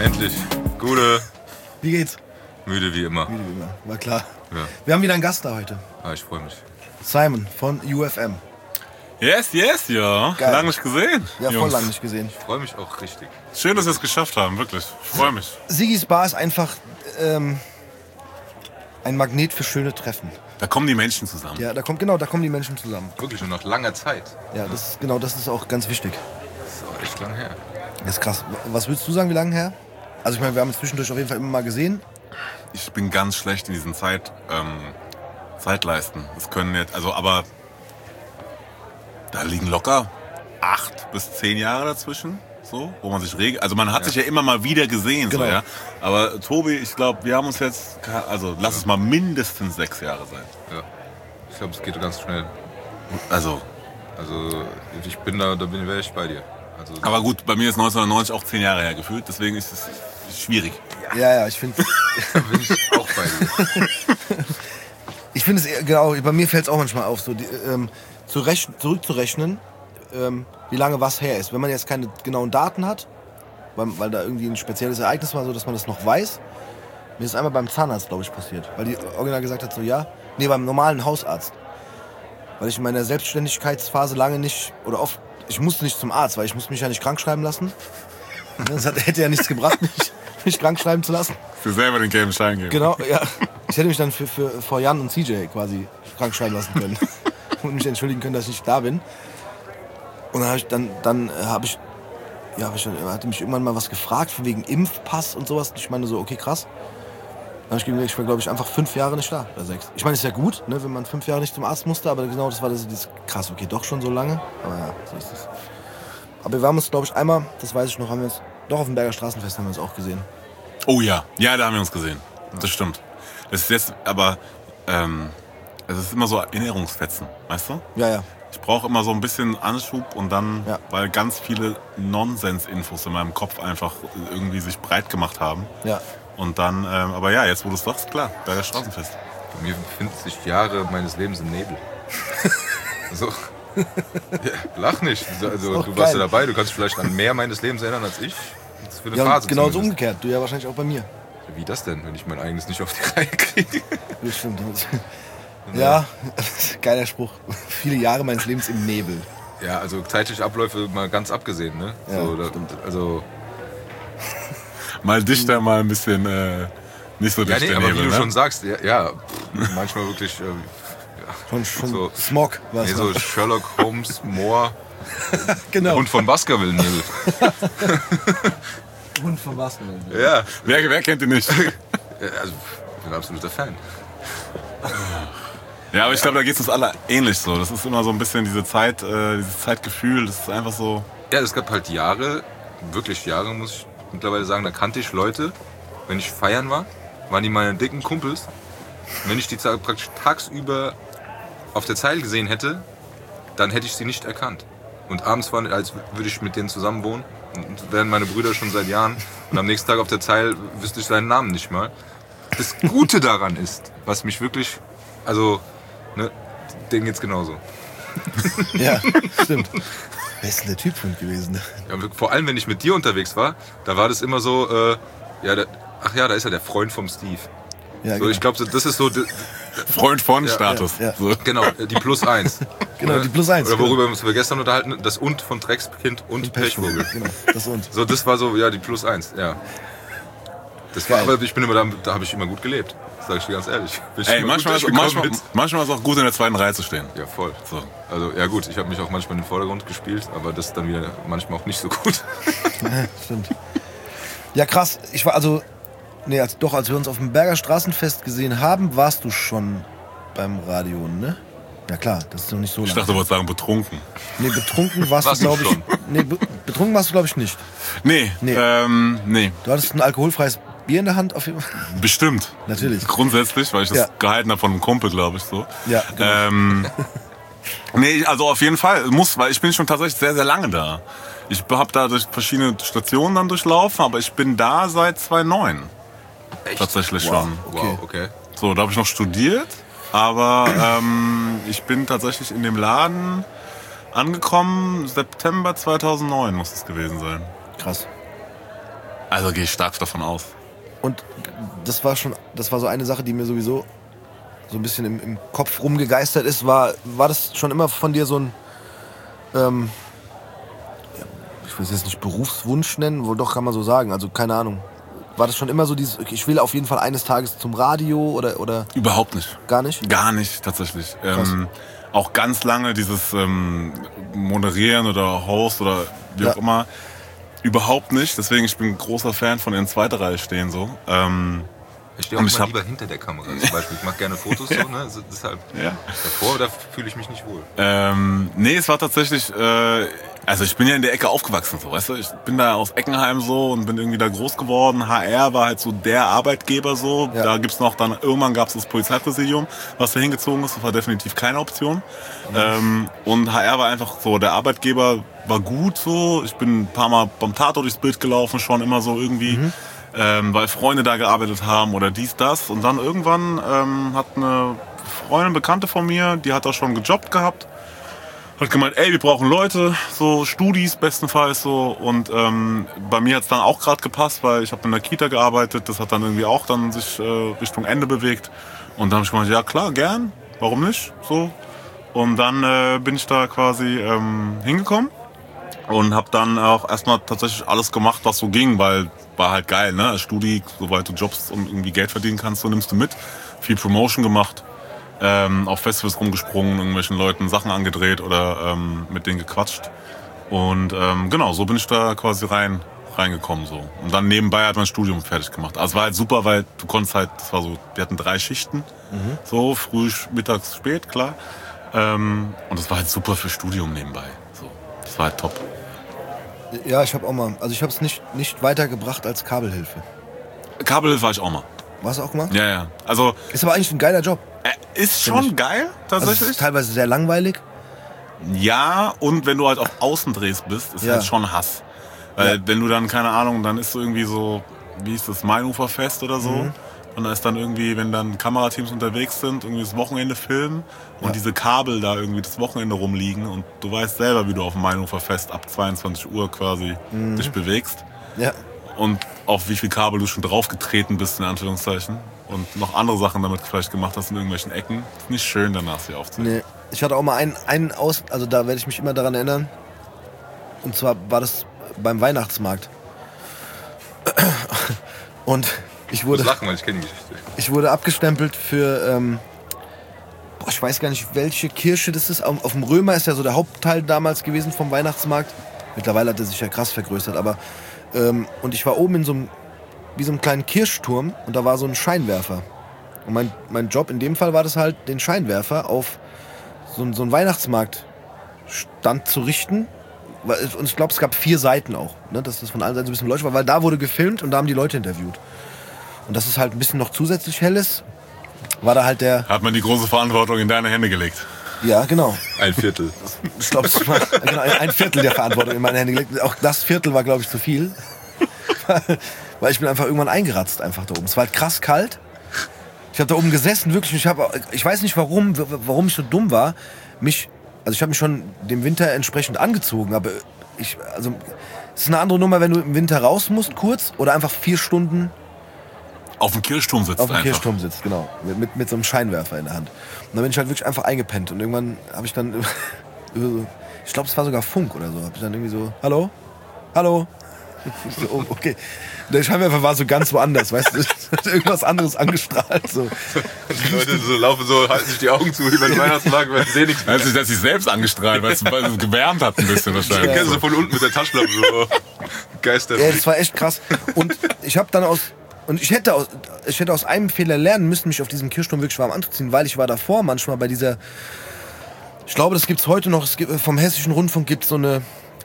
endlich. Gute. Wie geht's? Müde wie immer. Müde wie immer, war klar. Ja. Wir haben wieder einen Gast da heute. Ah, ich freue mich. Simon von UFM. Yes, ja. Geil. Lang nicht gesehen. Ja, voll Jungs. lang nicht gesehen. Ich freue mich auch richtig. Schön, dass wir es geschafft haben, wirklich. Ich freue mich. Sigis Bar ist einfach ein Magnet für schöne Treffen. Da kommen die Menschen zusammen. Ja, da kommen die Menschen zusammen. Wirklich nur nach langer Zeit. Ja, das ist auch ganz wichtig. Das ist auch echt lang her. Das ist krass. Was würdest du sagen, wie lange her? Also ich meine, wir haben uns zwischendurch auf jeden Fall immer mal gesehen. Ich bin ganz schlecht in diesen Zeitleisten. Das können jetzt, aber da liegen locker 8 bis 10 Jahre dazwischen, so, wo man sich regelt. Also man hat sich ja immer mal wieder gesehen, Genau. so, ja. Aber Tobi, ich glaube, wir haben uns jetzt, lass es mal mindestens 6 Jahre sein. Ja. Ich glaube, es geht ganz schnell. Also, Ich bin da wäre ich bei dir. Also, aber gut, bei mir ist 1990 auch 10 Jahre her gefühlt, deswegen ist es schwierig. Ja, ich finde bin ich auch bei dir. ich finde es genau, bei mir fällt es auch manchmal auf, so zurückzurechnen, wie lange was her ist. Wenn man jetzt keine genauen Daten hat, weil da irgendwie ein spezielles Ereignis war, so dass man das noch weiß. Mir ist einmal beim Zahnarzt, glaube ich, passiert. Weil die original gesagt hat, beim normalen Hausarzt. Weil ich in meiner Selbstständigkeitsphase lange nicht, oder oft, ich musste nicht zum Arzt, weil ich musste mich ja nicht krank schreiben lassen. Das hätte ja nichts gebracht, mich krank schreiben zu lassen. Für selber den gelben Schein geben. Genau, ja. Ich hätte mich dann vor Jan und CJ quasi krank schreiben lassen können. Und mich entschuldigen können, dass ich nicht da bin. Und dann hatte mich irgendwann mal was gefragt, von wegen Impfpass und sowas. Und ich meine so, okay, krass. Dann habe ich war, glaube ich, einfach 5 Jahre nicht da, oder 6. Ich meine, ist ja gut, ne, wenn man 5 Jahre nicht zum Arzt musste, aber genau das war das krass, okay, doch schon so lange. Aber ja, so ist es. Aber wir haben uns, glaube ich, einmal, das weiß ich noch, haben wir uns, doch auf dem Berger Straßenfest haben wir uns auch gesehen. Oh ja, da haben wir uns gesehen. Das stimmt. Das ist jetzt, aber es ist immer so Erinnerungsfetzen, weißt du? Ja. Ich brauche immer so ein bisschen Anschub und dann, Ja. weil ganz viele Nonsens-Infos in meinem Kopf einfach irgendwie sich breit gemacht haben. Ja. Und dann, aber ja, jetzt wo du es sagst, klar, Berger Straßenfest. Bei mir befinden sich Jahre meines Lebens im Nebel. So. Ja, lach nicht. Also, auch du warst geil. ja dabei, du kannst dich vielleicht an mehr meines Lebens erinnern als ich. Das ist für eine Ja, Phase und genauso zumindest. umgekehrt. Du ja wahrscheinlich auch bei mir. Wie das denn, wenn ich mein eigenes nicht auf die Reihe kriege? Ja, stimmt. Ja, geiler Spruch. Viele Jahre meines Lebens im Nebel. Ja, also zeitliche Abläufe mal ganz abgesehen, ne? Ja, So, stimmt. Also, Mal dichter, mal ein bisschen nicht so ja, dicht nee, der aber Nebel, wie du ne? schon sagst, ja manchmal wirklich, Schon So- Smog war es. so Sherlock Holmes, Moore, Genau. Hund von Baskerville-Nebel. Hund von Basken. Ja, Wer kennt ihn nicht? also, ich bin ein absoluter Fan. Ja, aber ich glaube, da geht es uns alle ähnlich so. Das ist immer so ein bisschen diese Zeit, dieses Zeitgefühl, das ist einfach so. Ja, es gab halt Jahre, wirklich Jahre, muss ich mittlerweile sagen, da kannte ich Leute, wenn ich feiern war, waren die meine dicken Kumpels. Und wenn ich die praktisch tagsüber auf der Zeil gesehen hätte, dann hätte ich sie nicht erkannt. Und abends war, als würde ich mit denen zusammen wohnen, und wären meine Brüder schon seit Jahren. Und am nächsten Tag auf der Zeil wüsste ich seinen Namen nicht mal. Das Gute daran ist, was mich wirklich, also, ne, denen geht's genauso. Ja, stimmt. Wer ist denn der Typ von gewesen? Ne? Ja, vor allem, wenn ich mit dir unterwegs war, da war das immer so, da ist ja der Freund vom Steve. Ja, So, ich glaube, das ist so, Freund von Status. ja. So. genau, die +1. Genau, die +1. Oder worüber wir gestern unterhalten, das Und von Dreckskind und Pechvogel. Genau, das und. So, das war so, ja, die +1, ja. Das war, Geil. aber ich bin immer da habe ich immer gut gelebt, sag ich dir ganz ehrlich. Bin ich Ey, immer gut manchmal durchgekommen mit. ist es auch gut, in der zweiten Reihe zu stehen. Ja, voll. So. Also, ja gut, ich habe mich auch manchmal in den Vordergrund gespielt, aber das dann wieder manchmal auch nicht so gut. Stimmt. Ja, krass. Ich war als wir uns auf dem Berger Straßenfest gesehen haben, warst du schon beim Radio, ne? Ja klar, das ist noch nicht so Ich lange. dachte, du wolltest sagen, betrunken. Nee, betrunken warst Warst du, du glaube ich. schon? Nee, betrunken warst du, glaube ich, nicht. Nee, Nee. nee, Du hattest ein alkoholfreies Bier in der Hand, auf jeden Fall. bestimmt. Natürlich. Grundsätzlich, weil ich das Ja. gehalten habe von einem Kumpel, glaube ich, so. Ja, genau. Nee, also auf jeden Fall weil ich bin schon tatsächlich sehr, sehr lange da. Ich habe da durch verschiedene Stationen dann durchlaufen, aber ich bin da seit 2009 Echt? tatsächlich schon. Wow, okay. So, da habe ich noch studiert, aber ich bin tatsächlich in dem Laden angekommen, September 2009 muss es gewesen sein. Krass. Also gehe ich stark davon aus. Und das war so eine Sache, die mir sowieso so ein bisschen im Kopf rumgegeistert ist. War das schon immer von dir so ein, ich will es jetzt nicht Berufswunsch nennen, wohl doch kann man so sagen, also keine Ahnung. War das schon immer so dieses, ich will auf jeden Fall eines Tages zum Radio oder? Überhaupt nicht. Gar nicht? Gar nicht, tatsächlich. Auch ganz lange dieses Moderieren oder Host oder wie auch immer. Überhaupt nicht. Deswegen, ich bin ein großer Fan von in zweiter Reihe stehen. So. Ich stehe auch immer lieber hinter der Kamera zum Beispiel. Ich mache gerne Fotos so, ne? Also deshalb davor, da fühle ich mich nicht wohl. Nee, es war tatsächlich, also ich bin ja in der Ecke aufgewachsen, so, weißt du? Ich bin da aus Eckenheim so und bin irgendwie da groß geworden. HR war halt so der Arbeitgeber so. Ja. Da gibt's noch dann, irgendwann gab's das Polizeipräsidium, was da hingezogen ist. Das war definitiv keine Option. Und HR war einfach so, der Arbeitgeber war gut so. Ich bin ein paar Mal beim Tatort durchs Bild gelaufen, schon immer so irgendwie. Weil Freunde da gearbeitet haben oder dies, das. Und dann irgendwann hat eine Freundin, Bekannte von mir, die hat da schon gejobbt gehabt, hat gemeint, ey, wir brauchen Leute, so Studis bestenfalls so. Und bei mir hat es dann auch gerade gepasst, weil ich habe in der Kita gearbeitet. Das hat dann irgendwie auch dann sich Richtung Ende bewegt. Und dann habe ich gemeint, ja klar, gern, warum nicht? So. Und dann bin ich da quasi hingekommen. Und habe dann auch erstmal tatsächlich alles gemacht, was so ging, weil war halt geil, ne? Als Studi, sobald du Jobs und irgendwie Geld verdienen kannst, so nimmst du mit. Viel Promotion gemacht, auf Festivals rumgesprungen, irgendwelchen Leuten Sachen angedreht oder mit denen gequatscht. Und genau, so bin ich da quasi reingekommen so. Und dann nebenbei hat mein Studium fertig gemacht. Also es war halt super, weil du konntest halt, das war so, wir hatten 3 Schichten, so früh, mittags, spät, klar. Und das war halt super für Studium nebenbei. So, das war halt top. Ja, ich habe auch mal, also ich habe es nicht weitergebracht als Kabelhilfe. Kabelhilfe war ich auch mal. Warst du auch mal? Ja. Also ist aber eigentlich ein geiler Job. Ist schon geil, tatsächlich. Also ist teilweise sehr langweilig. Ja, und wenn du halt auf Außendrehs bist, ist halt schon Hass. Weil wenn du dann, keine Ahnung, dann ist so irgendwie so, wie ist das, Mainuferfest oder so. Und da ist dann irgendwie, wenn dann Kamerateams unterwegs sind, irgendwie das Wochenende filmen und diese Kabel da irgendwie das Wochenende rumliegen und du weißt selber, wie du auf dem Mainuferfest ab 22 Uhr quasi dich bewegst. Ja. Und auf wie viel Kabel du schon draufgetreten bist, in Anführungszeichen. Und noch andere Sachen damit vielleicht gemacht hast in irgendwelchen Ecken. Ist nicht schön, danach sie aufzunehmen. Nee. Ich hatte auch mal einen also da werde ich mich immer daran erinnern. Und zwar war das beim Weihnachtsmarkt. Und ich wurde lachen, weil ich kenne die Geschichte. Ich wurde abgestempelt für, ich weiß gar nicht, welche Kirche das ist. Auf dem Römer ist ja so der Hauptteil damals gewesen vom Weihnachtsmarkt. Mittlerweile hat er sich ja krass vergrößert, aber und ich war oben in so einem kleinen Kirchturm und da war so ein Scheinwerfer. Und mein Job in dem Fall war das halt, den Scheinwerfer auf so einen Weihnachtsmarktstand zu richten. Und ich glaube, es gab 4 Seiten auch, ne, dass das von allen Seiten so ein bisschen beleuchtet war, weil da wurde gefilmt und da haben die Leute interviewt. Und dass es halt ein bisschen noch zusätzlich hell ist, war da halt der... Hat man die große Verantwortung in deine Hände gelegt? Ja, genau. 1/4. Ich glaube, genau, 1/4 der Verantwortung in meine Hände gelegt. Auch das Viertel war, glaube ich, zu viel. Weil ich bin einfach irgendwann eingeratzt einfach da oben. Es war halt krass kalt. Ich habe da oben gesessen, wirklich. Ich weiß nicht, warum ich so dumm war. Ich habe mich schon dem Winter entsprechend angezogen, aber es ist eine andere Nummer, wenn du im Winter raus musst, kurz, oder einfach 4 Stunden auf dem Kirchturm sitzt. Auf dem Kirchturm sitzt, genau. Mit so einem Scheinwerfer in der Hand. Und dann bin ich halt wirklich einfach eingepennt. Und irgendwann habe ich dann, ich glaube, es war sogar Funk oder so, habe ich dann irgendwie so, hallo? So, oh, okay. Der Scheinwerfer war so ganz woanders, weißt du, hat irgendwas anderes angestrahlt. So. Die Leute so laufen so, halten sich die Augen zu, über den Weihnachtsmarkt, weil sie sehen nichts mehr. Also, dass sich selbst angestrahlt, weil es gewärmt hat ein bisschen wahrscheinlich. Ja, kennst du von unten mit der Taschenlampe so Geister. Ja, das war echt krass. Und ich habe dann ich hätte aus einem Fehler lernen müssen, mich auf diesem Kirchturm wirklich warm anzuziehen, weil ich war davor manchmal bei dieser, ich glaube, das gibt's heute noch, vom Hessischen Rundfunk gibt es so eine,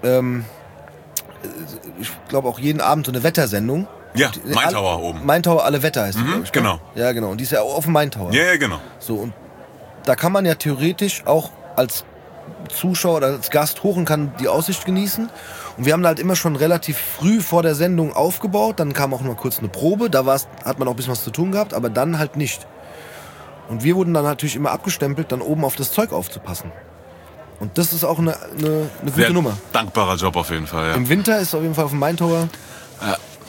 ich glaube auch jeden Abend so eine Wettersendung. Ja, Maintower oben. Maintower alle Wetter heißt die, glaube ich. Genau. Ja, genau. Und die ist ja auf dem Maintower. Ja, genau. So, und da kann man ja theoretisch auch als Zuschauer oder als Gast hoch und kann die Aussicht genießen. Und wir haben da halt immer schon relativ früh vor der Sendung aufgebaut. Dann kam auch noch mal kurz eine Probe. Da hat man auch ein bisschen was zu tun gehabt, aber dann halt nicht. Und wir wurden dann natürlich immer abgestempelt, dann oben auf das Zeug aufzupassen. Und das ist auch eine gute Sehr Nummer. Dankbarer Job auf jeden Fall, ja. Im Winter ist auf jeden Fall auf dem Maintower.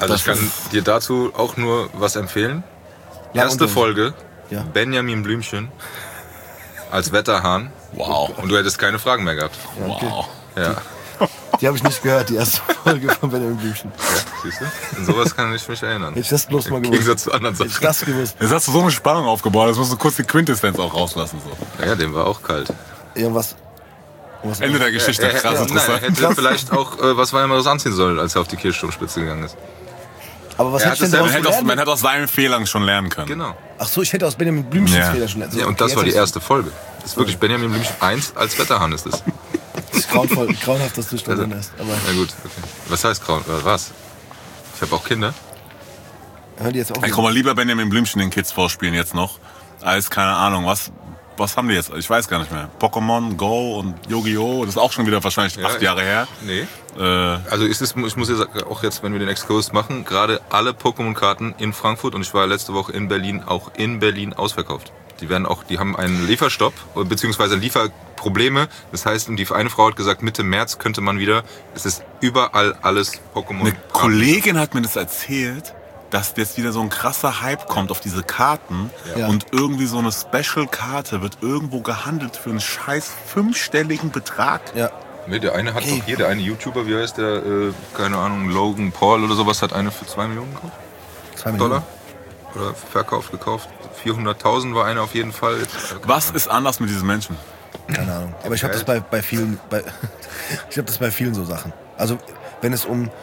Also ich kann dir dazu auch nur was empfehlen. Ja, Erste und- Folge, Ja. Benjamin Blümchen als Wetterhahn. Wow. Und du hättest keine Fragen mehr gehabt. Wow. Ja, Die habe ich nicht gehört, die erste Folge von Benjamin Blümchen. siehst du? An sowas kann ich mich erinnern. Hätte ich das bloß mal Im gewusst. Gegensatz zu anderen Hätte ich Sachen. das gewusst. Jetzt hast du so eine Spannung aufgebaut, jetzt musst du kurz die Quintessenz auch rauslassen. So. Ja, dem war auch kalt. Irgendwas. Ende der Geschichte, krass Nein, er interessant. hätte vielleicht auch was Weimares anziehen sollen, als er auf die Kirchturmspitze gegangen ist. Aber was Er hätte ich hat denn es daraus selber- Man gelernt? hätte aus seinen Fehlern schon lernen können. Genau. Ach so, ich hätte aus Benjamin Blümchens Ja. Fehler schon lernen. Ja, und das war die erste Folge. Das ist wirklich Benjamin Blümchen 1 als Wetterhahn ist es. Grauenhaft, dass du schon drin hast. Aber Na gut, okay. Was heißt grauen? Was? Ich habe auch Kinder. hör die jetzt auf. Ey, guck mal, lieber Benjamin Blümchen den Kids vorspielen jetzt noch, als, keine Ahnung, was haben die jetzt? Ich weiß gar nicht mehr. Pokémon Go und Yu-Gi-Oh! Das ist auch schon wieder wahrscheinlich 8 Jahre her. Nee. Also ich muss jetzt auch jetzt, wenn wir den Exkurs machen, gerade alle Pokémon-Karten in Frankfurt und ich war letzte Woche in Berlin, auch in Berlin ausverkauft. Die haben einen Lieferstopp, beziehungsweise Lieferprobleme. Das heißt, die eine Frau hat gesagt, Mitte März könnte man wieder, es ist überall alles Pokémon. Eine Kollegin hat mir das erzählt, dass jetzt wieder so ein krasser Hype kommt auf diese Karten Ja. und irgendwie so eine Special-Karte wird irgendwo gehandelt für einen scheiß 5-stelligen Betrag. Ja. Nee, der eine hat doch hier, der eine YouTuber, wie heißt der, keine Ahnung, Logan Paul oder sowas, hat eine für 2 Millionen gekauft. 2 Millionen. Dollar. Oder gekauft. 400.000 war eine auf jeden Fall. Was ist anders mit diesen Menschen? Keine Ahnung. Aber ich habe das bei vielen, ich habe das bei vielen so Sachen. Also wenn es um,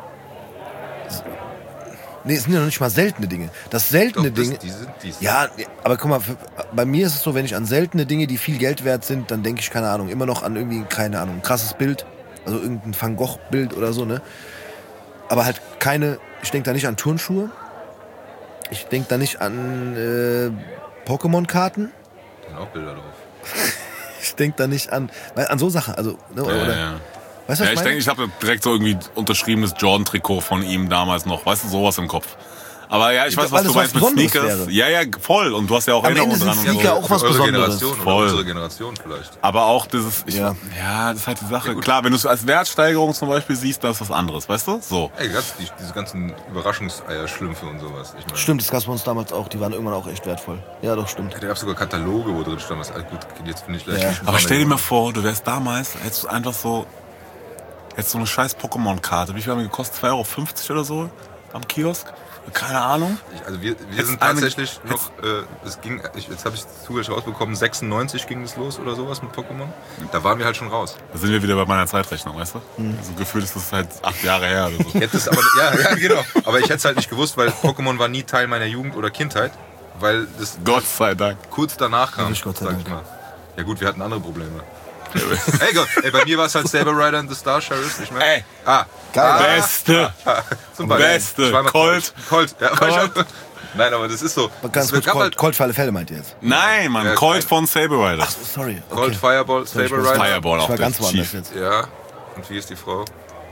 nee, es sind ja noch nicht mal seltene Dinge. Das seltene Dinge, Die sind ja, aber guck mal, bei mir ist es so, wenn ich an seltene Dinge, die viel Geld wert sind, dann denke ich, keine Ahnung, immer noch an irgendwie, keine Ahnung, ein krasses Bild, also irgendein Van Gogh Bild oder so, ne? Aber halt ich denke da nicht an Turnschuhe, ich denke da nicht an Pokémon-Karten, Da sind auch Bilder drauf. ich denke da nicht an so Sachen, also, ne, oder, Ja. weißt du, Ja, was ich denke, ich habe direkt so irgendwie unterschriebenes Jordan-Trikot von ihm damals noch. Weißt du, sowas im Kopf. Aber ja, ich weiß, was Weil du es meinst was mit Besonderes Sneakers. wäre. Ja, voll. Und du hast ja auch Am Ende Erinnerungen sind dran. Und Sneaker so. auch was Eure Besonderes. Generation Voll. oder unsere Generation vielleicht. Aber auch dieses, Ja. ja, das ist halt die Sache. Klar, wenn du es als Wertsteigerung zum Beispiel siehst, dann ist was anderes, weißt du? So. Ey, diese ganzen Überraschungseier-Schlümpfe und sowas. Ich meine, Stimmt, das gab es bei uns damals auch, die waren irgendwann auch echt wertvoll. Ja, doch, stimmt. da gab es sogar Kataloge, wo drin stand, was gut, jetzt finde ich gleich Ja. nicht Aber stell dir mal vor, du wärst damals, hättest du einfach so, hättest so eine scheiß Pokémon-Karte. Wie viel haben die gekostet? 2,50 € oder so am Kiosk? Keine Ahnung. Also wir Jetzt sind eine- tatsächlich noch, jetzt habe ich zufällig rausbekommen, 96 ging es los oder sowas mit Pokémon. Da waren wir halt schon raus. Da sind wir wieder bei meiner Zeitrechnung, weißt du? So gefühlt ist das halt 8 Jahre her oder so. Ich hätte es aber, ja, genau. Aber ich hätte es halt nicht gewusst, weil Pokémon war nie Teil meiner Jugend oder Kindheit, weil das Gott sei Dank. kurz danach kam, Wirklich Gott sei sag ich Dank. mal. Ja gut, wir hatten andere Probleme. Ey, bei mir war es halt Saber Rider and the Star Sheriff. Ich mein, Ey. Geil. Beste. zum Beispiel. Beste. Zweimal Colt. Ja, Colt. Nein, aber das ist so. Ganz Es kurz, gab halt Colt für alle Fälle meint ihr jetzt. Nein, Mann. Ja, Colt von Saber Rider. Sorry. Okay. Colt, Fireball, Sorry, Saber ich war- Rider. Fireball Ich auch war der ganz woanders Chief. jetzt. Ja. Und wie ist die Frau?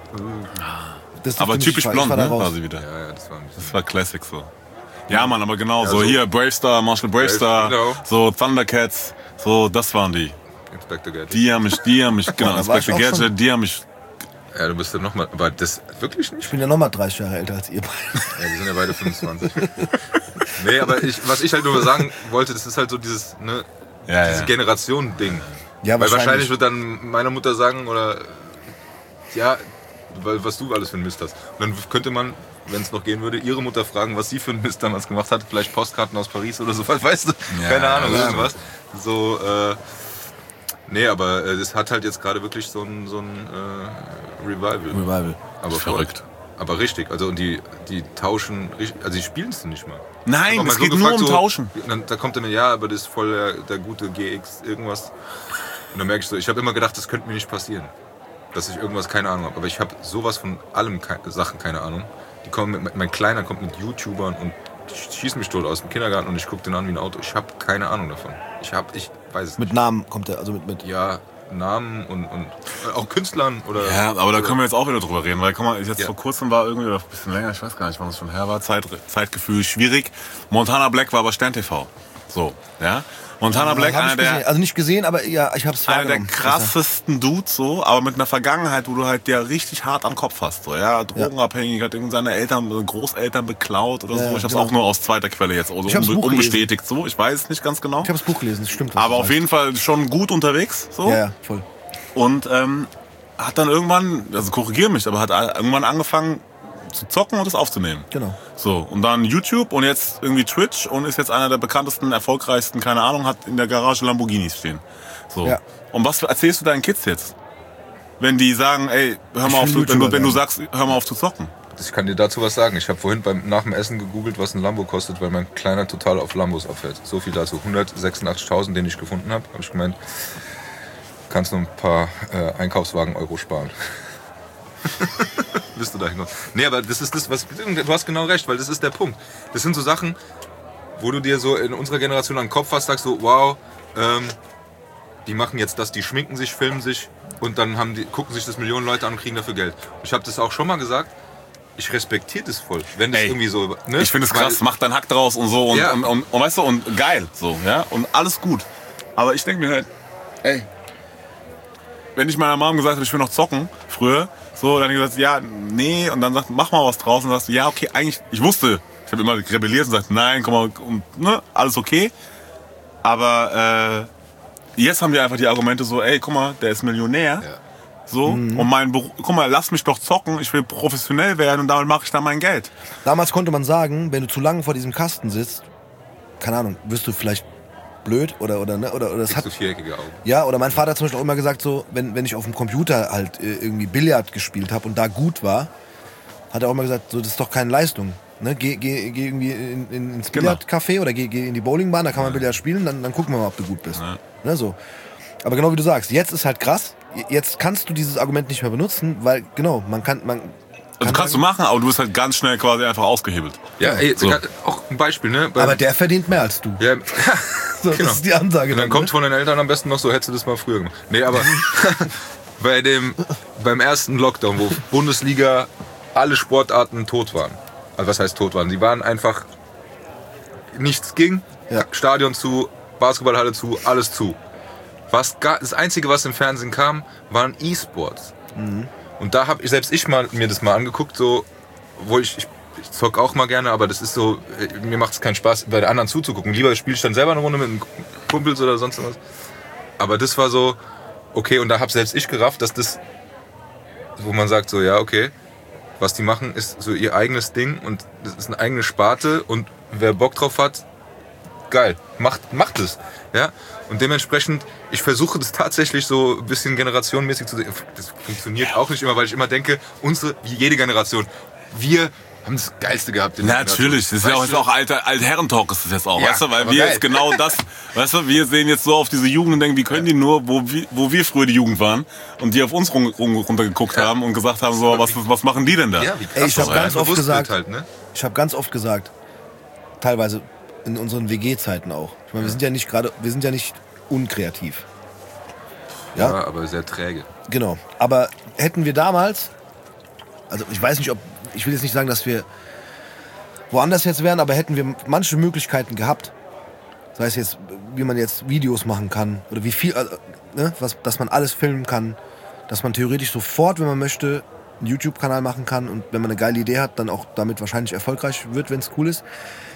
Das dürfte Aber nicht- typisch ich war blond, da ne? raus. War sie wieder. Ja, das war ein bisschen. Das war Classic so. Ja, Mann, aber genau, Ja, so so- hier, Bravestar, Marshall Bravestar, Genau. so Thundercats, so, das waren die. Inspector Gadget. Die haben mich, genau, da war ich Inspector auch schon. Gadget, die haben mich, Ja, du bist ja nochmal. Aber das wirklich nicht? Ich bin ja nochmal 30 Jahre älter als ihr beide. Ja, wir sind ja beide 25. Nee, aber was ich halt nur sagen wollte, das ist halt so dieses, ne, ja, dieses ja. Generation-Ding. Ja, Weil wahrscheinlich wird dann meine Mutter sagen, oder ja, weil was du alles für einen Mist hast. Und dann könnte man, wenn es noch gehen würde, ihre Mutter fragen, was sie für einen Mist damals gemacht hat. Vielleicht Postkarten aus Paris oder so, weißt du? Ja, Keine Ahnung, ja. irgendwas. So, nee, aber das hat halt jetzt gerade wirklich so ein Revival. Revival. Aber Verrückt. Aber richtig, also und die tauschen, also die spielen es nicht mal. Nein, Ich hab mal es so geht nur gefragt, um so, Tauschen. Dann, da kommt er mir, ja, aber das ist voll der gute GX irgendwas. Und dann merke ich so, ich habe immer gedacht, das könnte mir nicht passieren. Dass ich irgendwas keine Ahnung habe. Aber ich habe sowas von allem Sachen keine Ahnung. Die kommen mein Kleiner kommt mit YouTubern und die schießen mich tot aus dem Kindergarten und ich gucke den an wie ein Auto. Ich habe keine Ahnung davon. Ich weiß es Mit nicht. Namen kommt er, also mit Ja, Namen und auch Künstlern oder. Ja, aber da können wir jetzt auch wieder drüber reden, weil guck mal, jetzt Ja. vor kurzem war irgendwie, oder ein bisschen länger, ich weiß gar nicht, wann es schon her war, Zeitgefühl schwierig. Montana Black war aber Stern TV. So, ja. Montana Black, Hab ich gesehen. Also nicht gesehen, aber ja, ich hab's einer der wahrgenommen. krassesten Dudes so, aber mit einer Vergangenheit, wo du halt der richtig hart am Kopf hast. So, ja, drogenabhängig, hat irgendwie seine Eltern, Großeltern beklaut oder so. Ich hab's auch nur aus zweiter Quelle jetzt unbestätigt so. Ich weiß es nicht ganz genau. Ich habe das Buch gelesen, das stimmt. Aber auf jeden Fall schon gut unterwegs. So. Ja, voll. Und hat dann irgendwann, also korrigiere mich, aber hat irgendwann angefangen zu zocken und das aufzunehmen. Genau. So, und dann YouTube und jetzt irgendwie Twitch und ist jetzt einer der bekanntesten, erfolgreichsten, keine Ahnung, hat in der Garage Lamborghinis stehen. So. Ja. Und was erzählst du deinen Kids jetzt? Wenn die sagen, ey, hör mal auf, wenn du sagst, hör mal auf zu zocken. Ich kann dir dazu was sagen. Ich habe vorhin nach dem Essen gegoogelt, was ein Lambo kostet, weil mein Kleiner total auf Lambos abfährt. So viel dazu. 186.000, den ich gefunden habe. Habe ich gemeint, kannst nur ein paar Einkaufswagen-Euro sparen. Bist du da hingekommen? Nee, aber das ist das, du hast genau recht, weil das ist der Punkt. Das sind so Sachen, wo du dir so in unserer Generation an den Kopf fasst, sagst so, wow, die machen jetzt das, die schminken sich, filmen sich und dann gucken sich das Millionen Leute an und kriegen dafür Geld. Ich habe das auch schon mal gesagt, ich respektiere das voll, wenn das irgendwie so... Ne? Ich finde es krass, mach deinen Hack draus und so und, ja. und weißt du, und geil, so, ja, und alles gut. Aber ich denke mir halt, ey, wenn ich meiner Mom gesagt habe, ich will noch zocken, früher, so, dann habe ich gesagt, ja, nee, und dann sagt, mach mal was draus und sagst, ja, okay, eigentlich, ich wusste, ich habe immer rebelliert und gesagt, nein, komm mal, ne, alles okay, aber jetzt haben die einfach die Argumente so, ey, guck mal, der ist Millionär, so, und mein Beruf, guck mal, lass mich doch zocken, ich will professionell werden und damit mache ich dann mein Geld. Damals konnte man sagen, wenn du zu lange vor diesem Kasten sitzt, keine Ahnung, wirst du vielleicht blöd oder das hat so viereckige Augen. Ja, oder mein Vater hat zum Beispiel auch immer gesagt, so, wenn ich auf dem Computer halt irgendwie Billard gespielt habe und da gut war, hat er auch immer gesagt, so, das ist doch keine Leistung. Ne? Geh irgendwie ins Billardcafé oder geh in die Bowlingbahn, da kann man Billard spielen, dann gucken wir mal, ob du gut bist. Ne, so. Aber genau wie du sagst, jetzt ist halt krass, jetzt kannst du dieses Argument nicht mehr benutzen, weil genau, also kannst du machen, aber du bist halt ganz schnell quasi einfach ausgehebelt. Ja, ey, so. Auch ein Beispiel, ne? Aber der verdient mehr als du. Ja, so, genau. Das ist die Ansage. Und dann kommt von den Eltern am besten noch so, hättest du das mal früher gemacht. Nee, aber beim ersten Lockdown, wo Bundesliga alle Sportarten tot waren. Also was heißt tot waren? Die waren einfach, nichts ging, Stadion zu, Basketballhalle zu, alles zu. Das Einzige, was im Fernsehen kam, waren E-Sports. Und da habe selbst ich mir das mal angeguckt, so, wo ich zock auch mal gerne, aber das ist so, mir macht es keinen Spaß, bei den anderen zuzugucken. Lieber spiele ich dann selber eine Runde mit einem Kumpels oder sonst was. Aber das war so, okay, und da habe selbst ich gerafft, dass das, wo man sagt so, ja, okay, was die machen, ist so ihr eigenes Ding und das ist eine eigene Sparte und wer Bock drauf hat, geil, macht es. Ja? Und dementsprechend, ich versuche das tatsächlich so ein bisschen generationenmäßig zu sehen. Das funktioniert auch nicht immer, weil ich immer denke, wie jede Generation, wir haben das Geilste gehabt. Natürlich, das ist ja auch alter Herrentalk ist das jetzt auch, weißt du, weil wir jetzt genau das, weißt du, wir sehen jetzt so auf diese Jugend und denken, wie können die nur, wo wir früher die Jugend waren und die auf uns runtergeguckt haben und gesagt haben, so, was machen die denn da? Ja, wie krass. Ich habe ganz oft gesagt, halt, ne? teilweise in unseren WG-Zeiten auch. Ich meine, wir sind ja nicht unkreativ. Ja, aber sehr träge. Genau. Aber hätten wir damals, also ich weiß nicht, ich will jetzt nicht sagen, dass wir woanders jetzt wären, aber hätten wir manche Möglichkeiten gehabt, sei es jetzt, wie man jetzt Videos machen kann oder wie viel, dass man alles filmen kann, dass man theoretisch sofort, wenn man möchte, einen YouTube-Kanal machen kann und wenn man eine geile Idee hat, dann auch damit wahrscheinlich erfolgreich wird, wenn es cool ist.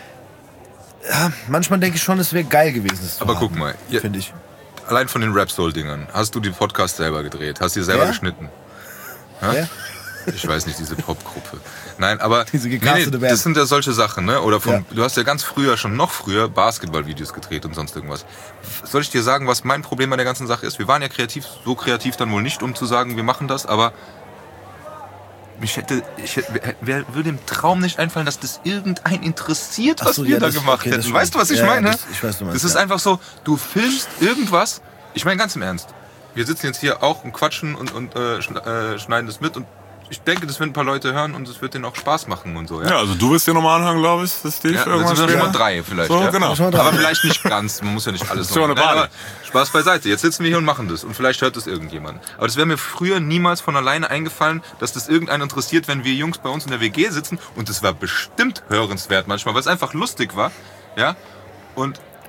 Ja, manchmal denke ich schon, es wäre geil gewesen. Aber guck mal, finde ich. Allein von den Rap-Soul-Dingern, hast du die Podcast selber gedreht, hast die selber geschnitten? Ja? Ich weiß nicht, diese Popgruppe. Nein, aber diese gecastete Band. Das sind ja solche Sachen, ne? Oder du hast ja ganz früher, schon noch früher, Basketball-Videos gedreht und sonst irgendwas. Soll ich dir sagen, was mein Problem an der ganzen Sache ist? Wir waren ja so kreativ dann wohl nicht, um zu sagen, wir machen das, aber würde im Traum nicht einfallen, dass das irgendein interessiert, was wir da gemacht hätten. Weißt du, was ich meine? Ich weiß, du meinst, das ist einfach so, du filmst irgendwas, ich meine ganz im Ernst, wir sitzen jetzt hier auch und quatschen und schneiden das mit und ich denke, das werden ein paar Leute hören und es wird denen auch Spaß machen und so. Ja, also du wirst dir nochmal anhören, glaube ich. Das sind schon mal 3 vielleicht. So, genau. Aber vielleicht nicht ganz, man muss ja nicht alles so. Aber Spaß beiseite, jetzt sitzen wir hier und machen das und vielleicht hört das irgendjemand. Aber das wäre mir früher niemals von alleine eingefallen, dass das irgendeinen interessiert, wenn wir Jungs bei uns in der WG sitzen und das war bestimmt hörenswert manchmal, weil es einfach lustig war. Ja? Und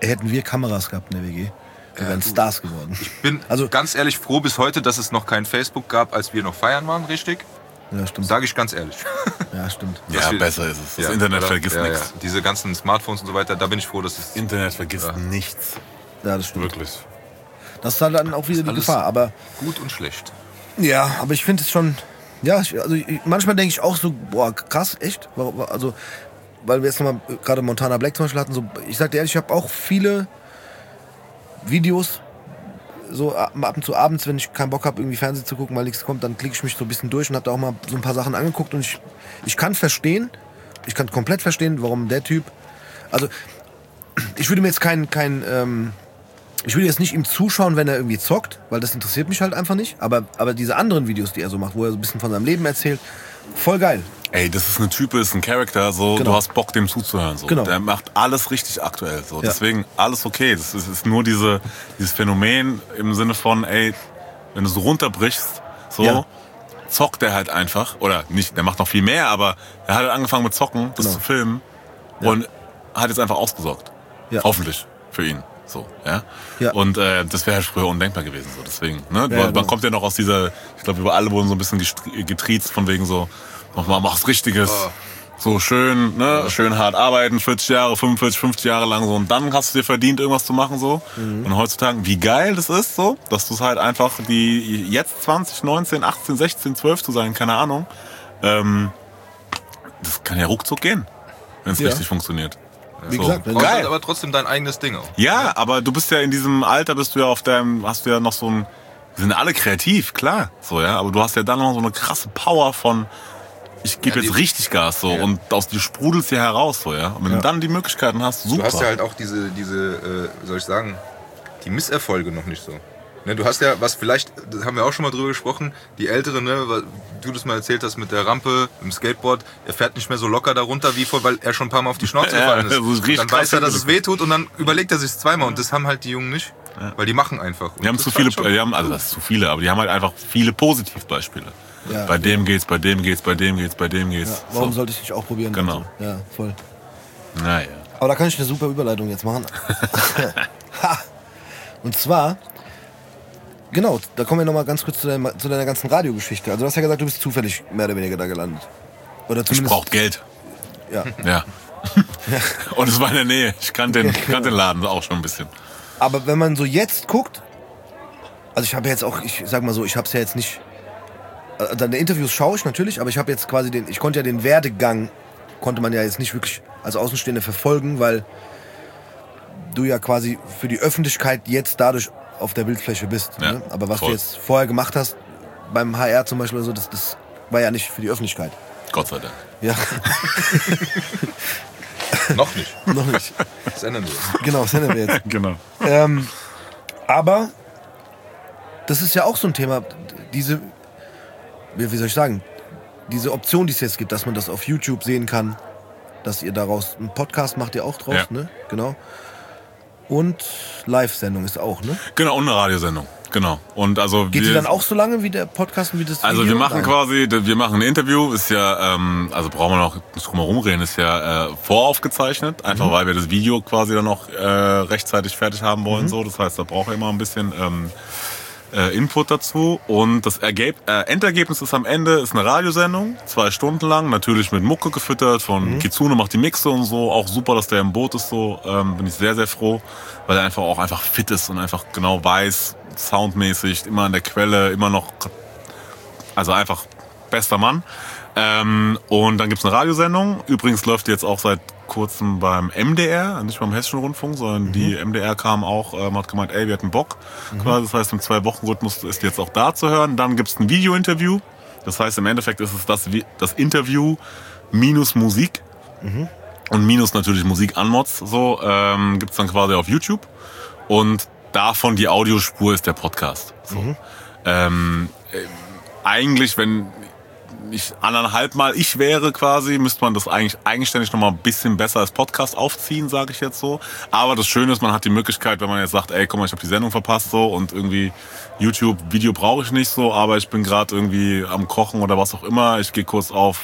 hätten wir Kameras gehabt in der WG, wir wären Stars geworden. Ich bin ganz ehrlich froh bis heute, dass es noch kein Facebook gab, als wir noch feiern waren, richtig? Ja, stimmt. Sage ich ganz ehrlich. Ja, stimmt. Ja, besser ist es. Das Internet vergisst nichts. Ja. Diese ganzen Smartphones und so weiter, da bin ich froh, dass es... Internet vergisst nichts. Ja, das stimmt. Wirklich. Das ist halt dann auch wieder die Gefahr, aber... Gut und schlecht. Ja, aber ich finde es schon... Ja, manchmal denke ich auch so, boah, krass, echt? Also, weil wir jetzt nochmal gerade Montana Black zum Beispiel hatten, so, ich sag dir ehrlich, ich habe auch viele Videos, so ab und zu abends, wenn ich keinen Bock habe, irgendwie Fernsehen zu gucken, weil nichts kommt, dann klicke ich mich so ein bisschen durch und habe da auch mal so ein paar Sachen angeguckt und ich kann komplett verstehen, warum der Typ, also ich würde mir jetzt ich würde jetzt nicht ihm zuschauen, wenn er irgendwie zockt, weil das interessiert mich halt einfach nicht, aber diese anderen Videos, die er so macht, wo er so ein bisschen von seinem Leben erzählt, voll geil. Ey, das ist ein Typ, ist ein Charakter, so, genau. Du hast Bock, dem zuzuhören, so. Genau. Der macht alles richtig aktuell, so. Ja. Deswegen alles okay. Das ist nur dieses Phänomen im Sinne von, ey, wenn du so runterbrichst, so, zockt der halt einfach, oder nicht, der macht noch viel mehr, aber er hat halt angefangen mit Zocken, das zu filmen, und hat jetzt einfach ausgesorgt. Ja. Hoffentlich für ihn. So, ja. Und das wäre halt früher undenkbar gewesen. So. Deswegen, ne? Man kommt ja noch aus dieser, ich glaube, über alle wurden so ein bisschen getriezt von wegen so, mach's Richtiges, so schön, ne? Schön hart arbeiten, 40 Jahre, 45, 50 Jahre lang so, und dann hast du dir verdient, irgendwas zu machen so. Und heutzutage, wie geil das ist so, dass du es halt einfach die jetzt 20, 19, 18, 16, 12 zu sein, keine Ahnung, das kann ja ruckzuck gehen, wenn es richtig funktioniert. Wie gesagt, geil. Halt aber trotzdem dein eigenes Ding auch. Ja, aber du bist ja in diesem Alter, hast du ja noch so ein, wir sind alle kreativ, klar, so, ja, aber du hast ja dann noch so eine krasse Power von, ich gebe jetzt richtig Gas, so, und aus dir sprudelst hier heraus, so, ja. Und wenn du dann die Möglichkeiten hast, super. Du hast ja halt auch diese, wie soll ich sagen, die Misserfolge noch nicht so. Ne, du hast ja, was vielleicht, das haben wir auch schon mal drüber gesprochen, die Ältere, ne, weil du das mal erzählt hast mit der Rampe, im Skateboard, er fährt nicht mehr so locker darunter wie vor, weil er schon ein paar Mal auf die Schnauze gefallen ist. Dann weiß er, dass es wehtut, und dann überlegt er sich es zweimal, und das haben halt die Jungen nicht, weil die machen einfach. Die haben zu viele, das ist zu viele, aber die haben halt einfach viele Positivbeispiele. Ja, bei dem geht's, bei dem geht's, bei dem geht's, bei dem geht's. Ja, warum sollte ich nicht auch probieren? Genau. Also, ja, voll. Naja. Aber da kann ich eine super Überleitung jetzt machen. Und zwar, genau, da kommen wir nochmal ganz kurz zu deiner ganzen Radiogeschichte. Also du hast ja gesagt, du bist zufällig mehr oder weniger da gelandet. Oder zumindest, ich brauch Geld. Ja. Und es war in der Nähe. Ich kannte den Laden auch schon ein bisschen. Aber wenn man so jetzt guckt, also ich habe jetzt auch, ich sag mal so, ich habe es ja jetzt nicht, deine Interviews schaue ich natürlich, aber ich habe jetzt quasi ich konnte ja den Werdegang, konnte man ja jetzt nicht wirklich als Außenstehender verfolgen, weil du ja quasi für die Öffentlichkeit jetzt dadurch auf der Bildfläche bist. Ja, ne? Aber was du jetzt vorher gemacht hast, beim HR zum Beispiel, oder so, das war ja nicht für die Öffentlichkeit. Gott sei Dank. Ja. Noch nicht. Noch nicht. Das ändern wir jetzt. Genau, das ändern wir jetzt. Genau. Aber das ist ja auch so ein Thema, diese, wie soll ich sagen, diese Option, die es jetzt gibt, dass man das auf YouTube sehen kann, dass ihr daraus einen Podcast macht, ihr auch draus, ne? Genau. Und Live-Sendung ist auch, ne? Genau, und eine Radiosendung. Genau. Und also geht die dann auch so lange wie der Podcast und wie das Video? Also wir machen ein Interview, ist ja, also brauchen wir noch nicht drum herum reden, ist ja voraufgezeichnet, einfach weil wir das Video quasi dann noch rechtzeitig fertig haben wollen, so. Das heißt, da braucht er immer ein bisschen Input dazu, und das Endergebnis ist am Ende ist eine Radiosendung, 2 Stunden lang, natürlich mit Mucke gefüttert, von Kitsune macht die Mixe und so, auch super, dass der im Boot ist, so, bin ich sehr, sehr froh, weil er einfach fit ist und einfach genau weiß, soundmäßig, immer an der Quelle, immer noch, also einfach bester Mann. Und dann gibt's eine Radiosendung, übrigens läuft die jetzt auch seit kurzem beim MDR, nicht beim Hessischen Rundfunk, sondern die MDR kam auch, hat gemeint, ey, wir hatten Bock, quasi, das heißt, im 2-Wochen-Rhythmus ist die jetzt auch da zu hören. Dann gibt's ein Video-Interview, das heißt, im Endeffekt ist es das Interview minus Musik und minus natürlich Musik an Mods, so, gibt's dann quasi auf YouTube, und davon die Audiospur ist der Podcast. So. Eigentlich, wenn ich 1,5 Mal ich wäre quasi, müsste man das eigentlich eigenständig noch mal ein bisschen besser als Podcast aufziehen, sage ich jetzt so. Aber das Schöne ist, man hat die Möglichkeit, wenn man jetzt sagt, ey, guck mal, ich habe die Sendung verpasst so, und irgendwie YouTube-Video brauche ich nicht so, aber ich bin gerade irgendwie am Kochen oder was auch immer. Ich gehe kurz auf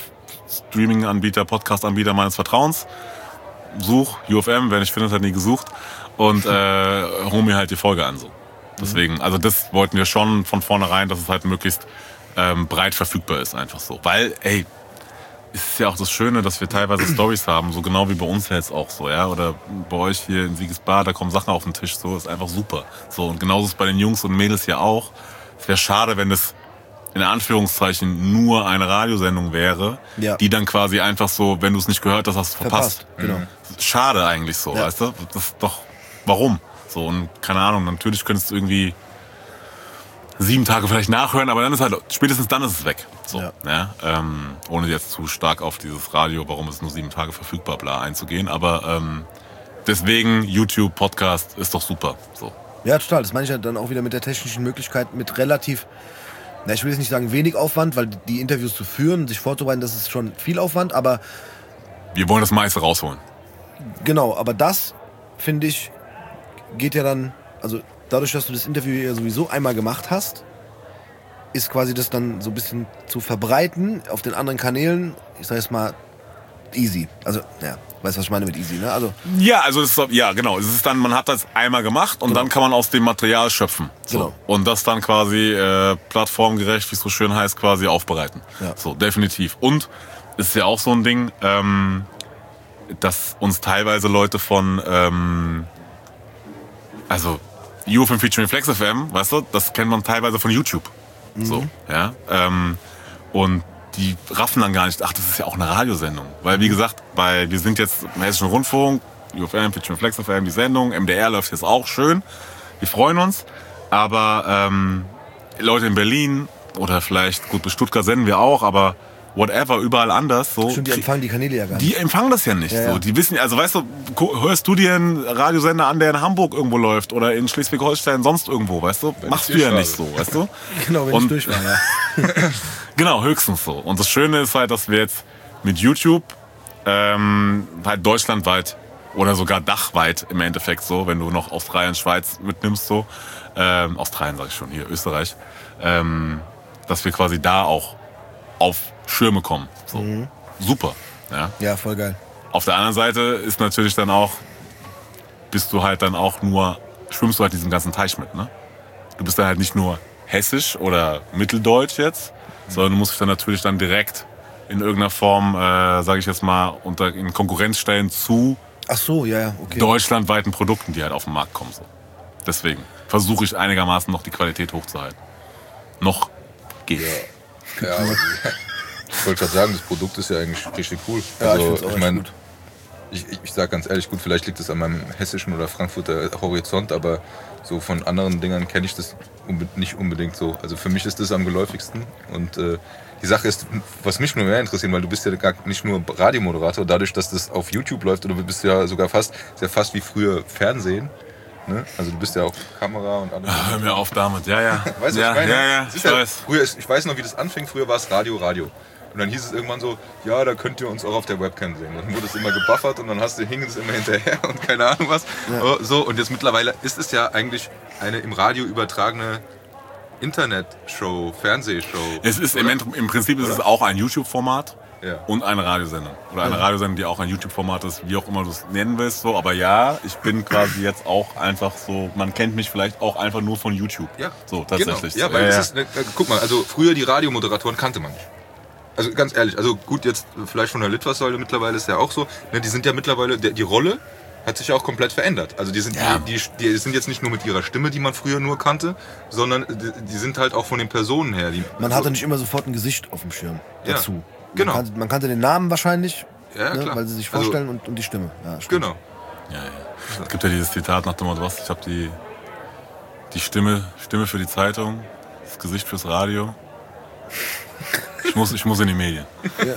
Streaming-Anbieter, Podcast-Anbieter meines Vertrauens, such UFM, wer nicht findet, hat nie gesucht. und hol mir halt die Folge an so. Deswegen, also das wollten wir schon von vornherein, dass es halt möglichst breit verfügbar ist, einfach so. Weil, ey, es ist ja auch das Schöne, dass wir teilweise Storys haben, so genau wie bei uns jetzt auch so, ja, oder bei euch hier in Siegesbar, da kommen Sachen auf den Tisch, so, ist einfach super. So, und genauso ist es bei den Jungs und Mädels ja auch. Es wäre schade, wenn es in Anführungszeichen nur eine Radiosendung wäre, die dann quasi einfach so, wenn du es nicht gehört hast, hast du verpasst. Genau. Schade eigentlich so, weißt du? Das ist doch, warum? So, und keine Ahnung, natürlich könntest du irgendwie 7 Tage vielleicht nachhören, aber dann ist halt, spätestens dann ist es weg. So, ja. Ohne jetzt zu stark auf dieses Radio, warum ist nur 7 Tage verfügbar, bla, einzugehen. Aber deswegen YouTube, Podcast ist doch super. So. Ja, total. Das meine ich ja dann auch wieder mit der technischen Möglichkeit, mit relativ, ich will jetzt nicht sagen wenig Aufwand, weil die Interviews zu führen, sich vorzubereiten, das ist schon viel Aufwand, aber... Wir wollen das meiste rausholen. Genau, aber das, finde ich, geht ja dann, also dadurch, dass du das Interview ja sowieso einmal gemacht hast, ist quasi das dann so ein bisschen zu verbreiten auf den anderen Kanälen, ich sag jetzt mal, easy. Also, ja, weißt du, was ich meine mit easy, ne? Also, ja, also es ist, ja, genau. Es ist dann, man hat das einmal gemacht und dann kann man aus dem Material schöpfen. So. Genau. Und das dann quasi plattformgerecht, wie es so schön heißt, quasi aufbereiten. Ja. So, definitiv. Und ist ja auch so ein Ding, dass uns teilweise Leute von, also UFM featuring Flex FM, weißt du, das kennt man teilweise von YouTube. So, ja. Und die raffen dann gar nicht, ach, das ist ja auch eine Radiosendung. Weil, wie gesagt, wir sind jetzt im Hessischen Rundfunk, UFM featuring Flex FM, die Sendung, MDR läuft jetzt auch schön. Wir freuen uns. Aber Leute in Berlin oder vielleicht, gut, bis Stuttgart senden wir auch, aber whatever, überall anders. So, stimmt, die empfangen die Kanäle ja gar nicht. Die empfangen das ja nicht. Ja, so. ja. Die wissen, also weißt du, hörst du dir einen Radiosender an, der in Hamburg irgendwo läuft oder in Schleswig-Holstein sonst irgendwo, weißt du? Machst du ja nicht so, weißt du? Genau, wenn ich durch war, ja. Genau, höchstens so. Und das Schöne ist halt, dass wir jetzt mit YouTube halt deutschlandweit oder sogar dachweit im Endeffekt so, wenn du noch Australien, Schweiz mitnimmst, so, Australien sag ich schon, hier, Österreich, dass wir quasi da auch auf Schirme kommen. So. Super. Ja? Ja, voll geil. Auf der anderen Seite ist natürlich dann auch, schwimmst du halt diesen ganzen Teich mit, ne? Du bist dann halt nicht nur hessisch oder mitteldeutsch jetzt, sondern du musst dich dann natürlich dann direkt in irgendeiner Form, sage ich jetzt mal, in Konkurrenz stellen zu Ach so, ja, okay. deutschlandweiten Produkten, die halt auf den Markt kommen. So. Deswegen versuche ich einigermaßen noch die Qualität hochzuhalten. Noch geht. Ja, ich wollte gerade sagen, das Produkt ist ja eigentlich richtig cool. Ja, also, ich meine, gut. Ich sage ganz ehrlich, gut, vielleicht liegt es an meinem hessischen oder Frankfurter Horizont, aber so von anderen Dingern kenne ich das nicht unbedingt so. Also für mich ist das am geläufigsten. Und die Sache ist, was mich nur mehr interessiert, weil du bist ja gar nicht nur Radiomoderator, dadurch, dass das auf YouTube läuft, oder du bist ja sogar fast wie früher Fernsehen. Ne? Also du bist ja auch Kamera und alles. Hör mir auf damit, ja. Weißt du, ja, was ich meine? ja, Es ist ich ja, weiß. früher ich weiß noch, wie das anfing. Früher war es Radio. Und dann hieß es irgendwann so, ja, da könnt ihr uns auch auf der Webcam sehen. Dann wurde es immer gebuffert und dann hing es immer hinterher und keine Ahnung was. Ja. So, und jetzt mittlerweile ist es ja eigentlich eine im Radio übertragene Internetshow, Fernsehshow. Es ist im Prinzip ist es auch ein YouTube-Format. Ja. Und eine Radiosendung. Oder eine Radiosendung, die auch ein YouTube-Format ist, wie auch immer du es nennen willst. So. Aber ja, ich bin quasi jetzt auch einfach so, man kennt mich vielleicht auch einfach nur von YouTube. Ja, so tatsächlich. Genau. Ja, weil es ist, guck mal, also früher die Radiomoderatoren kannte man nicht. Also ganz ehrlich, also gut, jetzt vielleicht von der Litfaßsäule mittlerweile ist ja auch so, ne, die sind ja mittlerweile, die Rolle hat sich ja auch komplett verändert. Also die sind jetzt nicht nur mit ihrer Stimme, die man früher nur kannte, sondern die sind halt auch von den Personen her. Man hatte nicht immer sofort ein Gesicht auf dem Schirm dazu. Ja. Genau. Man kannte den Namen wahrscheinlich, ja, ne, weil sie sich vorstellen und die Stimme. Ja, genau. Ja. Es gibt ja dieses Zitat nach dem Motto, ich habe die Stimme für die Zeitung, das Gesicht fürs Radio. Ich muss in die Medien. Ja.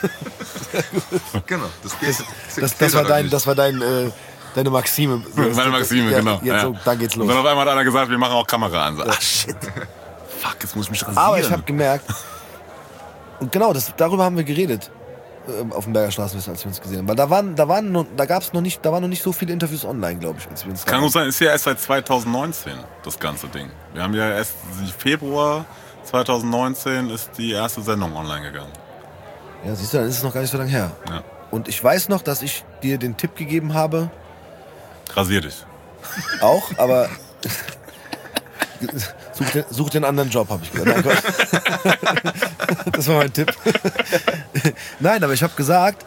Genau. Das war deine Maxime. Meine Maxime, ja, genau. Jetzt so, dann geht's los. Und dann auf einmal hat einer gesagt, wir machen auch Kamera an. So, ach shit. Fuck, jetzt muss ich mich rasieren. Aber ich habe gemerkt, und genau, darüber haben wir geredet auf dem Berger Straßenfest, als wir uns gesehen haben. Weil da waren noch nicht so viele Interviews online, glaube ich, als wir uns Kann gut sein, ist ja erst seit 2019 das ganze Ding. Wir haben ja erst Februar 2019 ist die erste Sendung online gegangen. Ja, siehst du, dann ist es noch gar nicht so lange her. Ja. Und ich weiß noch, dass ich dir den Tipp gegeben habe. Rasier dich. Auch, aber such den anderen Job, habe ich gesagt. Nein, das war mein Tipp. Nein, aber ich habe gesagt,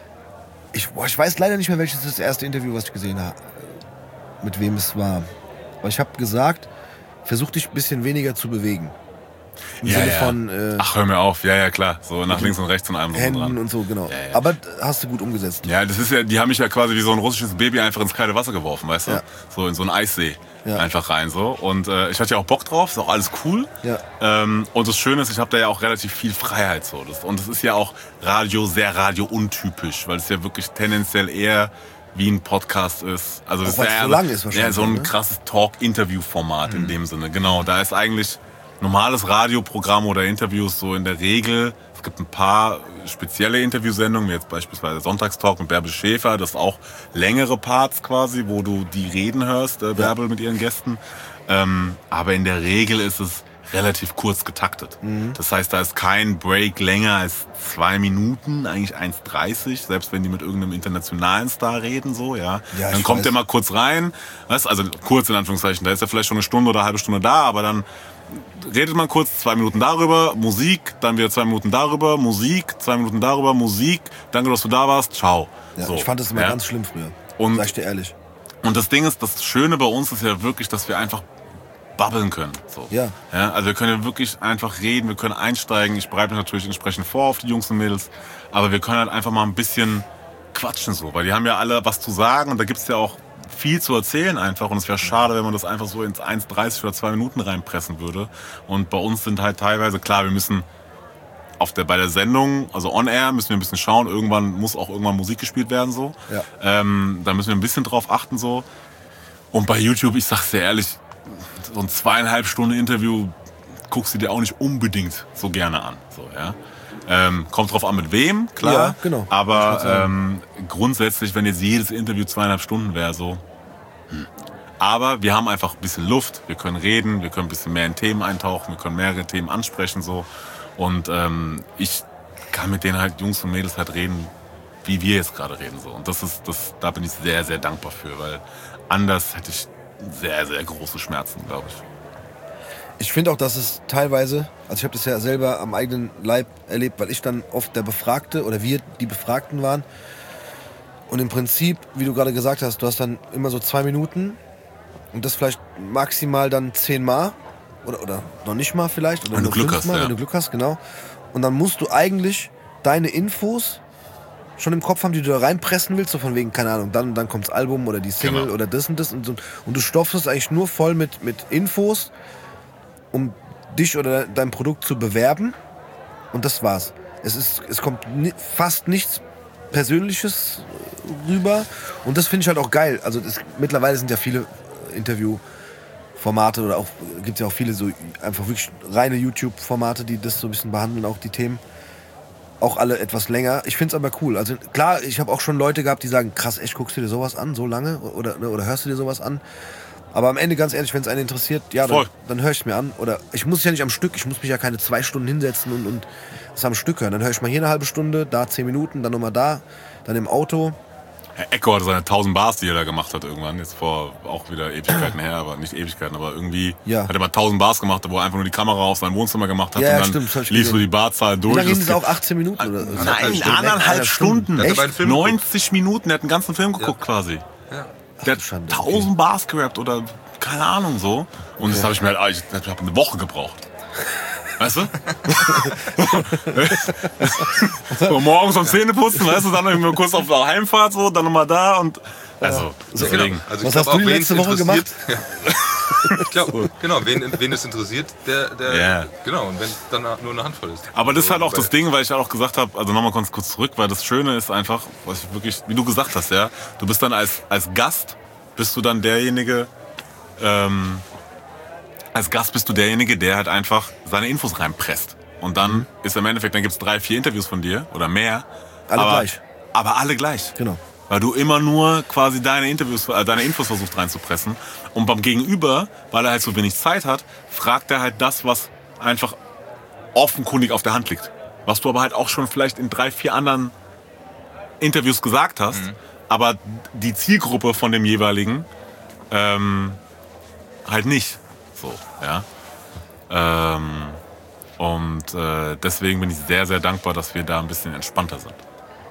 ich weiß leider nicht mehr, welches das erste Interview, was ich gesehen habe, mit wem es war. Aber ich habe gesagt, versuch dich ein bisschen weniger zu bewegen. Im Sinne von... Ach, hör mir auf. Ja, klar. So nach links und rechts und allem Händen dran. und so, genau. Ja. Aber hast du gut umgesetzt. Ja, das ist ja, die haben mich ja quasi wie so ein russisches Baby einfach ins kalte Wasser geworfen, weißt du? Ja. So in so einen Eissee. Ja. Einfach rein so. Und ich hatte ja auch Bock drauf, ist auch alles cool. Ja. Und das Schöne ist, ich habe da ja auch relativ viel Freiheit so. Und das ist ja auch sehr radiountypisch, weil es ja wirklich tendenziell eher wie ein Podcast ist. Also das Auch weil es so lang ist wahrscheinlich. Ja, so ein ne? krasses Talk-Interview-Format in dem Sinne. Genau, da ist eigentlich normales Radioprogramm oder Interviews so in der Regel. Es gibt ein paar spezielle Interviewsendungen, wie jetzt beispielsweise Sonntagstalk mit Bärbel Schäfer. Das ist auch längere Parts quasi, wo du die Reden hörst, Bärbel mit ihren Gästen. Aber in der Regel ist es relativ kurz getaktet. Das heißt, da ist kein Break länger als 2 Minuten, eigentlich 1,30, selbst wenn die mit irgendeinem internationalen Star reden, so, ja. Dann kommt der mal kurz rein, weißt, also kurz in Anführungszeichen, da ist er vielleicht schon eine Stunde oder eine halbe Stunde da, aber dann redet man kurz 2 Minuten darüber, Musik, dann wieder 2 Minuten darüber, Musik, 2 Minuten darüber, Musik, danke, dass du da warst, ciao. Ja, so, ich fand das immer ganz schlimm früher, sag ich dir ehrlich. Und das Ding ist, das Schöne bei uns ist ja wirklich, dass wir einfach babbeln können. So. Ja. Also wir können ja wirklich einfach reden, wir können einsteigen. Ich bereite mich natürlich entsprechend vor auf die Jungs und Mädels, aber wir können halt einfach mal ein bisschen quatschen so, weil die haben ja alle was zu sagen und da gibt's ja auch viel zu erzählen einfach und es wäre schade, wenn man das einfach so ins 1,30 oder 2 Minuten reinpressen würde. Und bei uns sind halt teilweise, klar, wir müssen bei der Sendung, also on air, müssen wir ein bisschen schauen, muss auch irgendwann Musik gespielt werden so. Ja. Da müssen wir ein bisschen drauf achten so. Und bei YouTube, ich sag's dir ehrlich, so ein 2,5 Stunden Interview guckst du dir auch nicht unbedingt so gerne an. So, ja. Kommt drauf an, mit wem, klar. Ja, genau. Aber grundsätzlich, wenn jetzt jedes Interview 2,5 Stunden wäre, so. Aber wir haben einfach ein bisschen Luft, wir können reden, wir können ein bisschen mehr in Themen eintauchen, wir können mehrere Themen ansprechen, so. Und ich kann mit denen halt Jungs und Mädels halt reden, wie wir jetzt gerade reden, so. Und da bin ich sehr, sehr dankbar für, weil anders hätte ich sehr, sehr große Schmerzen, glaube ich. Ich finde auch, dass es teilweise, also ich habe das ja selber am eigenen Leib erlebt, weil ich dann oft der Befragte oder wir die Befragten waren. Und im Prinzip, wie du gerade gesagt hast, du hast dann immer so 2 Minuten und das vielleicht maximal dann 10 Mal oder noch nicht mal vielleicht. Oder wenn du nur Glück 5 hast, Mal, ja. Wenn du Glück hast, genau. Und dann musst du eigentlich deine Infos schon im Kopf haben, die du da reinpressen willst, so von wegen, keine Ahnung, dann kommt das Album oder die Single Genau. oder das und das und so. Und du stopfst es eigentlich nur voll mit Infos, um dich oder dein Produkt zu bewerben. Und das war's. Es kommt fast nichts Persönliches rüber. Und das finde ich halt auch geil. Also mittlerweile sind ja viele Interviewformate oder auch gibt es ja auch viele so einfach wirklich reine YouTube-Formate, die das so ein bisschen behandeln, auch die Themen. Auch alle etwas länger. Ich find's aber cool. Also klar, ich habe auch schon Leute gehabt, die sagen, krass, echt, guckst du dir sowas an, so lange? Oder hörst du dir sowas an? Aber am Ende, ganz ehrlich, wenn es einen interessiert, ja, dann höre ich es mir an. Oder ich muss ja nicht am Stück, ich muss mich ja keine 2 Stunden hinsetzen und es am Stück hören. Dann höre ich mal hier eine halbe Stunde, da 10 Minuten, dann nochmal da, dann im Auto. Herr Echo hatte seine 1000 Bars, die er da gemacht hat irgendwann, jetzt vor auch wieder Ewigkeiten her, aber nicht Ewigkeiten, aber irgendwie hat er mal 1000 Bars gemacht, wo er einfach nur die Kamera auf sein Wohnzimmer gemacht hat und dann lief so die Barzahl durch. Wie lange ging das auch? 18 Minuten? Oder? Nein, 1,5 Stunden. Echt? 90 Minuten, der hat einen ganzen Film geguckt quasi. Ja. Der hat 1000 Bars gerappt oder keine Ahnung so. Und das habe ich mir halt, ich habe eine Woche gebraucht. Weißt du? So, morgens um Zähneputzen, weißt du, dann irgendwie kurz auf der Heimfahrt, so, dann nochmal da und. Also, deswegen. Also was hast du die letzte Woche gemacht? Ich glaube, genau, wen es interessiert, genau, und wenn es dann nur eine Handvoll ist. Aber das ist halt auch das Ding, weil ich halt auch gesagt habe, also nochmal kurz zurück, weil das Schöne ist einfach, was ich wirklich, wie du gesagt hast, ja, du bist dann als Gast, bist du dann derjenige, als Gast bist du derjenige, der halt einfach seine Infos reinpresst. Und dann ist im Endeffekt, dann gibt es 3, 4 Interviews von dir oder mehr. Gleich. Aber alle gleich. Genau. Weil du immer nur quasi deine Infos versuchst reinzupressen. Und beim Gegenüber, weil er halt so wenig Zeit hat, fragt er halt das, was einfach offenkundig auf der Hand liegt. Was du aber halt auch schon vielleicht in 3, 4 anderen Interviews gesagt hast. Aber die Zielgruppe von dem jeweiligen halt nicht. So, ja. Deswegen bin ich sehr, sehr dankbar, dass wir da ein bisschen entspannter sind.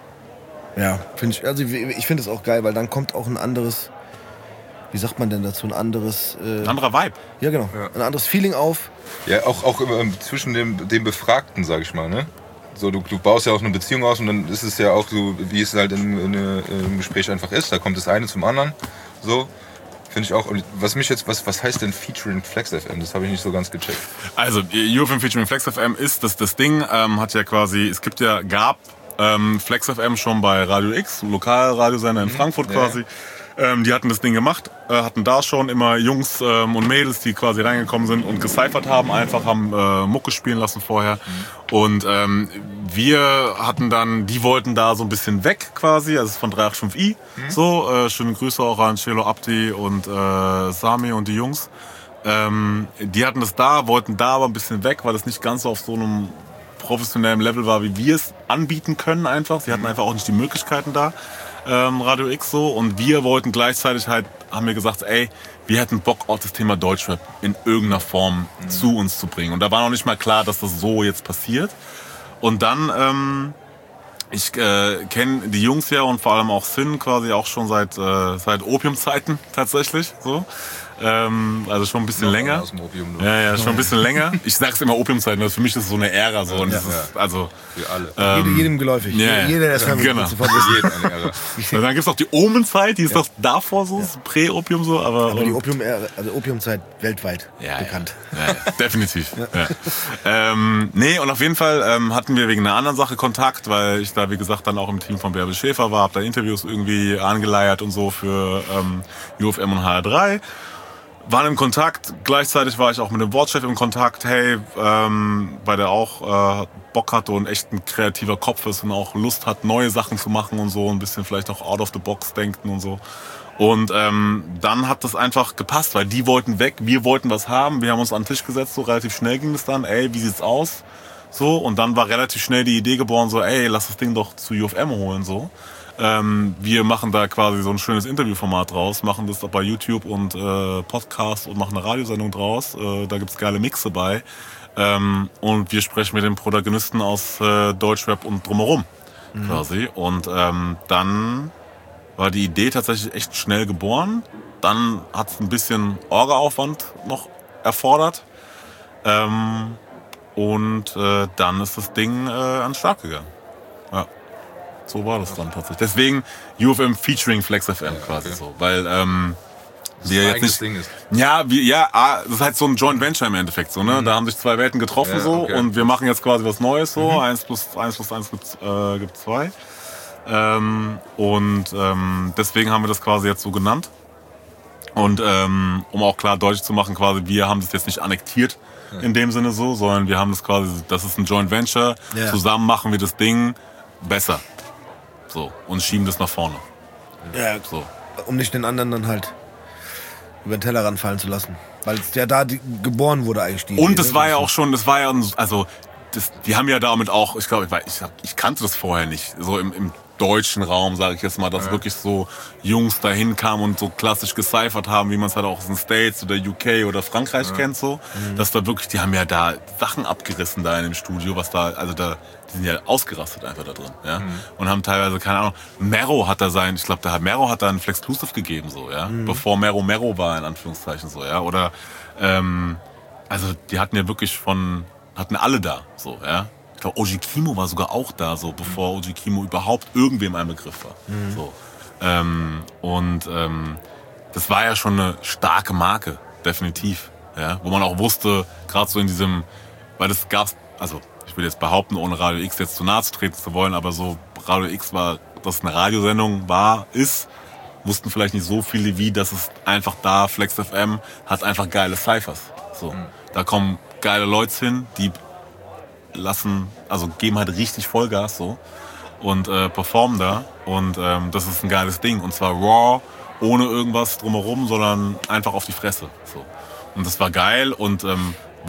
Ja, finde ich. Also ich finde es auch geil, weil dann kommt auch ein anderes, wie sagt man denn dazu, ein anderes... ein anderer Vibe. Ja, genau. Ja. Ein anderes Feeling auf. Ja, auch zwischen dem Befragten, sag ich mal, ne? So, du baust ja auch eine Beziehung aus und dann ist es ja auch so, wie es halt im Gespräch einfach ist. Da kommt das eine zum anderen. So. Finde ich auch. Und was heißt denn Featuring Flex FM? Das habe ich nicht so ganz gecheckt. Also, UFM Featuring Flex FM ist, das Ding hat ja quasi, gab Flex FM schon bei Radio X, Lokalradiosender in Frankfurt quasi. Die hatten das Ding gemacht, hatten da schon immer Jungs und Mädels, die quasi reingekommen sind und gecyphert haben, haben Mucke spielen lassen vorher. Und wir hatten dann, die wollten da so ein bisschen weg quasi, also von 385i. So, schöne Grüße auch an Celo Abdi und Sami und die Jungs. Die hatten das da, wollten da aber ein bisschen weg, weil das nicht ganz so auf so einem professionellen Level war, wie wir es anbieten können einfach. Sie hatten einfach auch nicht die Möglichkeiten da, Radio X so. Und wir wollten gleichzeitig halt, haben wir gesagt, ey, wir hätten Bock auf das Thema Deutschrap in irgendeiner Form zu uns zu bringen. Und da war noch nicht mal klar, dass das so jetzt passiert. Und dann, ich kenne die Jungs ja und vor allem auch Sin quasi auch schon seit Opiumzeiten tatsächlich so. Also schon ein bisschen länger. Aus dem Opium, ja, schon ein bisschen länger. Ich sag's immer Opiumzeiten, das für mich ist es so eine Ära so. Und das ist, also für alle. Jedem geläufig. Ja, jeder, der es genau. Für jeden eine Ära. Dann gibt's noch die Omenzeit, die ist doch davor so, Prä-Opium so, aber die Opiumzeit weltweit bekannt. Ja, definitiv. Ja. Nee, und auf jeden Fall hatten wir wegen einer anderen Sache Kontakt, weil ich da, wie gesagt, dann auch im Team von Bärbel Schäfer war, hab da Interviews irgendwie angeleiert und so für UFM und HR3. Waren im Kontakt, gleichzeitig war ich auch mit dem Wortchef im Kontakt, hey, weil der auch Bock hatte und echt ein kreativer Kopf ist und auch Lust hat, neue Sachen zu machen und so, ein bisschen vielleicht auch out of the box denken und so. Und dann hat das einfach gepasst, weil die wollten weg, wir wollten was haben, wir haben uns an den Tisch gesetzt, so relativ schnell ging es dann, ey, wie sieht's aus? So, und dann war relativ schnell die Idee geboren, so, ey, lass das Ding doch zu UFM holen, so. Wir machen da quasi so ein schönes Interviewformat draus, machen das bei YouTube und Podcast und machen eine Radiosendung draus. Da gibt's geile Mixe bei. Und wir sprechen mit den Protagonisten aus Deutschrap und drumherum quasi. Und dann war die Idee tatsächlich echt schnell geboren. Dann hat's ein bisschen Orga-Aufwand noch erfordert. Und dann ist das Ding an den Start gegangen. Ja. So war das dann tatsächlich. Deswegen UFM featuring Flex FM quasi so, weil wir jetzt nicht Ding ist. Ja, das ist halt so ein Joint Venture im Endeffekt so, ne? Da haben sich zwei Welten getroffen so und wir machen jetzt quasi was Neues so. 1 plus 1 gibt 2. Deswegen haben wir das quasi jetzt so genannt. Und um auch klar deutlich zu machen, quasi wir haben das jetzt nicht annektiert in dem Sinne so, sondern wir haben das quasi, das ist ein Joint Venture. Ja. Zusammen machen wir das Ding besser. So, und schieben das nach vorne. Ja, so. Um nicht den anderen dann halt über den Tellerrand fallen zu lassen. Weil es ja da geboren wurde eigentlich. Und das war ja auch schon, die haben ja damit auch, ich glaube, ich kannte das vorher nicht, so im deutschen Raum, sage ich jetzt mal, dass wirklich so Jungs dahin kamen und so klassisch gecyphert haben, wie man es halt auch aus den States oder UK oder Frankreich kennt, so. Dass da wirklich, die haben ja da Sachen abgerissen da in dem Studio, die sind ja ausgerastet einfach da drin, ja. Und haben teilweise, keine Ahnung, Mero hat da Mero hat da einen Flexclusive gegeben, so, ja. Bevor Mero war, in Anführungszeichen, so, ja. Oder, also, die hatten ja wirklich hatten alle da, so, ja. Ich glaube, Oji Kimo war sogar auch da, so, bevor Oji Kimo überhaupt irgendwem ein Begriff war, so. Das war ja schon eine starke Marke, definitiv, ja. Wo man auch wusste, gerade so in diesem, weil das gab's, also, ich will jetzt behaupten, ohne Radio X jetzt zu nahe zu treten zu wollen, aber so Radio X war, dass es eine Radiosendung ist, wussten vielleicht nicht so viele wie, dass es einfach da, Flex FM hat einfach geile Cyphers. So. Da kommen geile Leute hin, die geben halt richtig Vollgas so und performen da und das ist ein geiles Ding und zwar raw, ohne irgendwas drumherum, sondern einfach auf die Fresse. So. Und das war geil und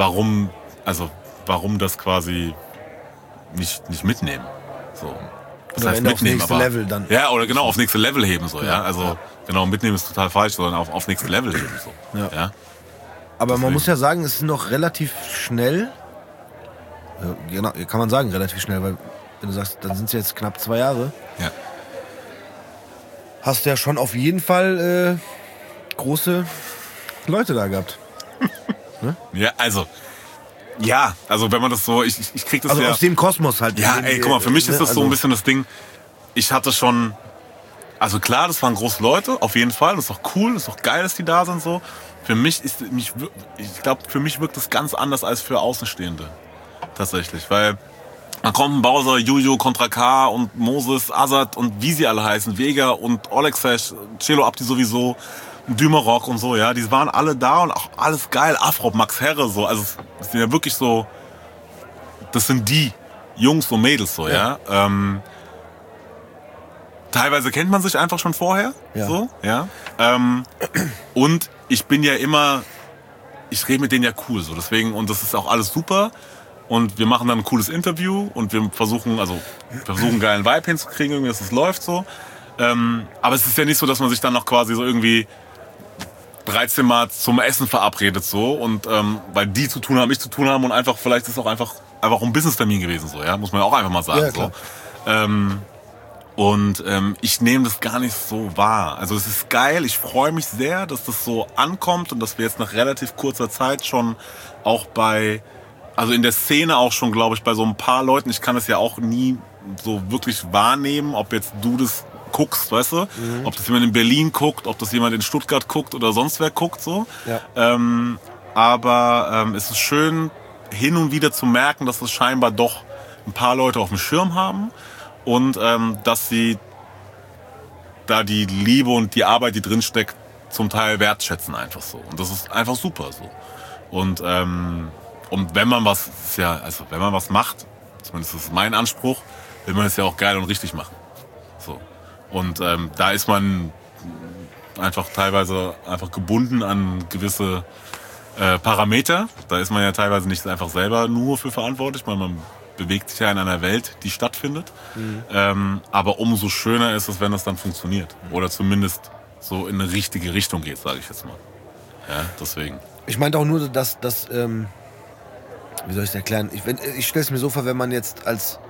warum das quasi nicht mitnehmen. So. das oder heißt aufs mitnehmen, nächste aber, Level dann. Ja, oder genau, aufs nächste Level heben, so, ja. Also, genau, mitnehmen ist total falsch, sondern aufs nächste Level heben, so. Ja. Aber Deswegen. man muss ja sagen, es ist noch relativ schnell. Ja, genau, kann man sagen, relativ schnell, weil wenn du sagst, dann sind es jetzt knapp 2 Jahre. Ja. Hast du ja schon auf jeden Fall große Leute da gehabt. Ja, also wenn man das so, ich krieg das Also ja... aus dem Kosmos halt. Ja, ey, guck mal, für mich ist das so ein bisschen das Ding, ich hatte schon, also klar, das waren große Leute, auf jeden Fall, das ist auch cool, das ist auch geil, dass die da sind, so. Für mich ich glaube, für mich wirkt das ganz anders als für Außenstehende, tatsächlich, weil dann kommen Bowser, Juju, Contra K und Moses, Azad und wie sie alle heißen, Vega und Olexesh, Celo Abdi sowieso, Dümerok und so, ja, die waren alle da und auch alles geil, Afrop, Max Herre, so, also es sind ja wirklich so, das sind die Jungs und Mädels so, ja. Teilweise kennt man sich einfach schon vorher, so, ja. Und ich bin ja immer, ich rede mit denen ja cool, so, deswegen, und das ist auch alles super. Und wir machen dann ein cooles Interview und wir versuchen einen geilen Vibe hinzukriegen, irgendwie, dass es läuft so. Aber es ist ja nicht so, dass man sich dann noch quasi so irgendwie 13 Mal zum Essen verabredet so und weil die zu tun haben, ich zu tun haben und einfach vielleicht ist es auch einfach ein Business-Termin gewesen so, ja, muss man ja auch einfach mal sagen. Ja, so. Ich nehme das gar nicht so wahr. Also es ist geil, ich freue mich sehr, dass das so ankommt und dass wir jetzt nach relativ kurzer Zeit schon auch also in der Szene auch schon, glaube ich, bei so ein paar Leuten, ich kann das ja auch nie so wirklich wahrnehmen, ob jetzt du das guckst, weißt du? Ob das jemand in Berlin guckt, ob das jemand in Stuttgart guckt oder sonst wer guckt, so. Ja. Aber es ist schön, hin und wieder zu merken, dass das scheinbar doch ein paar Leute auf dem Schirm haben und dass sie da die Liebe und die Arbeit, die drinsteckt, zum Teil wertschätzen einfach so. Und das ist einfach super so. Und wenn man wenn man was macht, zumindest ist es mein Anspruch, will man es ja auch geil und richtig machen. So. Und da ist man einfach teilweise einfach gebunden an gewisse Parameter. Da ist man ja teilweise nicht einfach selber nur für verantwortlich, weil man bewegt sich ja in einer Welt, die stattfindet. Aber umso schöner ist es, wenn es dann funktioniert. Oder zumindest so in eine richtige Richtung geht, sage ich jetzt mal. Ja, deswegen. Ich meinte auch nur, dass wie soll ich es erklären? Ich stelle es mir so vor, wenn man jetzt als,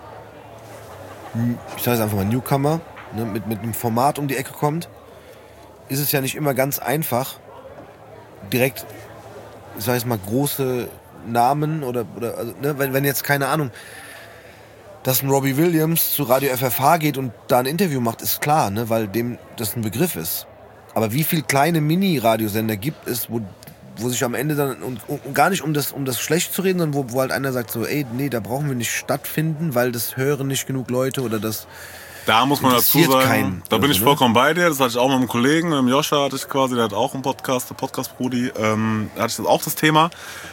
ich sage es einfach mal, Newcomer, ne, mit einem Format um die Ecke kommt, ist es ja nicht immer ganz einfach, direkt, ich sage es mal, große Namen oder also, ne, wenn jetzt, keine Ahnung, dass ein Robbie Williams zu Radio FFH geht und da ein Interview macht, ist klar, ne, weil dem das ein Begriff ist. Aber wie viele kleine Mini-Radiosender gibt es, wo sich am Ende dann, und gar nicht um das schlecht zu reden, sondern wo halt einer sagt so, ey, nee, da brauchen wir nicht stattfinden, weil das hören nicht genug Leute oder das da muss man dazu sagen, keinen, da bin also, ich vollkommen bei dir, das hatte ich auch mit einem Kollegen, mit dem Joscha hatte ich quasi, der hat auch einen Podcast, der Podcast-Brudi, da hatte ich das auch das Thema.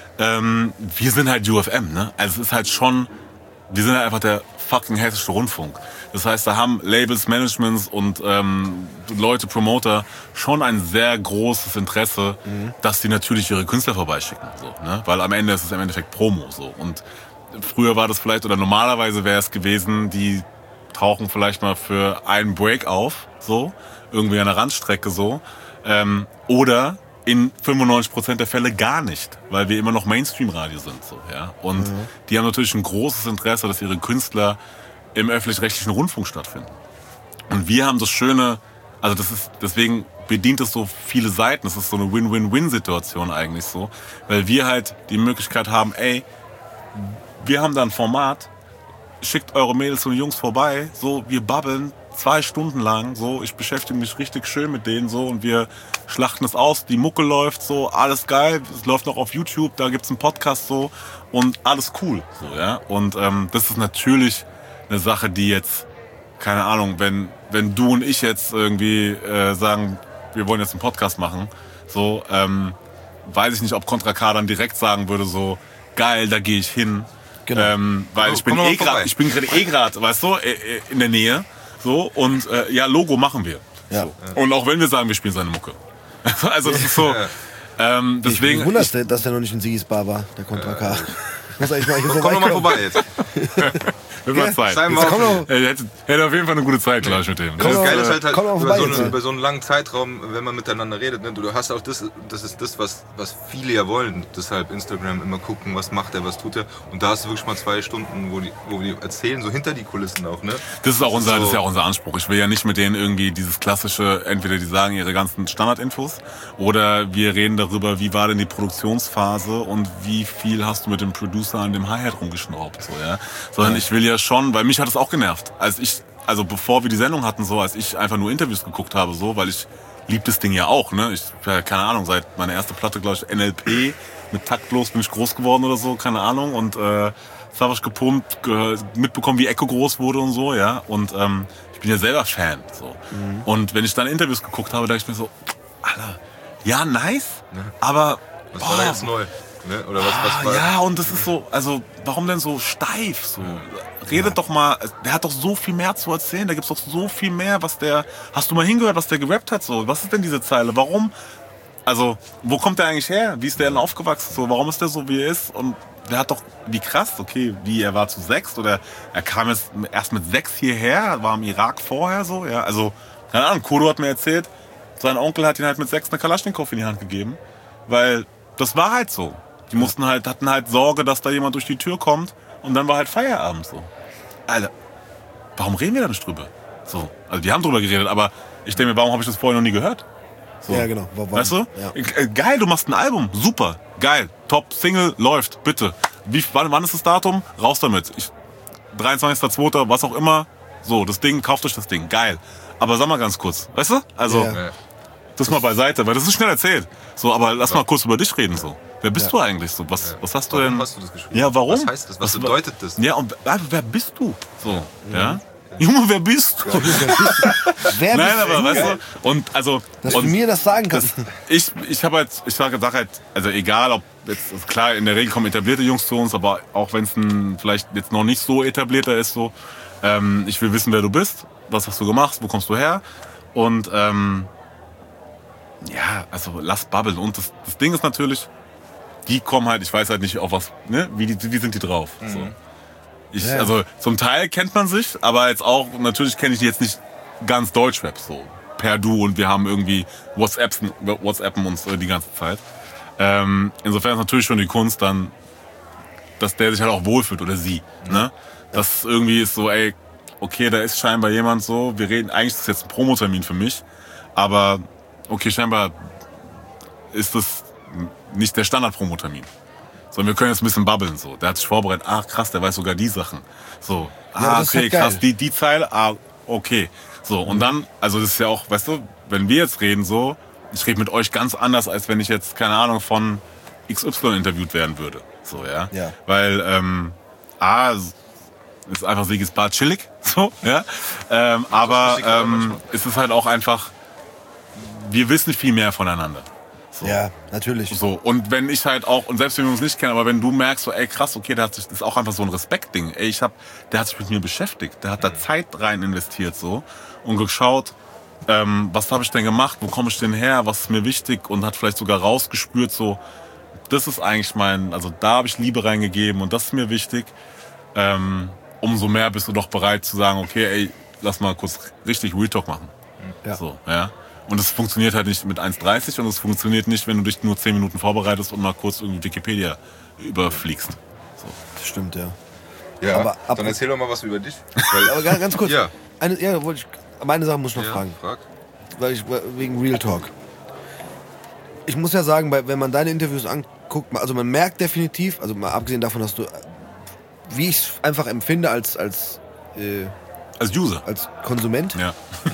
Wir sind halt UFM, ne? Also es ist halt schon, wir sind halt einfach der fucking hessische Rundfunk. Das heißt, da haben Labels, Managements und Leute, Promoter schon ein sehr großes Interesse, dass die natürlich ihre Künstler vorbeischicken. So, ne? Weil am Ende ist es im Endeffekt Promo. So. Und früher war das vielleicht, oder normalerweise wäre es gewesen, die tauchen vielleicht mal für einen Break auf, so, irgendwie an der Randstrecke so. Oder in 95% der Fälle gar nicht, weil wir immer noch Mainstream-Radio sind. So, ja? Und die haben natürlich ein großes Interesse, dass ihre Künstler im öffentlich-rechtlichen Rundfunk stattfinden. Und wir haben das Schöne, also deswegen bedient es so viele Seiten, das ist so eine Win-Win-Win-Situation eigentlich so, weil wir halt die Möglichkeit haben, ey, wir haben da ein Format, schickt eure Mädels und Jungs vorbei, so, wir babbeln 2 Stunden lang, so, ich beschäftige mich richtig schön mit denen, so, und wir schlachten es aus, die Mucke läuft, so, alles geil, es läuft noch auf YouTube, da gibt's einen Podcast, so, und alles cool, so, ja, und das ist natürlich eine Sache, die jetzt, keine Ahnung, wenn du und ich jetzt irgendwie sagen, wir wollen jetzt einen Podcast machen, so, weiß ich nicht, ob Contra K dann direkt sagen würde, so, geil, da gehe ich hin, genau. Weil ich bin gerade, weißt du, in der Nähe, so, und ja, Logo machen wir. Ja. So. Und auch wenn wir sagen, wir spielen seine Mucke. Also das ist so, deswegen... Ich wundere, dass der noch nicht in Sigis Bar war, der Contra K. Muss eigentlich mal hier Komm doch mal vorbei jetzt. Wird mal Zeit. Hätte auf jeden Fall eine gute Zeit, glaube ich, mit dem. Das Geile ist halt vorbei, über so einen langen Zeitraum, wenn man miteinander redet, ne? Du hast auch das ist das, was viele ja wollen. Deshalb Instagram immer gucken, was macht er, was tut er. Und da hast du wirklich mal 2 Stunden, wo die erzählen, so hinter die Kulissen auch, ne? Das ist ja auch unser Anspruch. Ich will ja nicht mit denen irgendwie dieses klassische, entweder die sagen ihre ganzen Standardinfos oder wir reden darüber, wie war denn die Produktionsphase und wie viel hast du mit dem Producer an dem Hi-Hat rumgeschraubt, so, ja. Sondern ich will ja schon, weil mich hat es auch genervt, also bevor wir die Sendung hatten, so, als ich einfach nur Interviews geguckt habe, so, weil ich lieb das Ding ja auch, ne. Ich, keine Ahnung, seit meiner ersten Platte, glaube ich, NLP, mit Taktlos bin ich groß geworden oder so, keine Ahnung, und, Savage gepumpt, mitbekommen, wie Echo groß wurde und so, ja. Und ich bin ja selber Fan. So. Und wenn ich dann Interviews geguckt habe, dachte ich mir so, Alter, ja, nice, aber... Was war da jetzt neu? Ne? Oder was war? Ja, und das ist so, also warum denn so steif? So? Redet doch mal, der hat doch so viel mehr zu erzählen, da gibt's doch so viel mehr, hast du mal hingehört, was der gerappt hat? So? Was ist denn diese Zeile? Warum? Also, wo kommt der eigentlich her? Wie ist der denn aufgewachsen? So? Warum ist der so, wie er ist? Und der hat doch, wie krass, okay, wie er war zu 6 oder er kam jetzt erst mit 6 hierher, war im Irak vorher so, ja, also, keine Ahnung, Kodo hat mir erzählt, sein Onkel hat ihn halt mit 6 eine Kalaschnikow in die Hand gegeben, weil das war halt so. Die hatten halt Sorge, dass da jemand durch die Tür kommt und dann war halt Feierabend so. Alter, warum reden wir da nicht drüber? So, also wir haben drüber geredet, aber ich denke mir, warum habe ich das vorher noch nie gehört? So. Ja, genau. Weißt du? Ja. Geil, du machst ein Album. Super. Geil. Top. Single. Läuft. Bitte. Wann ist das Datum? Raus damit. 23.02. Was auch immer. So, das Ding. Kauft euch das Ding. Geil. Aber sag mal ganz kurz. Weißt du? Also, das mal beiseite. Weil das ist schnell erzählt. So, aber lass mal kurz über dich reden. So. Wer bist du eigentlich? So, was hast du denn? Warum hast du das geschrieben? Ja, warum? Was heißt das? Was bedeutet das? Ja, und wer bist du? So, ja? Junge, wer bist du? Wer Nein, bist aber du? weißt du, und also. Dass du mir das sagen kannst. Ich sage halt, also egal, ob jetzt, also klar, in der Regel kommen etablierte Jungs zu uns, aber auch wenn es vielleicht jetzt noch nicht so etablierter ist, so, ich will wissen, wer du bist, was hast du gemacht, wo kommst du her und, ja, also lass babbeln. Und das Ding ist natürlich, die kommen halt, ich weiß halt nicht auf was, ne, wie sind die drauf, so. Also zum Teil kennt man sich, aber jetzt auch, natürlich kenne ich die jetzt nicht ganz Deutschrap so per Du und wir haben irgendwie WhatsAppen uns die ganze Zeit. Insofern ist natürlich schon die Kunst dann, dass der sich halt auch wohlfühlt oder sie. Ne? Das irgendwie ist so, ey, okay, da ist scheinbar jemand so, wir reden, eigentlich ist das jetzt ein Promotermin für mich, aber okay, scheinbar ist das nicht der Standard-Promotermin. Sondern wir können jetzt ein bisschen babbeln, so. Der hat sich vorbereitet, ach krass, der weiß sogar die Sachen. So, okay, krass, die Zeile, okay. So, und dann, also das ist ja auch, weißt du, wenn wir jetzt reden so, ich rede mit euch ganz anders, als wenn ich jetzt, keine Ahnung, von XY interviewt werden würde. So, ja. Weil, ist einfach Siegesbad chillig, so, ja. Aber es ist halt auch einfach, wir wissen viel mehr voneinander. So. Ja, natürlich. So, und wenn ich halt auch, und selbst wenn wir uns nicht kennen, aber wenn du merkst, so, ey krass, okay, das ist auch einfach so ein Respektding. Ey, der hat sich mit mir beschäftigt, der hat da Zeit rein investiert so und geschaut, was habe ich denn gemacht, wo komme ich denn her, was ist mir wichtig und hat vielleicht sogar rausgespürt, so, das ist eigentlich also da habe ich Liebe reingegeben und das ist mir wichtig. Umso mehr bist du doch bereit zu sagen, okay, ey, lass mal kurz richtig Real Talk machen. Ja. So, ja. Und es funktioniert halt nicht mit 1,30 und es funktioniert nicht, wenn du dich nur 10 Minuten vorbereitest und mal kurz irgendwie Wikipedia überfliegst. So. Das stimmt, ja. Ja, aber dann erzähl doch mal was über dich. Aber ganz kurz. Ja. Meine Sache muss ich noch fragen. Frag. Wegen Real Talk. Ich muss ja sagen, wenn man deine Interviews anguckt, also man merkt definitiv, also mal abgesehen davon, dass du, wie ich es einfach empfinde als User. Als Konsument. Ja.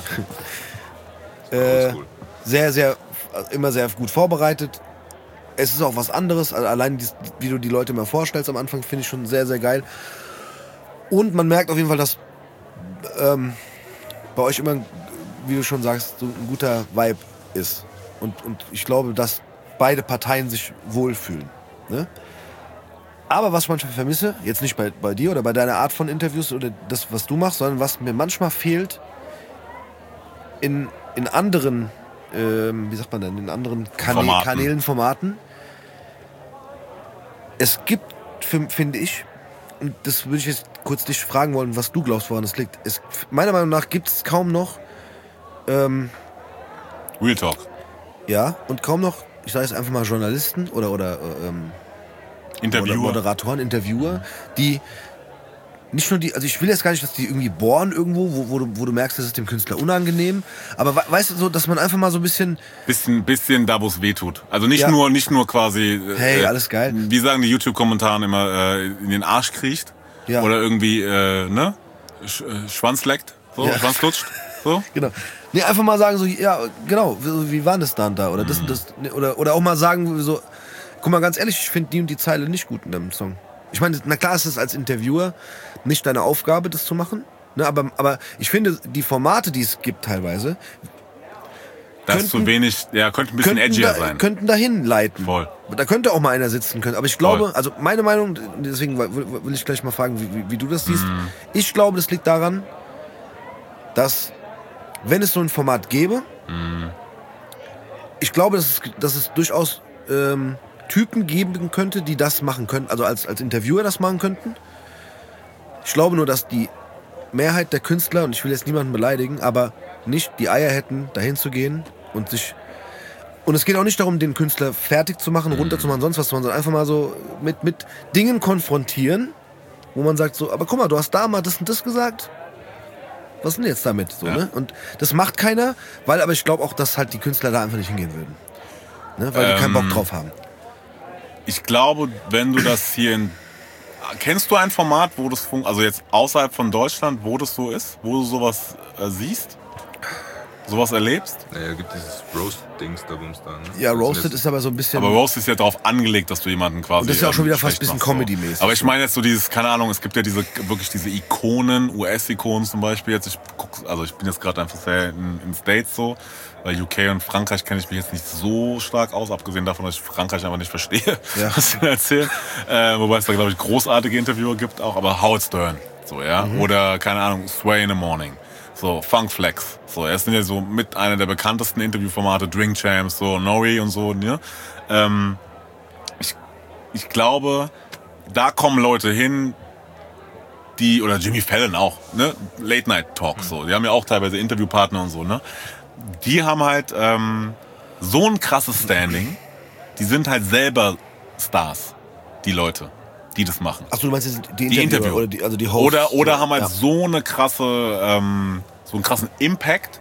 Sehr, sehr, immer sehr gut vorbereitet. Es ist auch was anderes. Also allein, wie du die Leute mal vorstellst am Anfang, finde ich schon sehr, sehr geil. Und man merkt auf jeden Fall, dass bei euch immer, wie du schon sagst, so ein guter Vibe ist. Und ich glaube, dass beide Parteien sich wohlfühlen. Ne? Aber was ich manchmal vermisse, jetzt nicht bei dir oder bei deiner Art von Interviews oder das, was du machst, sondern was mir manchmal fehlt in anderen, wie sagt man denn, in anderen Kanälen, Formaten. Es gibt, finde ich, und das würde ich jetzt kurz dich fragen wollen, was du glaubst, woran es liegt. Meiner Meinung nach gibt es kaum noch Real Talk. Ja, und kaum noch, ich sage jetzt einfach mal Journalisten oder Interviewer. Moderatoren, Interviewer, die nicht nur also ich will jetzt gar nicht, dass die irgendwie bohren irgendwo, wo du merkst, das ist dem Künstler unangenehm, aber weißt du, so, dass man einfach mal so ein bisschen da, wo es weh tut. Also nicht nur quasi, hey, alles geil. Wie sagen die YouTube-Kommentaren immer, in den Arsch kriecht. Ja. Oder irgendwie, Schwanz leckt, so, Ja. Schwanz lutscht. So. Genau. Nee, einfach mal sagen so, ja, genau, wie war das dann da? Oder das und das. Oder auch mal sagen so, guck mal, ganz ehrlich, ich finde die und die Zeile nicht gut in deinem Song. Ich meine, na klar ist es als Interviewer nicht deine Aufgabe, das zu machen. Ne, aber ich finde, die Formate, die es gibt teilweise, Das ist zu wenig, könnte ein bisschen edgier sein. Könnten dahin leiten. Voll. Da könnte auch mal einer sitzen können. Aber ich glaube, also meine Meinung, deswegen will ich gleich mal fragen, wie du das siehst. Ich glaube, das liegt daran, dass, wenn es so ein Format gäbe, ich glaube, dass es durchaus Typen geben könnte, die das machen könnten, also als Interviewer das machen könnten. Ich glaube nur, dass die Mehrheit der Künstler, und ich will jetzt niemanden beleidigen, aber nicht die Eier hätten, dahin zu gehen und sich... Und es geht auch nicht darum, den Künstler fertig zu machen, runterzumachen, sonst was, sondern einfach mal so mit Dingen konfrontieren, wo man sagt so, aber guck mal, du hast da mal das und das gesagt. Was ist denn jetzt damit? So, ne? Und das macht keiner, aber ich glaube auch, dass halt die Künstler da einfach nicht hingehen würden. Ne? Weil die keinen Bock drauf haben. Ich glaube, wenn du das hier kennst du ein Format, wo das also jetzt außerhalb von Deutschland, wo das so ist? Wo du sowas siehst? Sowas erlebst? Naja, gibt dieses Roast-Dings da, Bums da, ne? Ja, Roasted ist aber so ein bisschen... Aber Roast ist ja darauf angelegt, dass du jemanden quasi... Und das ist ja auch schon wieder fast ein schlecht bisschen machst, Comedy-mäßig. So. Aber ich meine jetzt so dieses, keine Ahnung, es gibt ja wirklich diese Ikonen, US-Ikonen zum Beispiel. Jetzt, ich bin jetzt gerade einfach sehr in States so. Bei UK und Frankreich kenne ich mich jetzt nicht so stark aus, abgesehen davon, dass ich Frankreich einfach nicht verstehe, was sie erzählen. Wobei es da, glaube ich, großartige Interviewer gibt auch, aber Howard Stern, so, ja. Oder, keine Ahnung, Sway in the Morning. So, Funk Flex. So, er ist ja so mit einer der bekanntesten Interviewformate, Drink Champs, so, Nori und so, ne? Ich glaube, da kommen Leute hin, oder Jimmy Fallon auch, ne? Late Night Talk, so. Die haben ja auch teilweise Interviewpartner und so, ne? Die haben halt, so ein krasses Standing. Die sind halt selber Stars, die Leute, die das machen. Achso, du meinst jetzt die Interviewer oder die Hosts? Oder haben halt so eine krasse, so einen krassen Impact,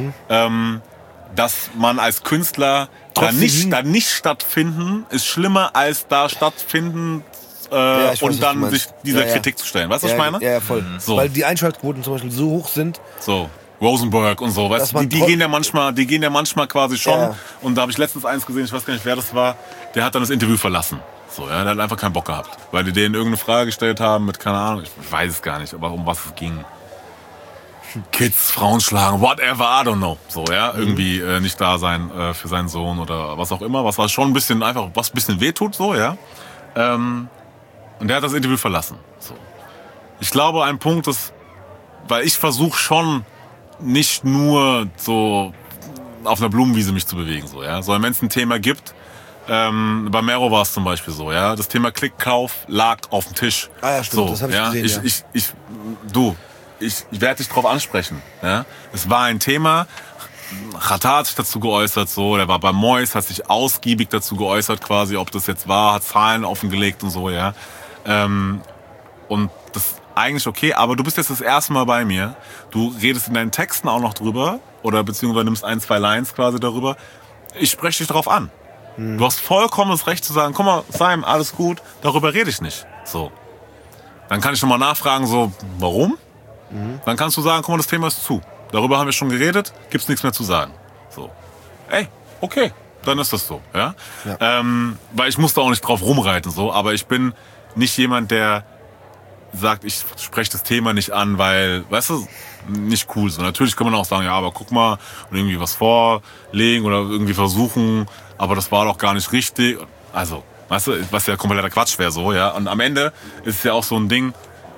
dass man als Künstler da nicht stattfinden ist schlimmer als da stattfinden und dann sich dieser Kritik zu stellen. Weißt du, was ich meine? Ja, voll. So. Weil die Einschaltquoten zum Beispiel so hoch sind. So. Rosenberg und so, weißt du, die gehen ja manchmal quasi schon. Ja. Und da habe ich letztens eins gesehen, ich weiß gar nicht, wer das war, der hat dann das Interview verlassen. So, ja, der hat einfach keinen Bock gehabt. Weil die denen irgendeine Frage gestellt haben mit, keine Ahnung, ich weiß es gar nicht, aber um was es ging. Kids, Frauen schlagen, whatever, I don't know. So, ja, irgendwie nicht da sein für seinen Sohn oder was auch immer, was halt schon ein bisschen wehtut, so, ja. Und der hat das Interview verlassen. So. Ich glaube, ein Punkt ist, weil ich versuche schon nicht nur so auf einer Blumenwiese mich zu bewegen, so, ja. Sondern wenn es ein Thema gibt, bei Mero war es zum Beispiel so, ja. Das Thema Klickkauf lag auf dem Tisch. Ah ja, stimmt, so, das habe ich gesehen, Ich werde dich drauf ansprechen, ja. Es war ein Thema, Chata hat sich dazu geäußert, so, der war bei Mois, hat sich ausgiebig dazu geäußert, quasi, ob das jetzt war, hat Zahlen offengelegt und so, ja. Und das eigentlich okay, aber du bist jetzt das erste Mal bei mir. Du redest in deinen Texten auch noch drüber oder beziehungsweise nimmst 1, 2 Lines quasi darüber. Ich spreche dich drauf an. Du hast vollkommenes Recht zu sagen, guck mal, Simon, alles gut, darüber rede ich nicht. So. Dann kann ich nochmal nachfragen, so, warum? Dann kannst du sagen, guck mal, das Thema ist zu. Darüber haben wir schon geredet, gibt's nichts mehr zu sagen. So. Ey, okay, dann ist das so, ja? Weil ich muss da auch nicht drauf rumreiten, so, aber ich bin nicht jemand, der sagt, ich spreche das Thema nicht an, weil, weißt du, nicht cool so. Natürlich kann man auch sagen, ja, aber guck mal und irgendwie was vorlegen oder irgendwie versuchen, aber das war doch gar nicht richtig. Also, weißt du, was ja kompletter Quatsch wäre so, ja. Und am Ende ist es ja auch so ein Ding,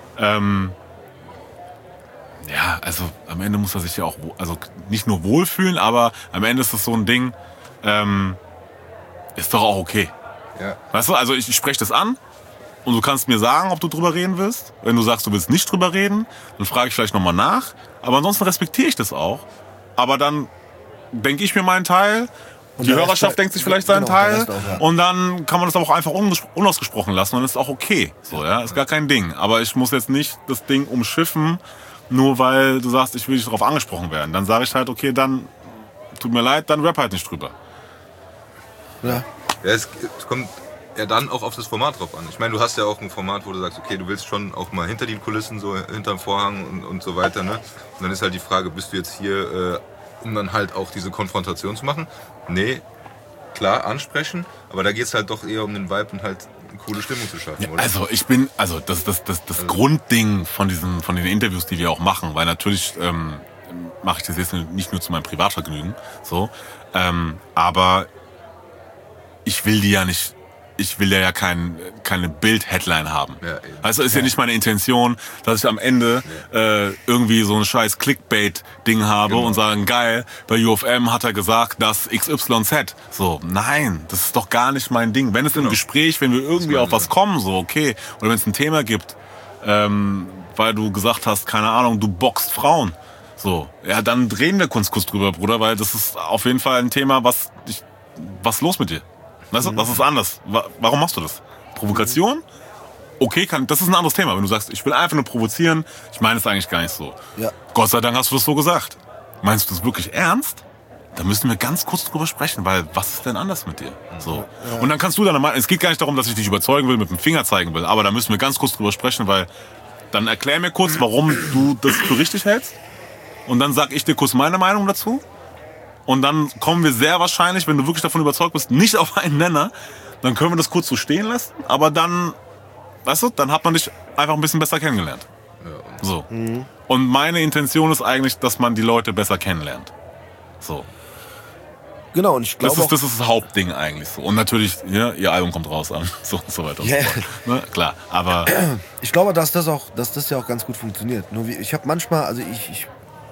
ja, also am Ende muss er sich ja auch, also nicht nur wohlfühlen, aber am Ende ist es so ein Ding, ist doch auch okay. Ja. Weißt du, also ich spreche das an, und du kannst mir sagen, ob du drüber reden willst. Wenn du sagst, du willst nicht drüber reden, dann frage ich vielleicht nochmal nach. Aber ansonsten respektiere ich das auch. Aber dann denke ich mir meinen Teil. Und die Hörerschaft denkt sich vielleicht seinen Teil. Und dann kann man das aber auch einfach unausgesprochen lassen. Und das ist auch okay. So, ja, ist gar kein Ding. Aber ich muss jetzt nicht das Ding umschiffen, nur weil du sagst, ich will nicht darauf angesprochen werden. Dann sage ich halt, okay, dann tut mir leid, dann rap halt nicht drüber. Ja, es kommt ja dann auch auf das Format drauf an. Ich meine, du hast ja auch ein Format, wo du sagst, okay, du willst schon auch mal hinter den Kulissen, so hinterm Vorhang und so weiter. Ne? Und dann ist halt die Frage, bist du jetzt hier, um dann halt auch diese Konfrontation zu machen? Nee, klar, ansprechen, aber da geht es halt doch eher um den Vibe und halt eine coole Stimmung zu schaffen, oder? Also das Grundding von den Interviews, die wir auch machen, weil natürlich mache ich das jetzt nicht nur zu meinem Privatvergnügen, so, aber ich will ja keine Bild-Headline haben. Ja, also ist ja nicht meine Intention, dass ich am Ende irgendwie so ein scheiß Clickbait-Ding habe und sagen, geil, bei UFM hat er gesagt, dass XYZ. So, nein, das ist doch gar nicht mein Ding. Wenn es im Gespräch, wenn wir irgendwie auf was kommen, so, okay, oder wenn es ein Thema gibt, weil du gesagt hast, keine Ahnung, du boxt Frauen. So, ja, dann reden wir kurz drüber, Bruder, weil das ist auf jeden Fall ein Thema, was ist los mit dir? Weißt du, das ist anders. Warum machst du das? Provokation? Okay, das ist ein anderes Thema. Wenn du sagst, ich will einfach nur provozieren, ich meine es eigentlich gar nicht so. Ja. Gott sei Dank hast du das so gesagt. Meinst du das wirklich ernst? Da müssen wir ganz kurz drüber sprechen, weil was ist denn anders mit dir? So. Ja. Und dann kannst du deine Meinung, es geht gar nicht darum, dass ich dich überzeugen will, mit dem Finger zeigen will, aber da müssen wir ganz kurz drüber sprechen, weil dann erklär mir kurz, warum du das für richtig hältst. Und dann sag ich dir kurz meine Meinung dazu. Und dann kommen wir sehr wahrscheinlich, wenn du wirklich davon überzeugt bist, nicht auf einen Nenner. Dann können wir das kurz so stehen lassen. Aber dann, weißt du, dann hat man dich einfach ein bisschen besser kennengelernt. Ja. So. Mhm. Und meine Intention ist eigentlich, dass man die Leute besser kennenlernt. So. Genau, und ich glaube das ist das Hauptding eigentlich so. Und natürlich, ja, ihr Album kommt raus an. So weiter und so fort. Ne? Klar, aber... Ich glaube, dass das ja auch ganz gut funktioniert. Nur ich habe manchmal, also ich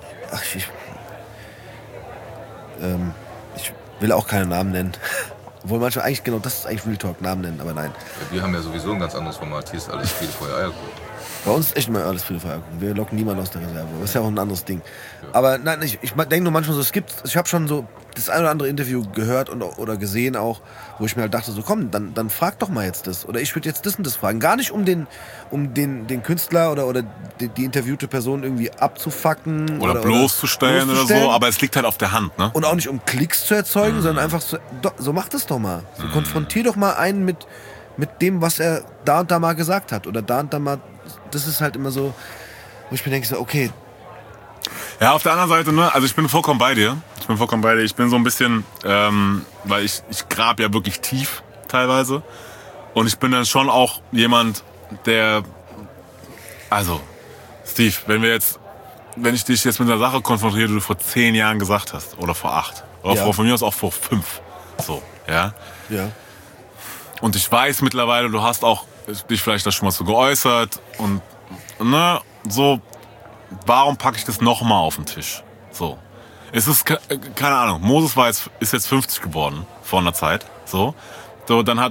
will auch keine Namen nennen. Obwohl manchmal eigentlich, genau, das ist eigentlich Real Talk, Namen nennen, aber nein. Ja, wir haben ja sowieso ein ganz anderes Format. Hier ist alles Friede, Feuer, Eierkuchen. Bei uns ist echt immer alles Friede, Feuer, Eierkuchen. Wir locken niemanden aus der Reserve. Das ist ja auch ein anderes Ding. Ja. Aber nein, ich denke nur manchmal so, ich habe schon so das ein oder andere Interview gehört oder gesehen auch, wo ich mir halt dachte, so komm, dann frag doch mal jetzt das. Oder ich würde jetzt das und das fragen. Gar nicht um den Künstler oder die interviewte Person irgendwie abzufacken. Oder bloßzustellen oder so, aber es liegt halt auf der Hand, ne? Und auch nicht um Klicks zu erzeugen, sondern einfach so mach das doch mal. So konfrontier doch mal einen mit dem, was er da und da mal gesagt hat. Oder da und da mal, das ist halt immer so, wo ich mir denke, so, okay. Ja, auf der anderen Seite, ne, also ich bin vollkommen bei dir. Ich bin so ein bisschen, weil ich grab ja wirklich tief teilweise. Und ich bin dann schon auch jemand, der, also, Steve, wenn ich dich jetzt mit einer Sache konfrontiere, die du vor 10 Jahren gesagt hast, oder vor 8, oder von mir aus auch vor 5, so, ja. Ja. Und ich weiß mittlerweile, du hast auch dich vielleicht da schon mal so geäußert und, ne, so, warum packe ich das nochmal auf den Tisch? So. Es ist, keine Ahnung, Moses ist jetzt 50 geworden, vor einer Zeit, so. So, dann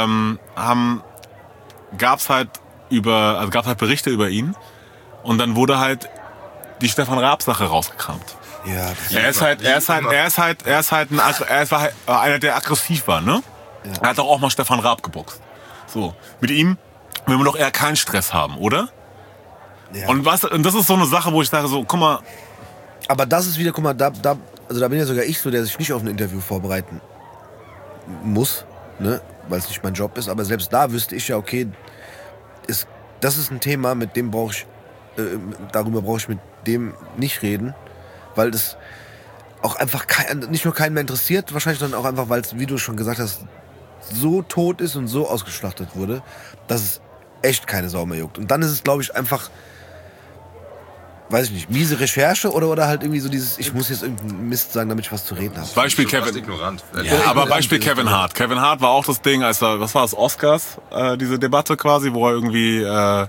gab's halt Berichte über ihn und dann wurde halt die Stefan Raab-Sache rausgekramt. Ja, er war einer, der aggressiv war, ne? Ja. Er hat doch auch mal Stefan Raab geboxt. So, mit ihm will man doch eher keinen Stress haben, oder? Ja. Und das ist so eine Sache, wo ich sage so, guck mal. Aber das ist wieder, guck mal, da bin ja sogar ich so, der sich nicht auf ein Interview vorbereiten muss, ne? Weil es nicht mein Job ist. Aber selbst da wüsste ich ja, okay, das ist ein Thema, mit dem darüber brauche ich mit dem nicht reden, weil das auch einfach nicht nur keinen mehr interessiert, wahrscheinlich, sondern auch einfach, weil es, wie du schon gesagt hast, so tot ist und so ausgeschlachtet wurde, dass es echt keine Sau mehr juckt. Und dann ist es, glaube ich, einfach, weiß ich nicht, miese Recherche oder halt irgendwie so dieses, ich muss jetzt irgendeinen Mist sagen, damit ich was zu reden habe. Beispiel Kevin. Ignorant. Ja, aber Beispiel Kevin Hart. Kevin Hart war auch das Ding, was war das, Oscars, diese Debatte quasi, wo er irgendwie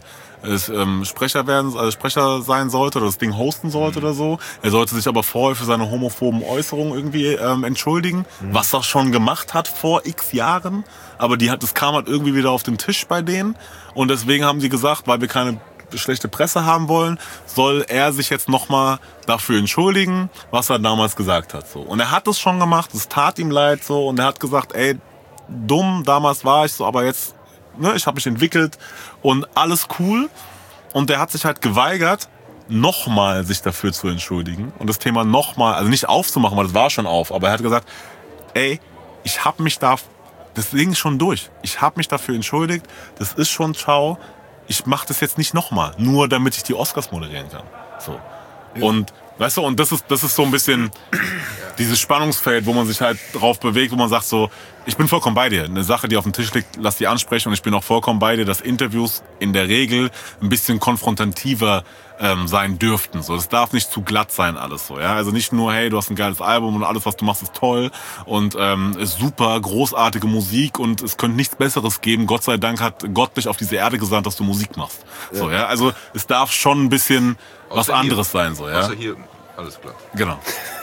Sprecher sein sollte oder das Ding hosten sollte oder so. Er sollte sich aber vorher für seine homophoben Äußerungen irgendwie entschuldigen, was er schon gemacht hat vor x Jahren. Aber das kam halt irgendwie wieder auf den Tisch bei denen. Und deswegen haben sie gesagt, weil wir keine schlechte Presse haben wollen, soll er sich jetzt nochmal dafür entschuldigen, was er damals gesagt hat. So. Und er hat es schon gemacht, es tat ihm leid so und er hat gesagt, ey, dumm, damals war ich so, aber jetzt, ne, ich habe mich entwickelt und alles cool. Und er hat sich halt geweigert, nochmal sich dafür zu entschuldigen und das Thema nochmal, also nicht aufzumachen, weil das war schon auf, aber er hat gesagt, ey, ich habe mich das Ding ist schon durch. Ich habe mich dafür entschuldigt, das ist schon ciao. Ich mache das jetzt nicht nochmal, nur damit ich die Oscars moderieren kann. So. Ja. Und weißt du, und das ist so ein bisschen dieses Spannungsfeld, wo man sich halt drauf bewegt, wo man sagt so, ich bin vollkommen bei dir. Eine Sache, die auf dem Tisch liegt, lass die ansprechen und ich bin auch vollkommen bei dir, dass Interviews in der Regel ein bisschen konfrontativer sein dürften. So, das darf nicht zu glatt sein alles so. Ja, also nicht nur, hey, du hast ein geiles Album und alles, was du machst, ist toll und ist super, großartige Musik und es könnte nichts Besseres geben. Gott sei Dank hat Gott dich auf diese Erde gesandt, dass du Musik machst. Ja. So, ja, also es darf schon ein bisschen was anderes sein. So, ja. Außer hier, alles klar. Genau.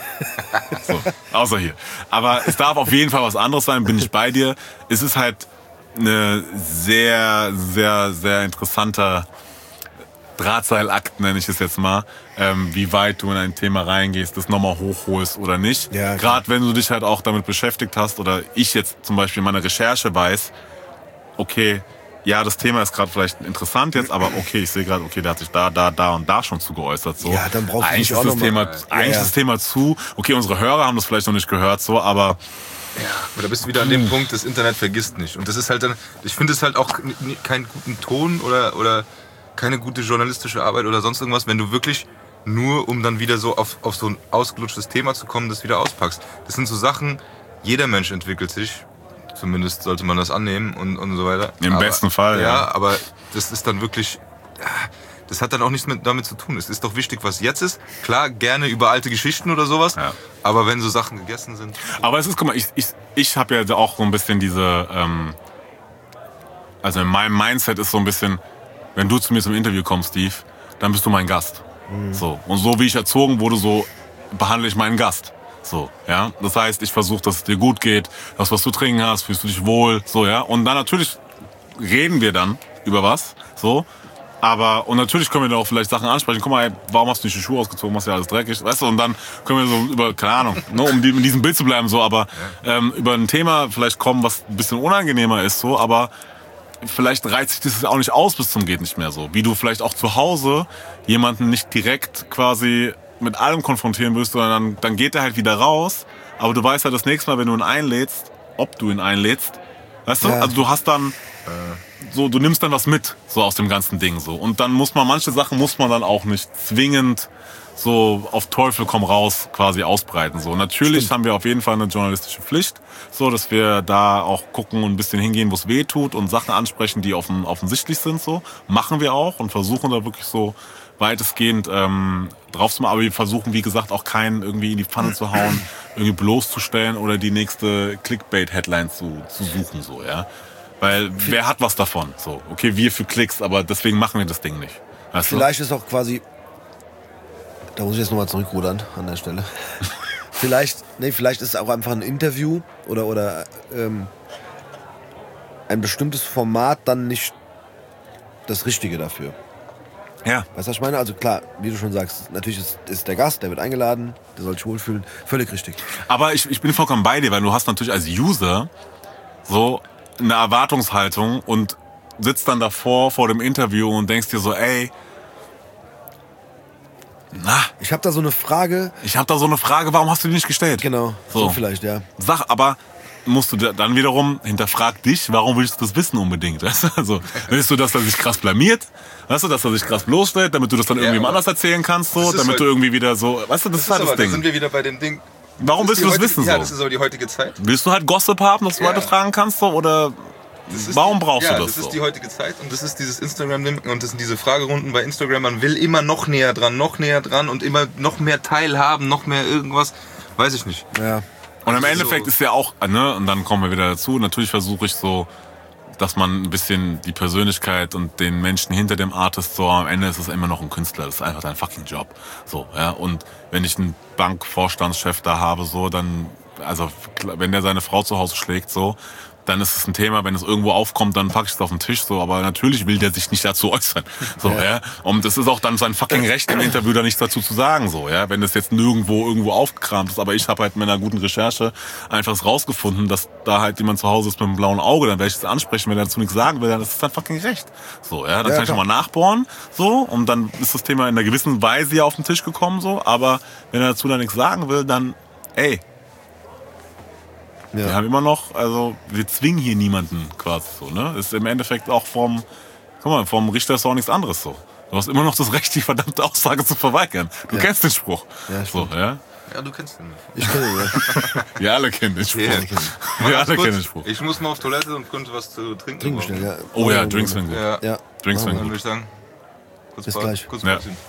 So, außer hier. Aber es darf auf jeden Fall was anderes sein, bin ich bei dir. Es ist halt eine sehr, sehr, sehr interessanter Drahtseilakt, nenne ich es jetzt mal, wie weit du in ein Thema reingehst, das nochmal hochholst oder nicht. Ja, gerade wenn du dich halt auch damit beschäftigt hast oder ich jetzt zum Beispiel in meiner Recherche weiß, okay, ja, das Thema ist gerade vielleicht interessant jetzt, aber okay, ich sehe gerade, okay, der hat sich da und da schon zu geäußert. So. Ja, dann brauchst du eigentlich ist das Thema, eigentlich ist das Thema zu. Okay, unsere Hörer haben das vielleicht noch nicht gehört, so, aber ja, aber da bist du wieder an dem Punkt, das Internet vergisst nicht. Und das ist halt dann, ich finde es halt auch keinen guten Ton oder keine gute journalistische Arbeit oder sonst irgendwas, wenn du wirklich nur, um dann wieder so auf so ein ausgelutschtes Thema zu kommen, das wieder auspackst. Das sind so Sachen, jeder Mensch entwickelt sich, zumindest sollte man das annehmen und so weiter. Im besten Fall, ja. Ja, aber das ist dann wirklich, das hat dann auch nichts damit zu tun. Es ist doch wichtig, was jetzt ist. Klar, gerne über alte Geschichten oder sowas, ja. Aber wenn so Sachen gegessen sind. Aber es ist, guck mal, ich habe ja auch so ein bisschen diese, also in meinem Mindset ist so ein bisschen, wenn du zu mir zum Interview kommst, Steve, dann bist du mein Gast. So. Und so wie ich erzogen wurde, so behandle ich meinen Gast. So, ja. Das heißt, ich versuche, dass es dir gut geht, das, was du trinken hast, fühlst du dich wohl, so, ja. Und dann natürlich reden wir dann über was, so. Aber, und natürlich können wir da auch vielleicht Sachen ansprechen. Guck mal, ey, warum hast du nicht die Schuhe ausgezogen, machst ja alles dreckig, weißt du? Und dann können wir so über, keine Ahnung, ne, um in diesem Bild zu bleiben, so, aber über ein Thema vielleicht kommen, was ein bisschen unangenehmer ist, so, aber vielleicht reizt sich das auch nicht aus bis zum geht nicht mehr so. Wie du vielleicht auch zu Hause jemanden nicht direkt quasi mit allem konfrontieren willst, sondern dann geht er halt wieder raus. Aber du weißt ja das nächste Mal, wenn du ihn einlädst, ob du ihn einlädst, weißt du? Ja. Also du hast dann so, du nimmst dann was mit, so aus dem ganzen Ding so. Und dann manche Sachen muss man dann auch nicht zwingend so auf Teufel komm raus quasi ausbreiten. So. Natürlich haben wir auf jeden Fall eine journalistische Pflicht, so dass wir da auch gucken und ein bisschen hingehen, wo es weh tut und Sachen ansprechen, die offensichtlich sind. So machen wir auch und versuchen da wirklich so weitestgehend drauf zu machen. Aber wir versuchen, wie gesagt, auch keinen irgendwie in die Pfanne zu hauen, irgendwie bloßzustellen oder die nächste Clickbait-Headline zu suchen. So, ja? Weil wer hat was davon? So, okay, wir für Klicks, aber deswegen machen wir das Ding nicht. Weißt Vielleicht ist auch quasi, da muss ich jetzt nochmal zurückrudern an der Stelle. Vielleicht ist es auch einfach ein Interview oder ein bestimmtes Format dann nicht das Richtige dafür. Ja. Weißt du, was ich meine? Also klar, wie du schon sagst, natürlich ist der Gast, der wird eingeladen, der soll sich wohlfühlen. Völlig richtig. Aber ich bin vollkommen bei dir, weil du hast natürlich als User so eine Erwartungshaltung und sitzt dann davor vor dem Interview und denkst dir so, ey, ich habe da so eine Frage. Warum hast du die nicht gestellt? Genau, so vielleicht, ja. Sag, aber musst du dann wiederum, hinterfrag dich, warum willst du das wissen unbedingt? Weißt du? Also, willst du, dass er sich krass blamiert? Weißt du, dass er sich krass bloßstellt, damit du das dann irgendjemand anders erzählen kannst, so, damit du irgendwie wieder so, weißt du, das ist halt das Ding. Da sind wir wieder bei dem Ding. Warum willst du das wissen, so? Ja, das ist aber die heutige Zeit. Willst du halt Gossip haben, dass du Leute fragen kannst, so, oder warum brauchst du das so? Ja, das ist die heutige Zeit und das ist dieses Instagram-Ding und das sind diese Fragerunden bei Instagram. Man will immer noch näher dran und immer noch mehr teilhaben, noch mehr irgendwas. Weiß ich nicht. Ja. Und im Endeffekt ist ja auch, ne, und dann kommen wir wieder dazu, natürlich versuche ich so dass man ein bisschen die Persönlichkeit und den Menschen hinter dem Artist so, am Ende ist es immer noch ein Künstler, das ist einfach dein fucking Job. So, ja, und wenn ich einen Bankvorstandschef da habe, so, dann, also, wenn der seine Frau zu Hause schlägt, so, dann ist es ein Thema, wenn es irgendwo aufkommt, dann packe ich es auf den Tisch, so, aber natürlich will der sich nicht dazu äußern, so, ja, und es ist auch dann sein fucking Recht im Interview da nichts dazu zu sagen, so, ja, wenn es jetzt irgendwo aufgekramt ist, aber ich habe halt mit einer guten Recherche einfach rausgefunden, dass da halt jemand zu Hause ist mit einem blauen Auge, dann werde ich es ansprechen, wenn er dazu nichts sagen will, dann ist es sein fucking Recht, so, ja, dann kann ich nochmal nachbohren, so, und dann ist das Thema in einer gewissen Weise ja auf den Tisch gekommen, so, aber wenn er dazu dann nichts sagen will, dann, ey, wir haben immer noch, also wir zwingen hier niemanden quasi so, ne? Ist im Endeffekt auch vom Richter ist auch nichts anderes so. Du hast immer noch das Recht, die verdammte Aussage zu verweigern. Du kennst den Spruch. Ja, so, ja? Ja, du kennst den. Ich kenne ihn, ja. Wir alle kennen den Spruch. Wir alle kennen den Spruch. Ich muss mal auf Toilette und könnte was zu trinken. Trinken schnell, ja. Oh ja, Drinks sind gut. Ja. Drinks Dann sind würde gut. ich sagen, Bis gleich. Kurz Ja. Pauschen.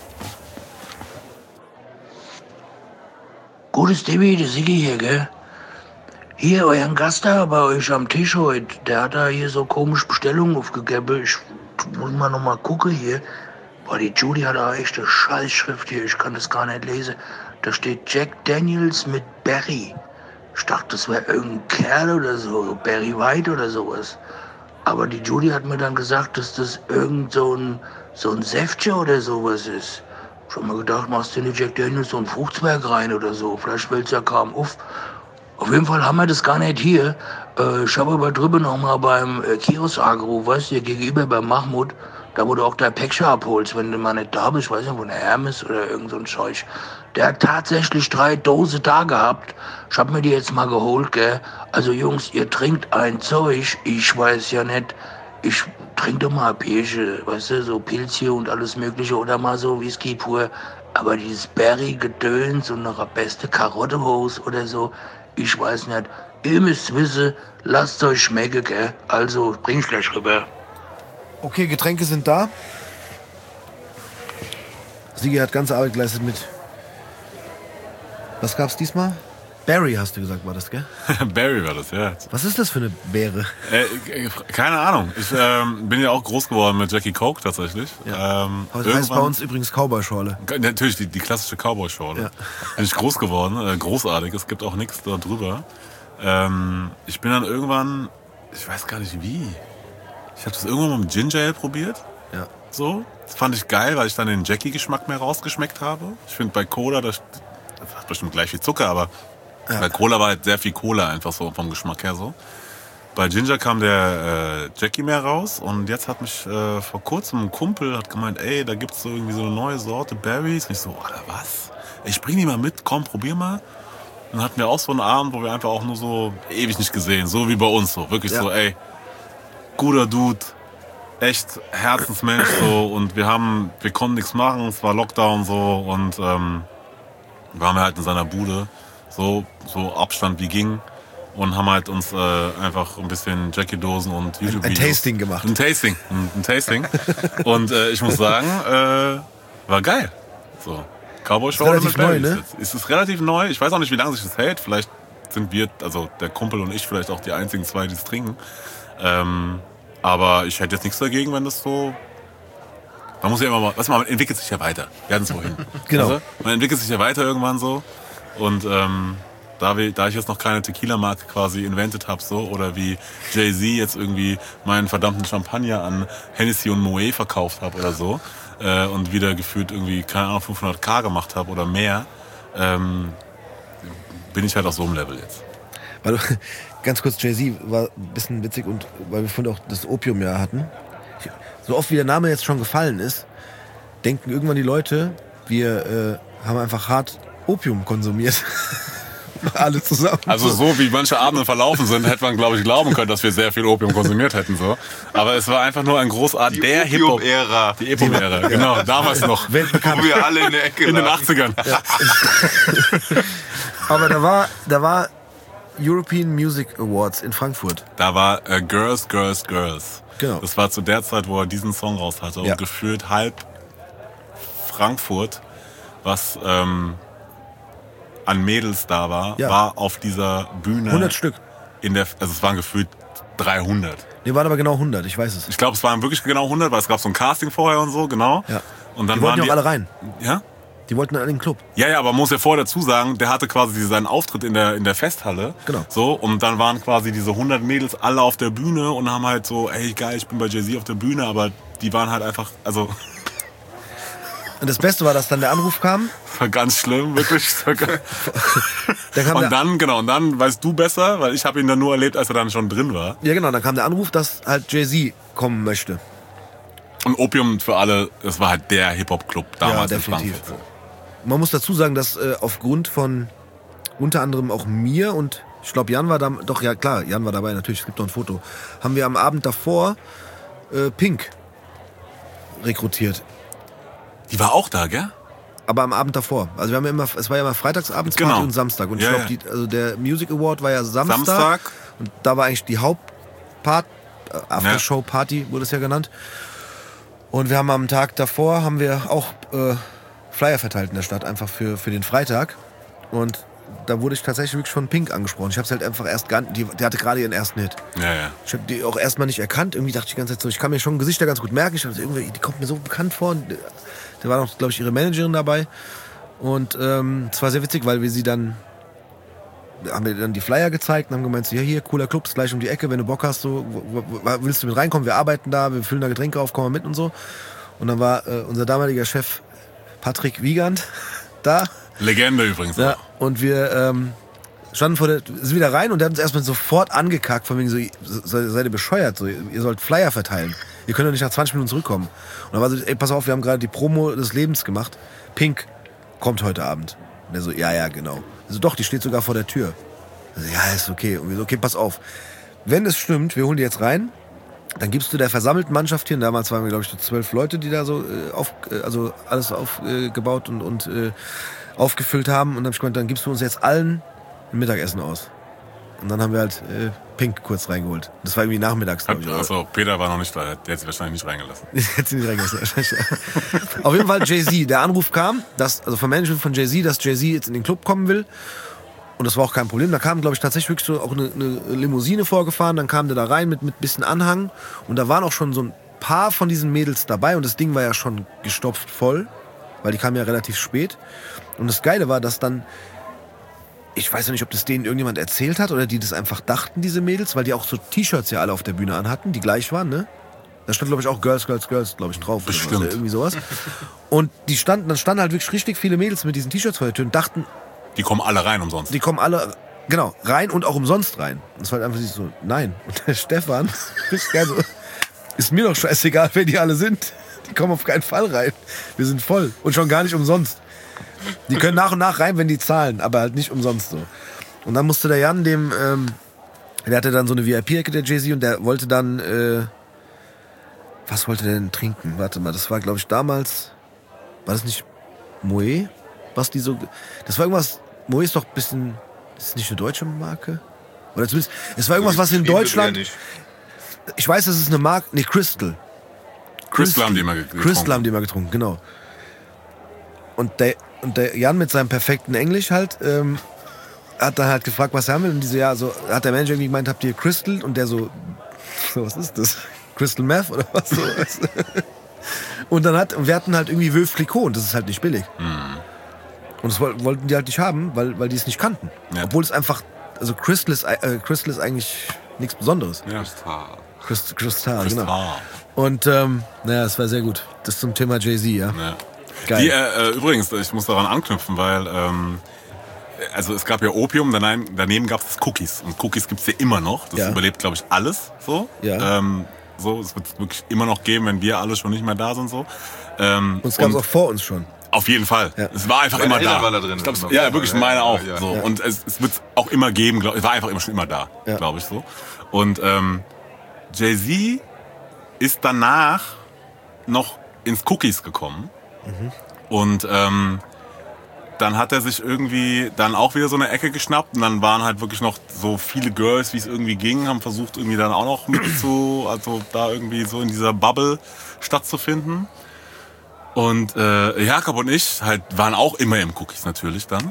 Gutes Debbie, der Siggi hier, gell? Hier, euren Gast da bei euch am Tisch heute, der hat da hier so komische Bestellungen aufgegeben. Ich muss mal noch mal gucken hier. Boah, die Judy hat da echt eine Scheißschrift hier, ich kann das gar nicht lesen. Da steht Jack Daniels mit Barry. Ich dachte, das wäre irgendein Kerl oder so, Barry White oder sowas. Aber die Judy hat mir dann gesagt, dass das irgend so ein Säftchen oder sowas ist. Schon mal gedacht, machst du in die Jack Daniels so ein Fruchtzwerg rein oder so. Vielleicht fällt's ja kaum auf. Auf jeden Fall haben wir das gar nicht hier. Ich habe aber drüben noch mal beim Kiosk angerufen, weißt du, hier gegenüber beim Mahmoud, da wo du auch dein Päckchen abholst, wenn du mal nicht da bist, weiß nicht, wo der Hermes oder irgend so ein Zeug. Der hat tatsächlich 3 Dosen da gehabt. Ich hab mir die jetzt mal geholt, gell. Also Jungs, ihr trinkt ein Zeug, ich weiß ja nicht, ich trink doch mal Bierchen, weißt du, so Pilzchen und alles mögliche oder mal so Whisky pur. Aber dieses Berry-Gedöns und noch eine beste Karottehose oder so, ich weiß nicht. Ihr müsst wissen, lasst euch schmecken, gell. Also, bring's gleich rüber. Okay, Getränke sind da. Sigi hat ganze Arbeit geleistet mit. Was gab's diesmal? Barry, hast du gesagt, war das, gell? Barry war das, ja. Was ist das für eine Beere? Keine Ahnung. Ich bin ja auch groß geworden mit Jackie Coke tatsächlich. Ja. Heißt bei uns übrigens Cowboy-Schorle. Natürlich, die klassische Cowboy-Schorle. Ja. Bin ich groß geworden. Großartig. Es gibt auch nichts da drüber. Ich bin dann irgendwann, ich weiß gar nicht wie. Ich habe das irgendwann mal mit Ginger Ale probiert. Ja. So. Das fand ich geil, weil ich dann den Jackie-Geschmack mehr rausgeschmeckt habe. Ich finde bei Cola, das hat bestimmt gleich viel Zucker, aber bei Cola war halt sehr viel Cola einfach so vom Geschmack her so. Bei Ginger kam der Jackie mehr raus und jetzt hat mich vor kurzem ein Kumpel hat gemeint, ey, da gibt's so irgendwie so eine neue Sorte Berries. Und ich so, Alter, was? Ich bring die mal mit, komm, probier mal. Und dann hatten wir auch so einen Abend, wo wir einfach auch nur so ewig nicht gesehen, so wie bei uns so. Wirklich so, ey, guter Dude, echt Herzensmensch so und wir konnten nichts machen, es war Lockdown so und waren wir halt in seiner Bude, so Abstand wie ging und haben halt uns einfach ein bisschen Jackie-Dosen und YouTube-Videos. Ein Tasting gemacht. Ein Tasting. Und ich muss sagen, war geil. So. Cowboy-Schorle relativ mit Berries neu, ne? jetzt. Es ist relativ neu. Ich weiß auch nicht, wie lange sich das hält. Vielleicht sind wir, also der Kumpel und ich, vielleicht auch die einzigen zwei, die es trinken. Aber ich hätte jetzt nichts dagegen, wenn das so... Man muss ja immer mal... Man entwickelt sich ja weiter. Wir hatten es vorhin. Genau. Also, man entwickelt sich ja weiter irgendwann so. Und da ich jetzt noch keine Tequila-Marke quasi invented habe, so, oder wie Jay-Z jetzt irgendwie meinen verdammten Champagner an Hennessy und Moet verkauft habe oder so, und wieder gefühlt irgendwie, keine Ahnung, 500.000 gemacht habe oder mehr, bin ich halt auf so einem Level jetzt. Weil, ganz kurz, Jay-Z war ein bisschen witzig und weil wir vorhin auch das Opiumjahr hatten. So oft wie der Name jetzt schon gefallen ist, denken irgendwann die Leute, wir haben einfach hart Opium konsumiert. Alle zusammen. Also so wie manche Abende verlaufen sind, hätte man, glaube ich, glauben können, dass wir sehr viel Opium konsumiert hätten. So. Aber es war einfach nur ein großartig... Der Opium-Ära. Die Opium-Ära, genau. Damals noch. Weltbekannt. Wo wir alle in der Ecke In den lagen. 80ern. Ja. Aber da war European Music Awards in Frankfurt. Da war Girls, Girls, Girls. Genau. Das war zu der Zeit, wo er diesen Song raus hatte. Ja. Und gefühlt halb Frankfurt, was an Mädels da war, Ja. war auf dieser Bühne. 100 Stück. Also es waren gefühlt 300. Die waren aber genau 100, ich weiß es. Ich glaube, es waren wirklich genau 100, weil es gab so ein Casting vorher und so, genau. Ja. Und dann Die wollten waren ja auch alle rein. Ja? Die wollten alle in den Club. Ja, aber man muss ja vorher dazu sagen, der hatte quasi seinen Auftritt in der Festhalle. Genau. So, und dann waren quasi diese 100 Mädels alle auf der Bühne und haben halt so, ey geil, ich bin bei Jay-Z auf der Bühne, aber die waren halt einfach, also... Und das Beste war, dass dann der Anruf kam. War ganz schlimm, wirklich. Und dann weißt du besser, weil ich habe ihn dann nur erlebt, als er dann schon drin war. Ja genau, dann kam der Anruf, dass halt Jay-Z kommen möchte. Und Opium für alle, das war halt der Hip-Hop-Club damals ja, in definitiv. Frankfurt. Man muss dazu sagen, dass aufgrund von unter anderem auch mir und ich glaube Jan war da, doch ja klar, Jan war dabei, natürlich, es gibt noch ein Foto, haben wir am Abend davor Pink rekrutiert. Die war auch da, gell? Aber am Abend davor. Also wir haben ja immer, es war ja immer Freitagsabendsparty Genau. und Samstag. Und ich Ja, glaube, also der Music Award war ja Samstag. Samstag. Und da war eigentlich die Hauptpart, Aftershow-Party wurde es ja genannt. Und wir haben am Tag davor haben wir auch Flyer verteilt in der Stadt, einfach für den Freitag. Und da wurde ich tatsächlich wirklich von Pink angesprochen. Ich habe es halt einfach erst gar nicht, die hatte gerade ihren ersten Hit. Ja, ja. Ich habe die auch erstmal nicht erkannt. Irgendwie dachte ich die ganze Zeit so, ich kann mir schon Gesichter ganz gut merken. Ich dachte, irgendwie, die kommt mir so bekannt vor. Und da war noch, glaube ich, ihre Managerin dabei. Und es war sehr witzig, weil wir sie dann haben wir dann die Flyer gezeigt und haben gemeint, so, ja hier, cooler Club, ist gleich um die Ecke, wenn du Bock hast, so, willst du mit reinkommen, wir arbeiten da, wir füllen da Getränke auf, komm mal mit und so. Und dann war unser damaliger Chef Patrick Wiegand da. Legende übrigens. Ja, und wir standen sind wieder rein und der hat uns erstmal sofort angekackt, von wegen so, seid ihr bescheuert, so, ihr sollt Flyer verteilen. Ihr könnt doch nicht nach 20 Minuten zurückkommen. Und dann war so, ey, pass auf, wir haben gerade die Promo des Lebens gemacht. Pink kommt heute Abend. Und er so, ja, genau. Also doch, die steht sogar vor der Tür. Also, ja, ist okay. Und wir so, okay, pass auf. Wenn es stimmt, wir holen die jetzt rein, dann gibst du der versammelten Mannschaft hier, und damals waren wir, glaube ich, so 12 Leute, die da so also alles aufgebaut und aufgefüllt haben. Und dann habe ich gemeint, dann gibst du uns jetzt allen ein Mittagessen aus. Und dann haben wir halt Pink kurz reingeholt. Das war irgendwie nachmittags, glaube ich. Achso, Peter war noch nicht da, der hat sie wahrscheinlich nicht reingelassen. Hätte sie nicht reingelassen. Auf jeden Fall Jay-Z. Der Anruf kam, also vom Management von Jay-Z, dass Jay-Z jetzt in den Club kommen will. Und das war auch kein Problem. Da kam, glaube ich, tatsächlich wirklich so auch eine Limousine vorgefahren. Dann kam der da rein mit bisschen Anhang. Und da waren auch schon so ein paar von diesen Mädels dabei. Und das Ding war ja schon gestopft voll, weil die kamen ja relativ spät. Und das Geile war, dass dann, ich weiß ja nicht, ob das denen irgendjemand erzählt hat oder die das einfach dachten, diese Mädels, weil die auch so T-Shirts ja alle auf der Bühne anhatten, die gleich waren, ne? Da stand, glaube ich, auch Girls, Girls, Girls, glaube ich, drauf. Bestimmt. Oder irgendwie sowas. Und dann standen halt wirklich richtig viele Mädels mit diesen T-Shirts vor der Tür und dachten, Die kommen alle rein umsonst. die kommen alle, genau, rein und auch umsonst rein. Und das war halt einfach so, nein. Und der Stefan, ist mir doch scheißegal, wer die alle sind. Die kommen auf keinen Fall rein. Wir sind voll. Und schon gar nicht umsonst. Die können nach und nach rein, wenn die zahlen, aber halt nicht umsonst so. Und dann musste der Jan der hatte dann so eine VIP-Ecke, der Jay-Z, und der wollte dann, was wollte der denn trinken? Warte mal, das war, glaube ich, damals, war das nicht Moët? Was die so, das war irgendwas, Moët ist doch ein bisschen, ist das nicht eine deutsche Marke? Oder zumindest, es war irgendwas, was in Deutschland, ich weiß, das ist eine Marke, nee, Crystal haben die immer getrunken. Crystal haben die immer getrunken, genau. Und der Jan mit seinem perfekten Englisch halt, hat dann halt gefragt, was er haben will. Und diese, ja, so, hat der Manager irgendwie gemeint, habt ihr Crystal? Und der so, was ist das? Crystal Meth oder was so? Und dann wir hatten halt irgendwie Veuve Clicquot und das ist halt nicht billig. Mhm. Und das wollten die halt nicht haben, weil die es nicht kannten. Ja. Obwohl es einfach, also Crystal ist eigentlich nichts Besonderes. Ja. Crystal, genau. Und naja, es war sehr gut. Das zum Thema Jay-Z, ja. Geil. Übrigens, ich muss daran anknüpfen, weil also es gab ja Opium, daneben gab es Cookies. Und Cookies gibt es ja immer noch. Das überlebt, glaube ich, alles. So. Ja. So, es wird es wirklich immer noch geben, wenn wir alle schon nicht mehr da sind. So. Und es gab es auch vor uns schon. Auf jeden Fall. Ja. Es war einfach immer da. War da drin. Ich glaub, ja, wirklich, meine auch. Ja. So. Ja. Und es wird es auch immer geben. Es war einfach schon immer da, glaube ich so. Und Jay-Z ist danach noch ins Cookies gekommen. Mhm. Und dann hat er sich irgendwie dann auch wieder so eine Ecke geschnappt und dann waren halt wirklich noch so viele Girls, wie es irgendwie ging, haben versucht irgendwie dann auch noch also da irgendwie so in dieser Bubble stattzufinden. Und Jakob und ich halt waren auch immer im Cookies natürlich dann.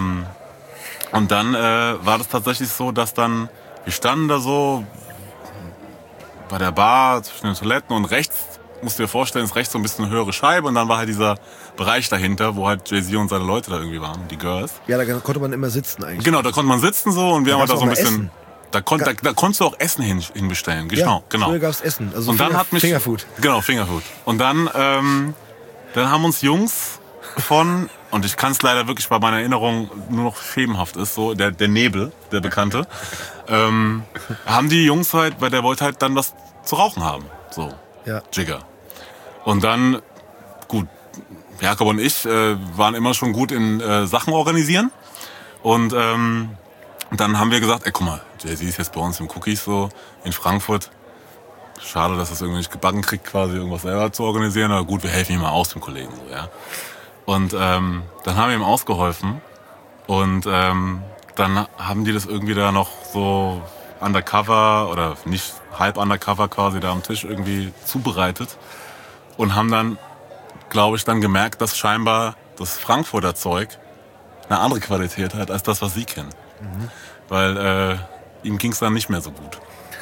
Und dann war das tatsächlich so, dass dann, wir standen da so, bei der Bar zwischen den Toiletten und rechts, musst du dir vorstellen, ist rechts so ein bisschen eine höhere Scheibe und dann war halt dieser Bereich dahinter, wo halt Jay-Z und seine Leute da irgendwie waren, die Girls. Ja, da konnte man immer sitzen eigentlich. Genau, da konnte man sitzen so und wir haben halt da so ein bisschen... Essen. Da konntest du auch Essen hinbestellen. Genau, genau. Früher gab's Essen. Also und dann hat mich, Fingerfood. Genau, Fingerfood. Und dann haben uns Jungs von, und ich kann es leider wirklich bei meiner Erinnerung nur noch schemenhaft ist, so der Nebel, der Bekannte, haben die Jungs halt, weil der wollte halt dann was zu rauchen haben. So, ja. Jigger. Und dann, gut, Jakob und ich waren immer schon gut in Sachen organisieren. Und dann haben wir gesagt, ey, guck mal, Jay-Z ist jetzt bei uns im Cookies so in Frankfurt. Schade, dass das irgendwie nicht gebacken kriegt, quasi irgendwas selber zu organisieren. Aber gut, wir helfen ihm mal aus, dem Kollegen. So, ja. Und dann haben wir ihm ausgeholfen. Und dann haben die das irgendwie da noch so undercover oder nicht halb undercover quasi da am Tisch irgendwie zubereitet. Und haben dann, glaube ich, dann gemerkt, dass scheinbar das Frankfurter Zeug eine andere Qualität hat als das, was sie kennen. Mhm. Weil ihm ging es dann nicht mehr so gut.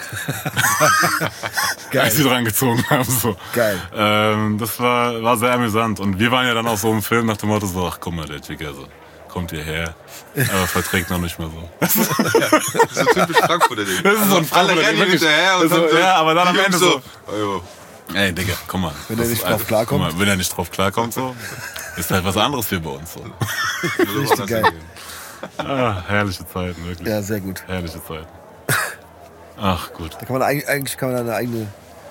Geil. Als sie dran gezogen haben. So. Geil. Das war sehr amüsant. Und wir waren ja dann auch so im Film nach dem Motto so, ach guck mal, der Chick, also kommt hierher, aber verträgt noch nicht mehr so. Das ist so typisch Frankfurter Ding. Das ist so ein Frankfurter Ding. Hinterher und dann so, ja, aber dann am Ende so, oh, ey Digga, guck mal. Wenn er nicht drauf klarkommt. Guck mal, wenn er nicht drauf klarkommt, so, ist halt was anderes hier bei uns. So. Richtig geil. Herrliche Zeiten, wirklich. Ja, sehr gut. Herrliche Zeiten. Ach, gut. Da kann man eigentlich da eine eigene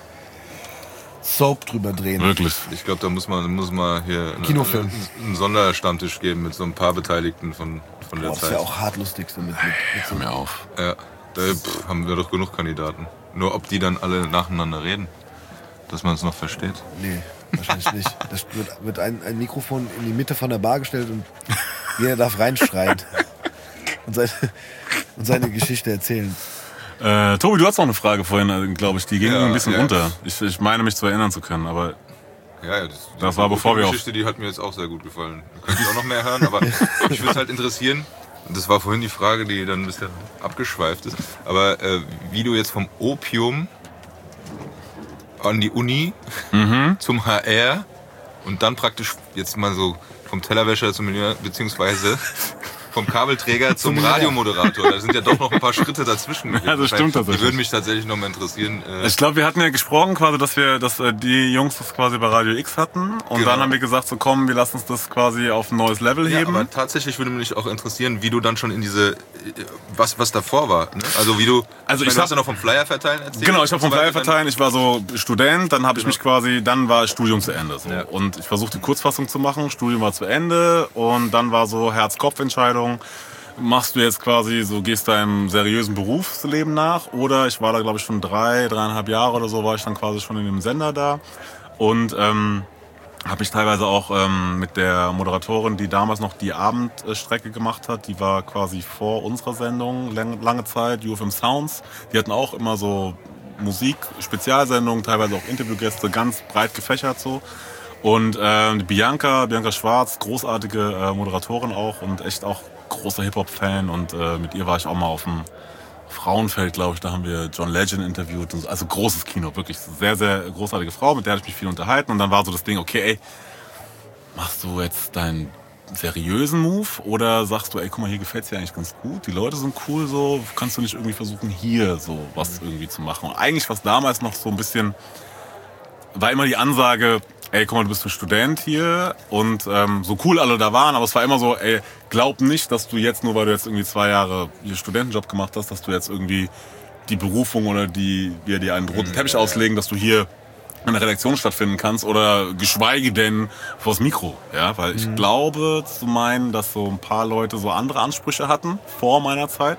Soap drüber drehen. Wirklich. Ich glaube, da muss man hier Kinofilm. einen Sonderstammtisch geben mit so ein paar Beteiligten von der Das Zeit. ist ja auch hart lustig. So mit so Hör mir auf. Ja, da haben wir doch genug Kandidaten. Nur ob die dann alle nacheinander reden, dass man es noch versteht. Nee, wahrscheinlich nicht. Da wird ein Mikrofon in die Mitte von der Bar gestellt und jeder darf reinschreien und seine Geschichte erzählen. Tobi, du hast noch eine Frage vorhin, glaube ich, die ging ein bisschen ja. unter. Ich meine mich zu erinnern zu können, aber Ja, das war bevor wir die auf... Geschichte, die hat mir jetzt auch sehr gut gefallen. Da könnte ich auch noch mehr hören, aber mich würde es halt interessieren, und das war vorhin die Frage, die dann ein bisschen abgeschweift ist, aber wie du jetzt vom Opium an die Uni zum HR und dann praktisch jetzt mal so vom Tellerwäscher zum Millionär, beziehungsweise vom Kabelträger zum Radiomoderator. Da sind ja doch noch ein paar Schritte dazwischen. Ja, das stimmt tatsächlich. Die würden mich tatsächlich noch mal interessieren. Ich glaube, wir hatten ja gesprochen quasi, dass die Jungs das quasi bei Radio X hatten. Und Genau. dann haben wir gesagt, so komm, wir lassen uns das quasi auf ein neues Level Ja, heben. aber tatsächlich würde mich auch interessieren, wie du dann schon in diese, was davor war. Ne? Also wie du, du hast ja noch vom Flyer verteilen erzählt. Genau, ich habe vom und so Flyer weiter. verteilen, ich war so Student, dann habe ich mich quasi, dann war Studium zu Ende. So. Ja. Und ich versuchte die Kurzfassung zu machen, Studium war zu Ende und dann war so Herz-Kopf-Entscheidung. Machst du jetzt quasi so, gehst deinem seriösen Berufsleben nach oder ich war da glaube ich schon 3,5 Jahre oder so, war ich dann quasi schon in dem Sender da und habe mich teilweise auch mit der Moderatorin, die damals noch die Abendstrecke gemacht hat, die war quasi vor unserer Sendung lange Zeit, UFM Sounds, die hatten auch immer so Musik, Spezialsendungen, teilweise auch Interviewgäste, ganz breit gefächert so. Und Bianca Schwarz, großartige Moderatorin auch und echt auch großer Hip-Hop-Fan und mit ihr war ich auch mal auf dem Frauenfeld, glaube ich, da haben wir John Legend interviewt und so. Also großes Kino, wirklich sehr, sehr großartige Frau, mit der habe ich mich viel unterhalten und dann war so das Ding, okay, ey, machst du jetzt deinen seriösen Move oder sagst du, ey, guck mal, hier gefällt's dir eigentlich ganz gut, die Leute sind cool so, kannst du nicht irgendwie versuchen, hier so was irgendwie zu machen? Und eigentlich was damals noch so ein bisschen, war immer die Ansage, ey, guck mal, du bist ein Student hier und so cool alle da waren, aber es war immer so, ey, glaub nicht, dass du jetzt, nur weil du jetzt irgendwie 2 Jahre hier Studentenjob gemacht hast, dass du jetzt irgendwie die Berufung oder wir dir einen roten Teppich auslegen, dass du hier in der Redaktion stattfinden kannst oder geschweige denn vors Mikro, ja, weil ich glaube zu meinen, dass so ein paar Leute so andere Ansprüche hatten vor meiner Zeit.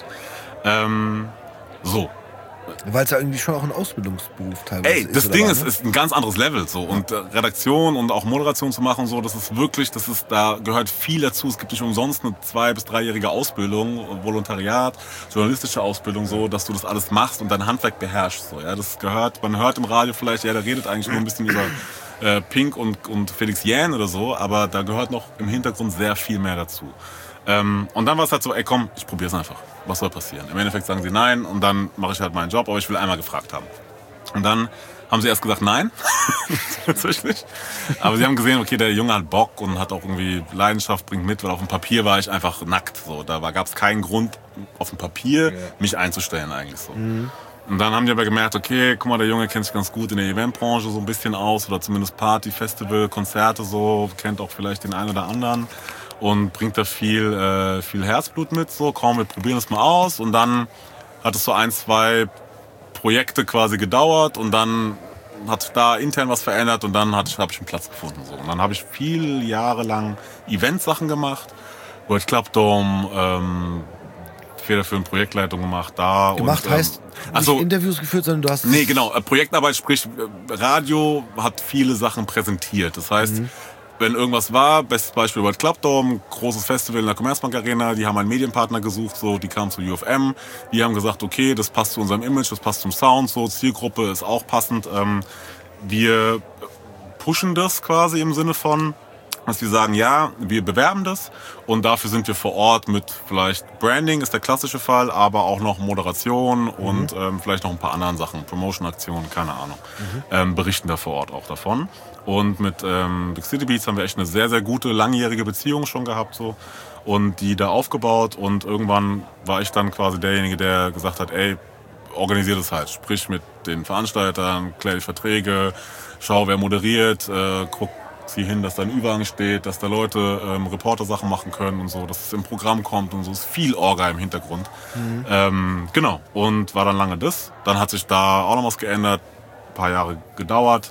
So. Weil es ja irgendwie schon auch ein Ausbildungsberuf teilweise ist. Ey, das oder Ding was, ne? ist ein ganz anderes Level so und Redaktion und auch Moderation zu machen so, das ist wirklich, da gehört viel dazu. Es gibt nicht umsonst eine 2- bis 3-jährige Ausbildung, Volontariat, journalistische Ausbildung so, dass du das alles machst und dein Handwerk beherrschst so. Ja, das gehört. Man hört im Radio vielleicht, ja, der redet eigentlich nur ein bisschen über Pink und Felix Jähn oder so, aber da gehört noch im Hintergrund sehr viel mehr dazu. Und dann war es halt so, ey komm, ich probier's einfach. Was soll passieren? Im Endeffekt sagen sie nein und dann mache ich halt meinen Job, aber ich will einmal gefragt haben. Und dann haben sie erst gesagt, nein, tatsächlich. Aber sie haben gesehen, okay, der Junge hat Bock und hat auch irgendwie Leidenschaft, bringt mit, weil auf dem Papier war ich einfach nackt. So. Da gab es keinen Grund, auf dem Papier mich einzustellen eigentlich so. Und dann haben die aber gemerkt, okay, guck mal, der Junge kennt sich ganz gut in der Eventbranche so ein bisschen aus oder zumindest Party, Festival, Konzerte so, kennt auch vielleicht den einen oder anderen und bringt da viel Herzblut mit. So, komm, wir probieren das mal aus. Und dann hat es so 1, 2 Projekte quasi gedauert und dann hat sich da intern was verändert und dann habe ich einen Platz gefunden. So. Und dann habe ich viele Jahre lang Eventsachen gemacht, World Club Dome, federführend Projektleitung gemacht da. Gemacht und, heißt nicht Interviews geführt, sondern du hast... Nee, genau. Projektarbeit, sprich Radio hat viele Sachen präsentiert. Das heißt, wenn irgendwas war, bestes Beispiel World Club Dome, großes Festival in der Commerzbank Arena, die haben einen Medienpartner gesucht, so, die kamen zu UFM, die haben gesagt, okay, das passt zu unserem Image, das passt zum Sound, so, Zielgruppe ist auch passend, wir pushen das quasi im Sinne von, dass wir sagen, ja, wir bewerben das und dafür sind wir vor Ort mit vielleicht Branding ist der klassische Fall, aber auch noch Moderation und vielleicht noch ein paar anderen Sachen, Promotion-Aktionen, keine Ahnung, berichten da vor Ort auch davon. Und mit Big City Beats haben wir echt eine sehr, sehr gute, langjährige Beziehung schon gehabt so und die da aufgebaut und irgendwann war ich dann quasi derjenige, der gesagt hat, ey, organisier das halt, sprich mit den Veranstaltern, klär die Verträge, schau, wer moderiert, guck, zieh hin, dass da ein Überhang steht, dass da Leute Reporter-Sachen machen können und so, dass es im Programm kommt und so. Es ist viel Orga im Hintergrund. Genau. Und war dann lange das. Dann hat sich da auch noch was geändert. Ein paar Jahre gedauert.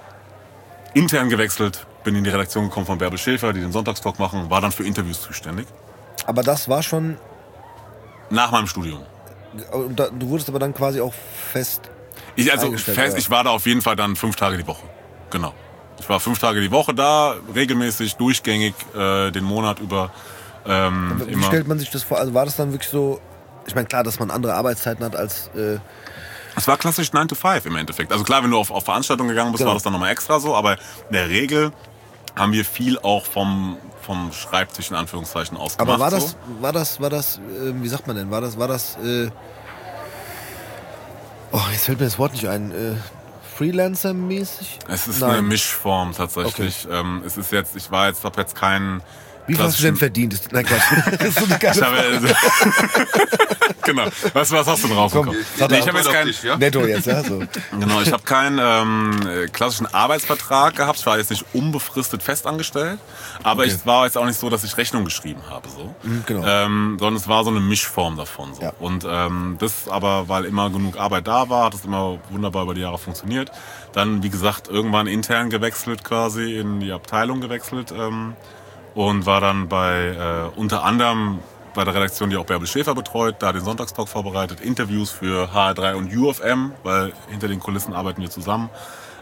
Intern gewechselt. Bin in die Redaktion gekommen von Bärbel Schäfer, die den Sonntagstalk machen. War dann für Interviews zuständig. Aber das war schon... Nach meinem Studium. Du wurdest aber dann quasi auch fest... Ich oder? war da auf jeden Fall dann 5 Tage die Woche. Genau. Ich war 5 Tage die Woche da, regelmäßig, durchgängig, den Monat über. Wie stellt man sich das vor? Also war das dann wirklich so, ich meine klar, dass man andere Arbeitszeiten hat als... Es war klassisch 9 to 5 im Endeffekt. Also klar, wenn du auf Veranstaltungen gegangen bist, war das dann nochmal extra so, aber in der Regel haben wir viel auch vom Schreibtisch in Anführungszeichen aus gemacht. Aber war das, wie sagt man denn, war das, jetzt fällt mir das Wort nicht ein, Freelancer-mäßig? Es ist eine Mischform tatsächlich. Okay. Es ist jetzt, habe jetzt keinen. Wie viel hast du denn verdient? Nein, Quatsch. Das ist so eine geile Genau. Was hast du denn rausbekommen? Ich habe jetzt keinen Netto jetzt, ja? So. Genau, ich habe keinen klassischen Arbeitsvertrag gehabt. Ich war jetzt nicht unbefristet festangestellt, aber es war jetzt auch nicht so, dass ich Rechnung geschrieben habe, so. Genau. Sondern es war so eine Mischform davon. So. Ja. Und das aber, weil immer genug Arbeit da war, hat es immer wunderbar über die Jahre funktioniert. Dann, wie gesagt, irgendwann intern gewechselt quasi, in die Abteilung gewechselt. Und war dann bei unter anderem bei der Redaktion, die auch Bärbel Schäfer betreut, da den Sonntagstalk vorbereitet, Interviews für HR3 und UFM, weil hinter den Kulissen arbeiten wir zusammen,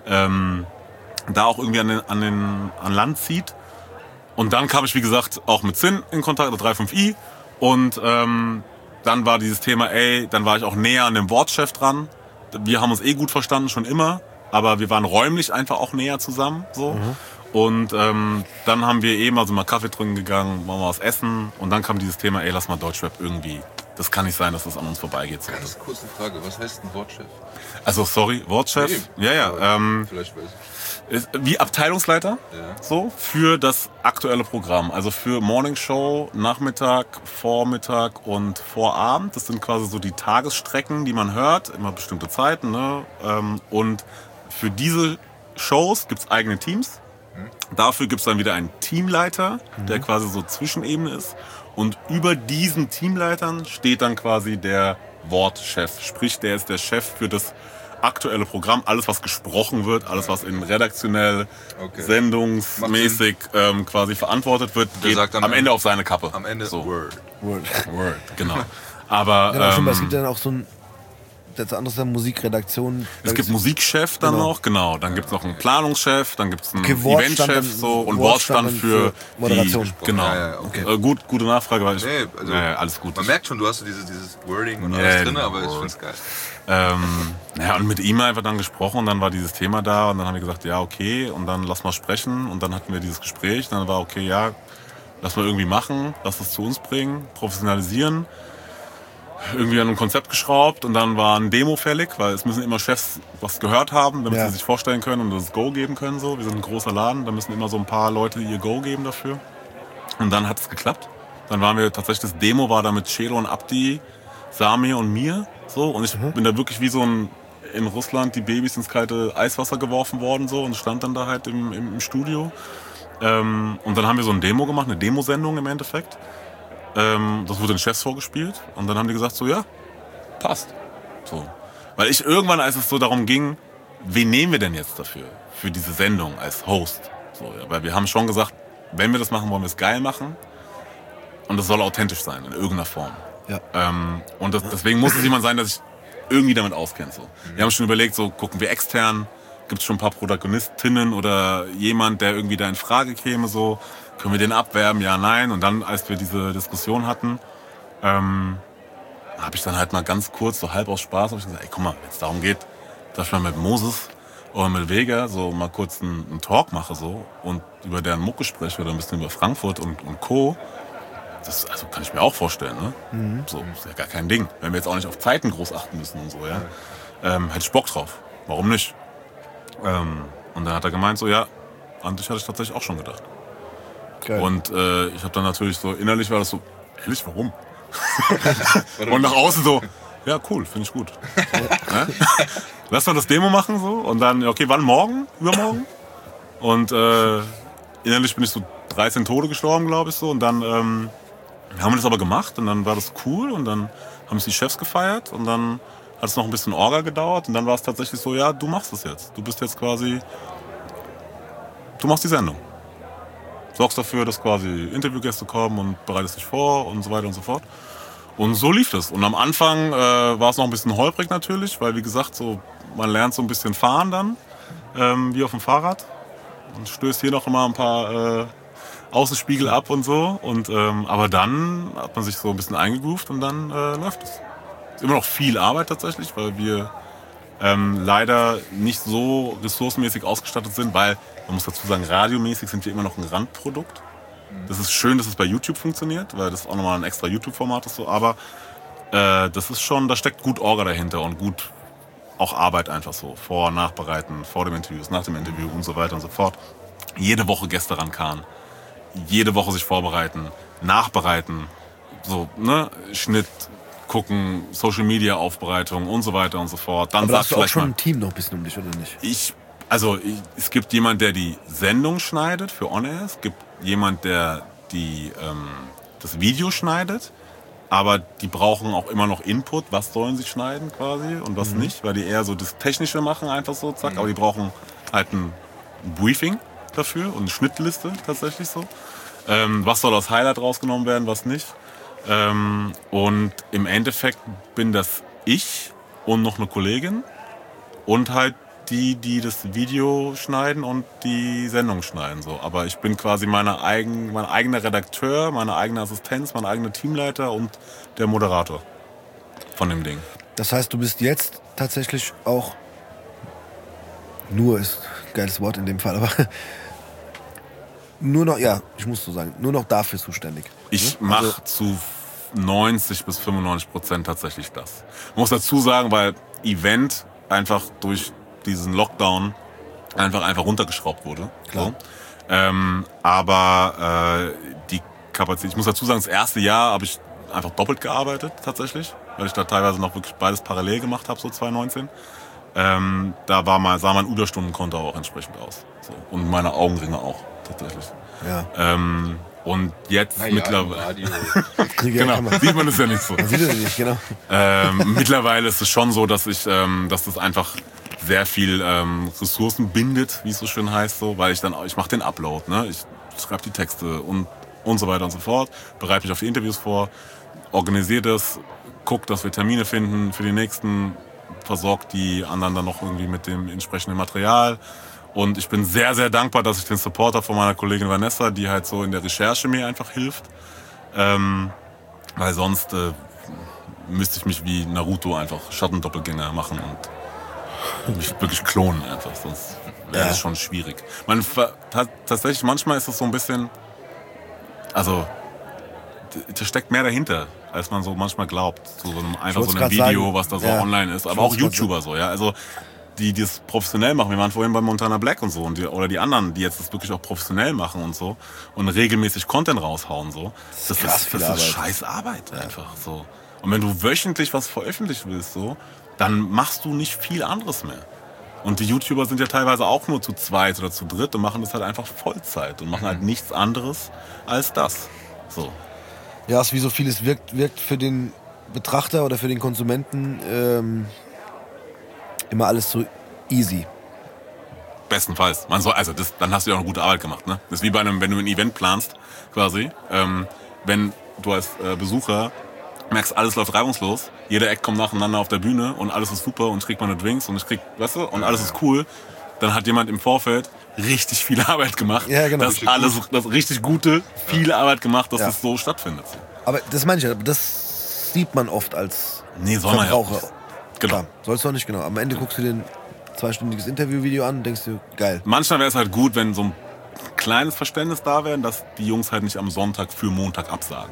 da auch irgendwie an Land zieht. Und dann kam ich, wie gesagt, auch mit Zinn in Kontakt, oder 35i. Und dann war dieses Thema, dann war ich auch näher an dem Wortchef dran. Wir haben uns gut verstanden, schon immer, aber wir waren räumlich einfach auch näher zusammen, so. Und dann haben wir mal Kaffee trinken gegangen, mal was essen und dann kam dieses Thema, lass mal Deutschrap irgendwie. Das kann nicht sein, dass das an uns vorbeigeht. So. Ganz kurze Frage, was heißt ein Wortchef? Also sorry, Wortchef? Nee, ja. Vielleicht weiß ich. Ist wie Abteilungsleiter, so, für das aktuelle Programm. Also für Morning Show, Nachmittag, Vormittag und Vorabend. Das sind quasi so die Tagesstrecken, die man hört, immer bestimmte Zeiten. Ne? Und für diese Shows gibt es eigene Teams. Dafür gibt es dann wieder einen Teamleiter, der quasi so Zwischenebene ist. Und über diesen Teamleitern steht dann quasi der Wortchef. Sprich, der ist der Chef für das aktuelle Programm. Alles, was gesprochen wird, alles, was in redaktionell, sendungsmäßig quasi verantwortet wird, geht am Ende auf seine Kappe. Am Ende so. Word, genau. Aber genau, stimmt, es gibt dann auch so ein... Das andere ist dann Musikredaktion. Es gibt Musikchef dann noch, genau. Dann gibt es noch einen Planungschef, dann gibt es einen Eventchef so, und Wortstand für Moderation. Genau. Ja, okay. Gute Nachfrage. Weil alles gut. Man merkt schon, du hast so dieses Wording und alles drin, aber ich finde es geil. Und mit ihm einfach dann gesprochen und dann war dieses Thema da und dann haben wir gesagt, ja, okay, und dann lass mal sprechen und dann hatten wir dieses Gespräch und dann war okay, ja, lass mal irgendwie machen, lass das zu uns bringen, professionalisieren. irgendwie an einem Konzept geschraubt und dann war ein Demo fällig, weil es müssen immer Chefs was gehört haben, damit sie sich vorstellen können und das Go geben können. So. Wir sind ein großer Laden, da müssen immer so ein paar Leute ihr Go geben dafür. Und dann hat es geklappt. Dann waren wir tatsächlich, das Demo war da mit Chelo und Abdi, Sami und mir. So. Und ich bin da wirklich wie so in Russland die Babys ins kalte Eiswasser geworfen worden so, und stand dann da halt im Studio. Und dann haben wir so ein Demo gemacht, eine Demosendung im Endeffekt. Das wurde den Chefs vorgespielt und dann haben die gesagt so, ja, passt. So. Weil ich irgendwann, als es so darum ging, wen nehmen wir denn jetzt dafür, für diese Sendung als Host? So, ja, weil wir haben schon gesagt, wenn wir das machen, wollen wir es geil machen und das soll authentisch sein, in irgendeiner Form. Ja. Und deswegen muss es jemand sein, der sich irgendwie damit auskennt. So. Wir haben schon überlegt, so gucken wir extern, gibt es schon ein paar Protagonistinnen oder jemand, der irgendwie da in Frage käme, so, können wir den abwerben, ja, nein. Und dann, als wir diese Diskussion hatten, habe ich dann halt mal ganz kurz, so halb aus Spaß, habe ich gesagt, ey, guck mal, wenn es darum geht, dass ich mal mit Moses oder mit Vega so mal kurz einen Talk mache so und über deren Mucke spreche oder ein bisschen über Frankfurt und Co., das also kann ich mir auch vorstellen, ne? So, ist ja gar kein Ding. Wenn wir jetzt auch nicht auf Zeiten groß achten müssen und so, ja. Hätte ich Bock drauf. Warum nicht? Und dann hat er gemeint, so, ja, an dich hatte ich tatsächlich auch schon gedacht. Geil. Und ich habe dann natürlich so, innerlich war das so, ehrlich, warum? Und nach außen so, ja, cool, finde ich gut. Ja? Lass mal das Demo machen so und dann, okay, wann? Morgen? Übermorgen? Und innerlich bin ich so 13 Tode gestorben, glaube ich so. Und dann haben wir das aber gemacht und dann war das cool und dann haben es die Chefs gefeiert und dann hat es noch ein bisschen Orga gedauert und dann war es tatsächlich so, ja, du machst es jetzt. Du bist jetzt quasi, du machst die Sendung. Sorgst dafür, dass quasi Interviewgäste kommen und bereitest dich vor und so weiter und so fort. Und so lief das. Und am Anfang war es noch ein bisschen holprig natürlich, weil wie gesagt, so man lernt so ein bisschen fahren dann, wie auf dem Fahrrad. Und stößt hier noch mal ein paar Außenspiegel ab und so. Und, aber dann hat man sich so ein bisschen eingegroovt und dann läuft es. Ist immer noch viel Arbeit tatsächlich, weil wir leider nicht so ressourcenmäßig ausgestattet sind, weil, man muss dazu sagen, radiomäßig sind wir immer noch ein Randprodukt. Das ist schön, dass es bei YouTube funktioniert, weil das auch nochmal ein extra YouTube-Format ist, so, aber das ist schon, da steckt gut Orga dahinter und gut auch Arbeit einfach so, vor- und nachbereiten, vor dem Interview, nach dem Interview und so weiter und so fort. Jede Woche Gäste rankarren, jede Woche sich vorbereiten, nachbereiten, so, ne, Schnitt, gucken, Social Media Aufbereitung und so weiter und so fort. Dann aber hast du auch schon ein Team noch ein bisschen um dich, oder nicht? Es gibt jemand, der die Sendung schneidet für On Air. Es gibt jemand, der das Video schneidet. Aber die brauchen auch immer noch Input. Was sollen sie schneiden quasi und was nicht. Weil die eher so das Technische machen, einfach so, zack. Aber die brauchen halt ein Briefing dafür und eine Schnittliste tatsächlich so. Was soll als Highlight rausgenommen werden, was nicht. Und im Endeffekt bin das ich und noch eine Kollegin und halt die das Video schneiden und die Sendung schneiden. So. Aber ich bin quasi mein eigener Redakteur, meine eigene Assistenz, mein eigener Teamleiter und der Moderator von dem Ding. Das heißt, du bist jetzt tatsächlich auch, nur ist ein geiles Wort in dem Fall, aber nur noch, ja, ich muss so sagen, nur noch dafür zuständig. Ich mache zu 90 bis 95% tatsächlich das. Ich muss dazu sagen, weil Event einfach durch diesen Lockdown einfach runtergeschraubt wurde. Klar. So. Aber die Kapazität, ich muss dazu sagen, das erste Jahr habe ich einfach doppelt gearbeitet tatsächlich, weil ich da teilweise noch wirklich beides parallel gemacht habe, so 2019. Da sah mein Überstundenkonto auch entsprechend aus. So. Und meine Augenringe auch tatsächlich. Ja. Und jetzt mittlerweile. Genau, sieht man es ja nicht so. Man sieht es nicht, genau. Mittlerweile ist es schon so, dass das einfach sehr viel Ressourcen bindet, wie es so schön heißt, so, weil ich mache den Upload, ne? Ich schreibe die Texte und so weiter und so fort, bereite mich auf die Interviews vor, organisiere das, gucke, dass wir Termine finden für die nächsten, versorgt die anderen dann noch irgendwie mit dem entsprechenden Material. Und ich bin sehr, sehr dankbar, dass ich den Support habe von meiner Kollegin Vanessa, die halt so in der Recherche mir einfach hilft. Weil sonst müsste ich mich wie Naruto einfach Schattendoppelgänger machen und mich wirklich klonen einfach. Sonst wäre das schon schwierig. Tatsächlich, manchmal ist es so ein bisschen, also da steckt mehr dahinter, als man so manchmal glaubt. Zu so einem, einfach wollt's so einem grad Video, sagen, was da so ja, online ist. ich Aber auch wollt's grad YouTuber so, ja. Also die das professionell machen. Wir waren vorhin bei Montana Black und so. Oder die anderen, die jetzt das wirklich auch professionell machen und so. Und regelmäßig Content raushauen so. Das ist scheiß Arbeit einfach so. Und wenn du wöchentlich was veröffentlichen willst so, dann machst du nicht viel anderes mehr. Und die YouTuber sind ja teilweise auch nur zu zweit oder zu dritt und machen das halt einfach Vollzeit und machen halt nichts anderes als das. So. Ja, es ist wie so vieles wirkt für den Betrachter oder für den Konsumenten immer alles so easy. Bestenfalls. Dann hast du ja auch eine gute Arbeit gemacht. Ne? Das ist wie bei wenn du ein Event planst, quasi. Wenn du als Besucher merkst, alles läuft reibungslos, jeder Act kommt nacheinander auf der Bühne und alles ist super und ich krieg meine Drinks und und alles ist cool, dann hat jemand im Vorfeld richtig viel Arbeit gemacht. Ja, genau. Das richtig gute, viel Arbeit gemacht, dass das so stattfindet. Aber das meine ich ja, das sieht man oft als Verbraucher. Genau. Klar, sollst du auch nicht, genau. Am Ende guckst du dir ein 2-stündiges Interviewvideo an und denkst dir, geil. Manchmal wäre es halt gut, wenn so ein kleines Verständnis da wäre, dass die Jungs halt nicht am Sonntag für Montag absagen.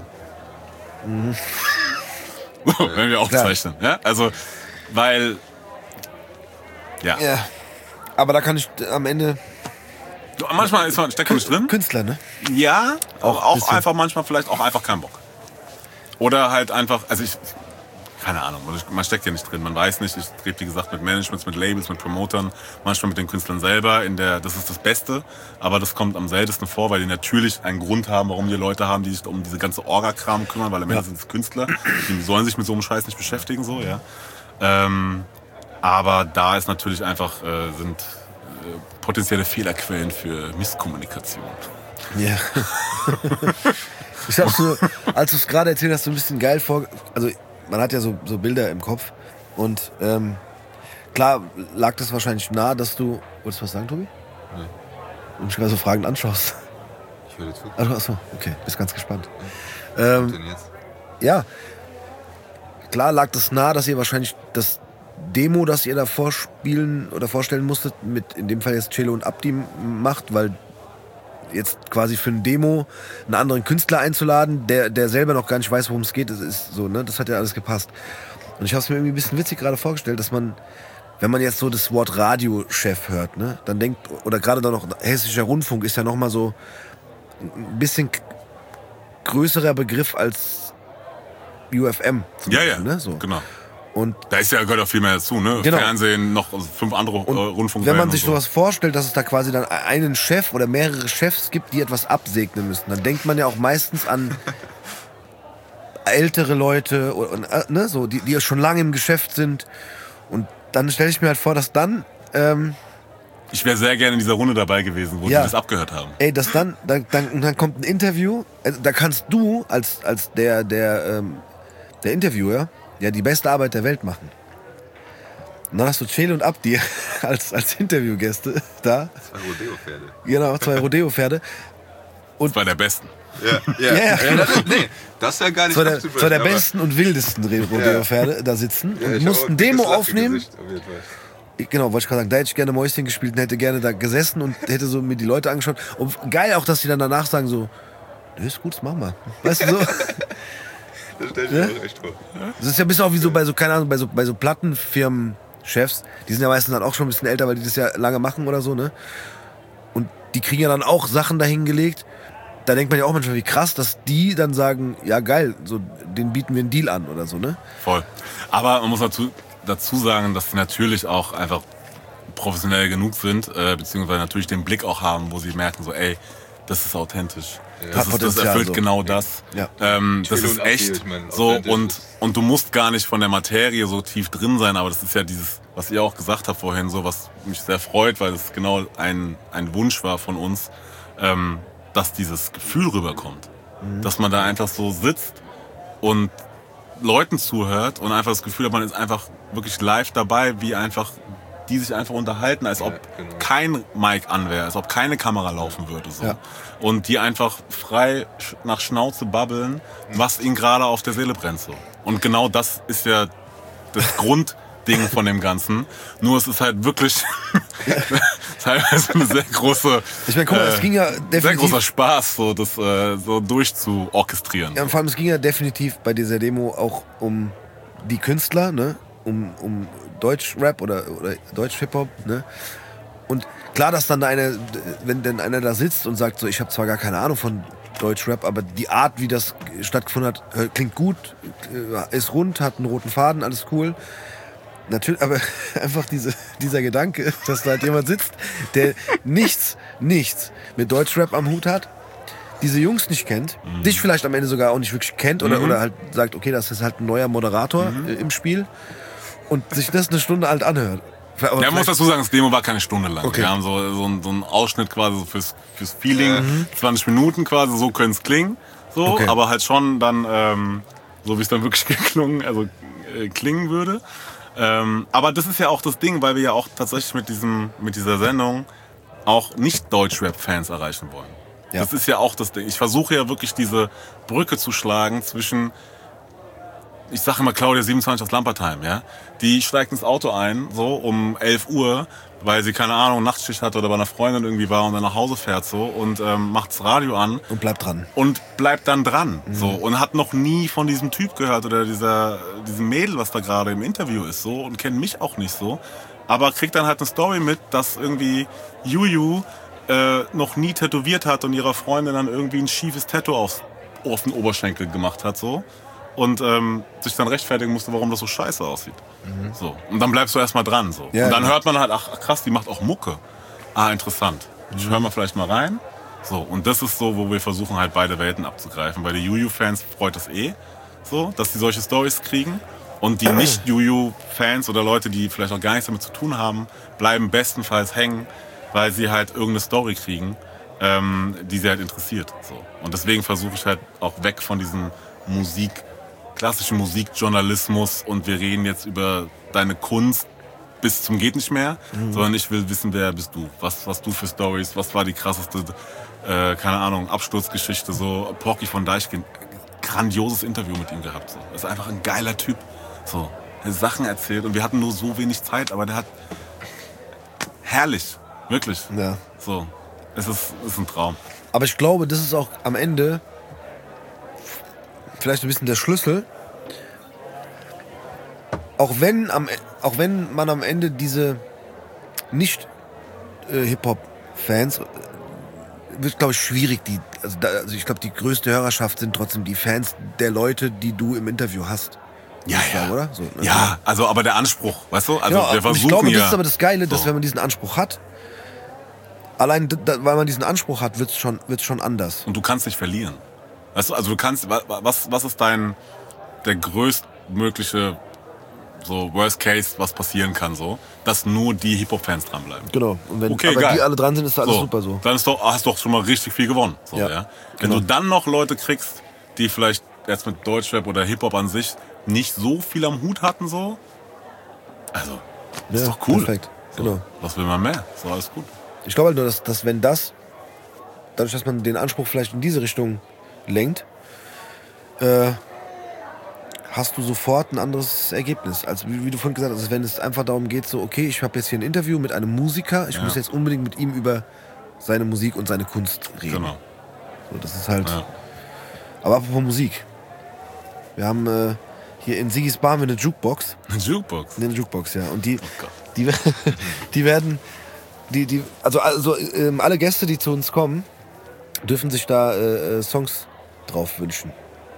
Wenn wir aufzeichnen. Ja? Also, weil... Ja. Aber da kann ich am Ende... Manchmal steckt man nicht drin. Künstler, ne? Ja, auch bisschen. einfach manchmal vielleicht auch einfach keinen Bock. Oder halt einfach, keine Ahnung, man steckt ja nicht drin, man weiß nicht, ich rede wie gesagt mit Managements, mit Labels, mit Promotern, manchmal mit den Künstlern selber, das ist das Beste, aber das kommt am seltensten vor, weil die natürlich einen Grund haben, warum die Leute haben, die sich um diese ganze Orga-Kram kümmern, weil am Ende sind es Künstler, die sollen sich mit so einem Scheiß nicht beschäftigen, so, ja. Aber da ist natürlich einfach, sind potenzielle Fehlerquellen für Misskommunikation. Ja. Ich hab's so, als du es gerade erzählt hast, so ein bisschen geil also man hat ja so Bilder im Kopf und klar lag das wahrscheinlich nah, dass du... Wolltest du was sagen, Tobi? Nee. Und mich gerade so fragend anschaust. Ich höre dir zu. Achso, okay, bist ganz gespannt. Was denn jetzt? Ja, klar lag das nah, dass ihr wahrscheinlich das Demo, das ihr da vorspielen oder vorstellen musstet, mit in dem Fall jetzt Celo und Abdi macht, weil jetzt quasi für ein Demo einen anderen Künstler einzuladen, der selber noch gar nicht weiß, worum es geht, das ist so, ne? Das hat ja alles gepasst. Und ich habe es mir irgendwie ein bisschen witzig gerade vorgestellt, dass man, wenn man jetzt so das Wort Radiochef hört, ne, dann denkt, oder gerade dann noch Hessischer Rundfunk ist ja noch mal so ein bisschen größerer Begriff als UFM. Ja, ne? So. Genau. Und da gehört auch viel mehr dazu, ne? Genau. Fernsehen, noch 5 andere Rundfunkwellen. Wenn man sich sowas vorstellt, dass es da quasi dann einen Chef oder mehrere Chefs gibt, die etwas absegnen müssen, dann denkt man ja auch meistens an ältere Leute, ne, so, die schon lange im Geschäft sind. Und dann stelle ich mir halt vor, dass dann... ich wäre sehr gerne in dieser Runde dabei gewesen, wo die das abgehört haben. Ey, dann kommt ein Interview, da kannst du als der Interviewer ja die beste Arbeit der Welt machen. Und dann hast du Celo und Abdi als Interviewgäste da. 2 Rodeo-Pferde. Genau, 2 Rodeo-Pferde. Und 2 der Besten. Ja. Nee, das ist ja gar nicht 2 der besten und wildesten Rodeo-Pferde da sitzen und mussten Demo aufnehmen. Genau, wollte ich gerade sagen, da hätte ich gerne Mäuschen gespielt und hätte gerne da gesessen und hätte so mir die Leute angeschaut. Und geil auch, dass die dann danach sagen so, das ist gut, das machen wir. Weißt du so? Das stelle ich mir auch echt vor. Das ist ja ein bisschen auch wie so bei so, keine Ahnung, bei so Plattenfirmen-Chefs, die sind ja meistens dann auch schon ein bisschen älter, weil die das ja lange machen oder so, ne? Und die kriegen ja dann auch Sachen dahingelegt. Da denkt man ja auch manchmal, wie krass, dass die dann sagen, ja geil, so, denen bieten wir einen Deal an oder so, ne? Voll. Aber man muss dazu sagen, dass sie natürlich auch einfach professionell genug sind, beziehungsweise natürlich den Blick auch haben, wo sie merken, so, ey, das ist authentisch. Ja. Das erfüllt so genau das. Ja. Das ist echt so und du musst gar nicht von der Materie so tief drin sein, aber das ist ja dieses, was ihr auch gesagt habt vorhin, so was mich sehr freut, weil das genau ein Wunsch war von uns, dass dieses Gefühl rüberkommt. Dass man da einfach so sitzt und Leuten zuhört und einfach das Gefühl hat, man ist einfach wirklich live dabei, wie einfach die sich einfach unterhalten, als ob kein Mic an wäre, als ob keine Kamera laufen würde. So. Ja. Und die einfach frei nach Schnauze babbeln, was ihnen gerade auf der Seele brennt. So. Und genau das ist ja das Grundding von dem Ganzen. Nur es ist halt wirklich teilweise eine sehr große, Ich meine, guck mal, es ging ja sehr definitiv... großer Spaß, so das so durchzuorchestrieren. Ja, und vor allem, es ging ja definitiv bei dieser Demo auch um die Künstler, ne? Um Deutsch-Rap oder Deutsch-Hip-Hop, ne? Und klar, dass dann wenn denn einer da sitzt und sagt so, ich habe zwar gar keine Ahnung von Deutsch-Rap, aber die Art, wie das stattgefunden hat, klingt gut, ist rund, hat einen roten Faden, alles cool. Natürlich, aber einfach dieser Gedanke, dass da halt jemand sitzt, der nichts mit Deutschrap am Hut hat, diese Jungs nicht kennt, dich vielleicht am Ende sogar auch nicht wirklich kennt oder halt sagt, okay, das ist halt ein neuer Moderator im Spiel und sich das eine Stunde halt anhört. Ja, man muss dazu sagen, das Demo war keine Stunde lang. Okay. Wir haben so einen Ausschnitt quasi so fürs Feeling, 20 Minuten quasi, so könnte es klingen, so, Okay. aber halt schon dann, so wie es dann wirklich klingen würde. Aber das ist ja auch das Ding, weil wir ja auch tatsächlich mit dieser Sendung auch nicht Deutschrap-Fans erreichen wollen. Ja. Das ist ja auch das Ding. Ich versuche ja wirklich diese Brücke zu schlagen zwischen, ich sage immer Claudia 27 aus Lampertheim, ja. Die steigt ins Auto ein, so um 11 Uhr, weil sie, keine Ahnung, Nachtschicht hatte oder bei einer Freundin irgendwie war und dann nach Hause fährt so und macht das Radio an. Und bleibt dran. Und bleibt dann dran, so. Und hat noch nie von diesem Typ gehört oder diesem Mädel, was da gerade im Interview ist, so. Und kennt mich auch nicht so. Aber kriegt dann halt eine Story mit, dass irgendwie Juju noch nie tätowiert hat und ihrer Freundin dann irgendwie ein schiefes Tattoo auf den Oberschenkel gemacht hat, so. Und sich dann rechtfertigen musste, warum das so scheiße aussieht. So. Und dann bleibst du erstmal dran. So. Ja, und dann ja. hört man halt, ach krass, die macht auch Mucke. Ah, interessant. Ich höre mal vielleicht mal rein. So. Und das ist so, wo wir versuchen halt beide Welten abzugreifen. Bei den Juju-Fans freut es so, dass die solche Storys kriegen. Und die Nicht-Juju-Fans oder Leute, die vielleicht auch gar nichts damit zu tun haben, bleiben bestenfalls hängen, weil sie halt irgendeine Story kriegen, die sie halt interessiert. So. Und deswegen versuche ich halt auch weg von diesem klassischen Musikjournalismus und wir reden jetzt über deine Kunst bis zum geht nicht mehr, sondern ich will wissen, wer bist du, was du für Stories, was war die krasseste, keine Ahnung, Absturzgeschichte, so Porky von Deichkind, grandioses Interview mit ihm gehabt, so. Das ist einfach ein geiler Typ, so, er hat Sachen erzählt und wir hatten nur so wenig Zeit, aber der hat herrlich, wirklich, Ja. so, es ist ein Traum. Aber ich glaube, das ist auch am Ende vielleicht ein bisschen der Schlüssel. Auch wenn man am Ende diese nicht Hip-Hop-Fans wird, glaube ich, schwierig. Also ich glaube, die größte Hörerschaft sind trotzdem die Fans der Leute, die du im Interview hast. Ja, Würde ich sagen, oder? So, ne? Ja, also aber der Anspruch, weißt du? Also Genau, wir und versuchen ich glaube, ja. das ist aber das Geile, dass So. wenn man diesen Anspruch hat, allein weil man diesen Anspruch hat, wird's schon anders. Und du kannst nicht verlieren. Weißt du, also du kannst, was ist der größtmögliche, so Worst Case, was passieren kann, so, dass nur die Hip-Hop-Fans dranbleiben. Genau. Und wenn Okay, aber geil. die alle dran sind, ist alles super so. Dann hast du doch schon mal richtig viel gewonnen. So, Ja, ja. Wenn genau. du dann noch Leute kriegst, die vielleicht jetzt mit Deutschrap oder Hip-Hop an sich nicht so viel am Hut hatten, so, also, ist Ja, doch cool. perfekt. So, Genau. was will man mehr? Ist doch alles gut. Ich glaube halt nur, dass wenn dadurch, dass man den Anspruch vielleicht in diese Richtung lenkt, hast du sofort ein anderes Ergebnis. Also wie du vorhin gesagt hast, wenn es einfach darum geht, so, okay, ich habe jetzt hier ein Interview mit einem Musiker, ich muss jetzt unbedingt mit ihm über seine Musik und seine Kunst reden. Genau. So, das ist halt. Ja. Aber apropos Musik. Wir haben hier in Siggis Bar eine Jukebox. Eine Jukebox. Eine Jukebox, ja. Und Gott. die werden. Also alle Gäste, die zu uns kommen, dürfen sich da Songs drauf wünschen.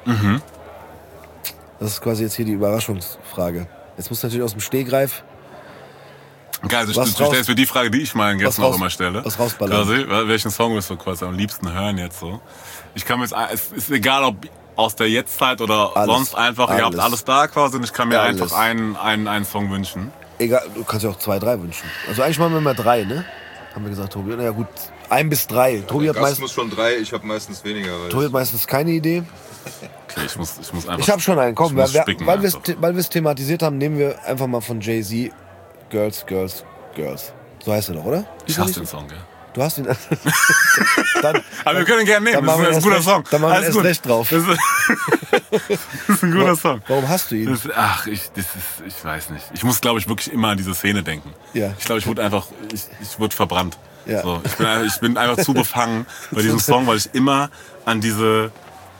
Das ist quasi jetzt hier die Überraschungsfrage. Jetzt muss natürlich aus dem Stegreif Geil, also Was du stellst mir die Frage, die ich meinen Gästen auch immer stelle. was rausballern. Quasi, welchen Song wirst du quasi am liebsten hören jetzt so? Ich kann mir jetzt, es ist egal, ob aus der Jetztzeit oder Alles. sonst einfach, ihr habt Alles. alles da quasi und ich kann mir Alles. einfach einen Song wünschen. Egal, du kannst ja auch 2, 3 wünschen. Also eigentlich machen wir mal 3, ne? Haben wir gesagt, Tobi. Na ja gut, 1 bis 3. Tobi hat, Gast muss schon 3, ich habe meistens weniger. Tobi hat meistens keine Idee. Okay, ich muss einfach. Ich habe schon einen. Komm, ich muss spicken weil wir einfach. es thematisiert haben, nehmen wir einfach mal von Jay-Z Girls, Girls, Girls. So heißt er doch, oder? Ich hasse den Song, gell? Du hast ihn. Dann, Aber wir können ihn gerne nehmen, das ist ein guter Song. Dann machen wir erst recht drauf. Das ist ein guter Song. Warum hast du ihn? Ich weiß nicht. Ich muss, glaube ich, wirklich immer an diese Szene denken. Ja. Ich glaube, ich wurde verbrannt. Ja. So, ich bin einfach zu befangen bei diesem Song, weil ich immer an diese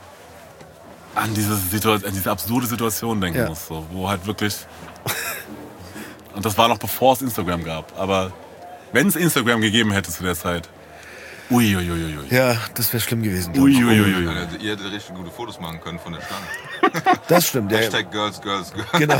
absurde Situation denken muss, so, wo halt wirklich. Und das war noch bevor es Instagram gab. Aber wenn es Instagram gegeben hätte zu der Zeit. Uiuiuiui. Ja, das wäre schlimm gewesen. Uiuiuiui. Also, ihr hättet richtig gute Fotos machen können von der Schlange. Das stimmt, ja. Hashtag Girls, Girls, Girls. Genau.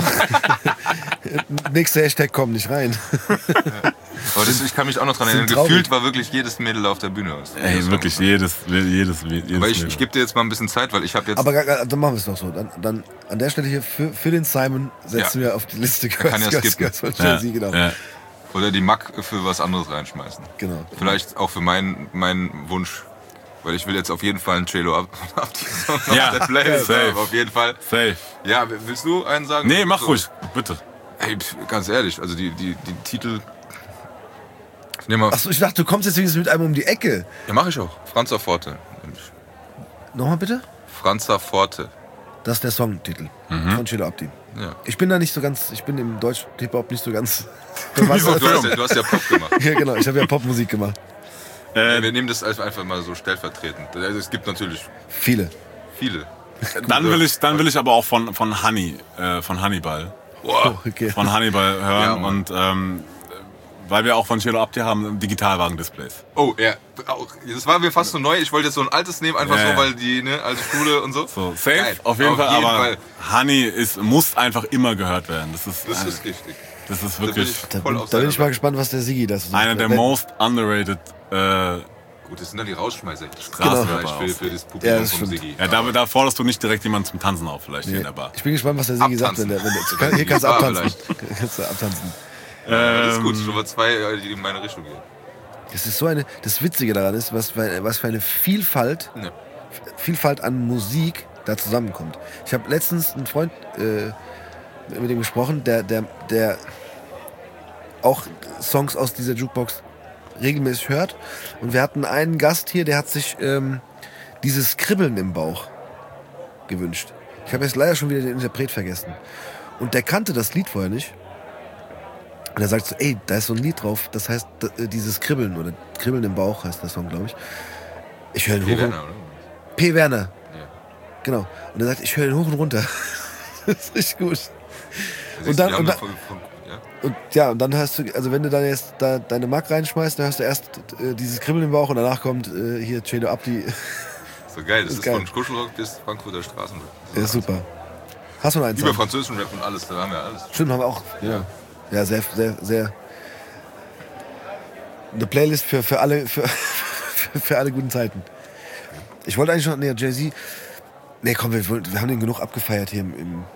Nächster Hashtag kommt nicht rein. Aber ich kann mich auch noch dran erinnern. Gefühlt war wirklich jedes Mädel auf der Bühne. Ey, wirklich jedes Aber ich gebe dir jetzt mal ein bisschen Zeit, weil ich habe jetzt... Aber dann machen wir es doch so. Dann an der Stelle hier für den Simon setzen wir auf die Liste kann ja skippen. von Jay-Z, genau. Ja. Oder die Mack für was anderes reinschmeißen. Genau. Vielleicht auch für meinen Wunsch. Weil ich will jetzt auf jeden Fall einen J-Lo auf die Song auf der Playlist haben. Auf jeden Fall. Safe. Ja, willst du einen sagen? Nee, mach ruhig, bitte. Ey, ganz ehrlich, also die Titel... Achso, ich dachte, du kommst jetzt wenigstens mit einem um die Ecke. Ja, mach ich auch. Franza Forte. Nochmal bitte? Franza Forte. Das ist der Songtitel von Chilo Abdi. Ja. Ich bin im deutschen Hip-Hop nicht so ganz... Wieso? Du hast ja Pop gemacht. Ja, genau, ich habe ja Popmusik gemacht. Wir nehmen das einfach mal so stellvertretend. Also es gibt natürlich Viele. Dann will ich aber auch von Hannibal. Boah. Okay. Von Hannibal hören Ja, und weil wir auch von Chilo Abdi haben, Digitalwagen-Displays. Oh, ja. Das war mir fast so neu. Ich wollte jetzt so ein altes nehmen, einfach so, weil die alte Schule und so. So, safe, Geil. auf jeden Fall. Honey muss einfach immer immer werden. Das ist richtig. Das ist wirklich Da bin ich mal gespannt, was der Sigi das einer der most underrated Gut, das sind dann die Rausschmeißer. Straßenrapper für das Publikum Ja, das vom stimmt. Sigi. Ja, da forderst du nicht direkt jemanden zum Tanzen auf, vielleicht hier in der Bar. Ich bin gespannt, was der Sigi sagt. Hier kannst du abtanzen. Kannst du abtanzen. Das ist gut, schon mal zwei, die in meine Richtung gehen. Das Witzige daran ist, was für eine Vielfalt an Musik da zusammenkommt. Ich habe letztens einen Freund mit dem gesprochen, der auch Songs aus dieser Jukebox regelmäßig hört. Und wir hatten einen Gast hier, der hat sich dieses Kribbeln im Bauch gewünscht. Ich habe jetzt leider schon wieder den Interpret vergessen. Und der kannte das Lied vorher nicht. Und er sagt so, ey, da ist so ein Lied drauf, das heißt dieses Kribbeln oder Kribbeln im Bauch heißt der Song, glaube ich. Ich höre ihn hoch und P. Werner. Ja. Genau. Und er sagt, ich höre ihn hoch und runter. Das ist richtig gut. Und dann hörst du, also wenn du dann jetzt da deine Mack reinschmeißt, dann hörst du erst dieses Kribbeln im Bauch und danach kommt hier Chilo Abdi. So geil, das ist geil. von Kuschelrock bis Frankfurter Straßenrap. Ja, ist super. Hast du noch einen Über Song? französischen Rap und alles, da haben wir alles. Stimmt, haben wir auch. Ja, sehr, sehr, sehr. Eine Playlist für alle guten Zeiten. Ich wollte eigentlich noch, Jay-Z. Nee, komm, wir haben den genug abgefeiert hier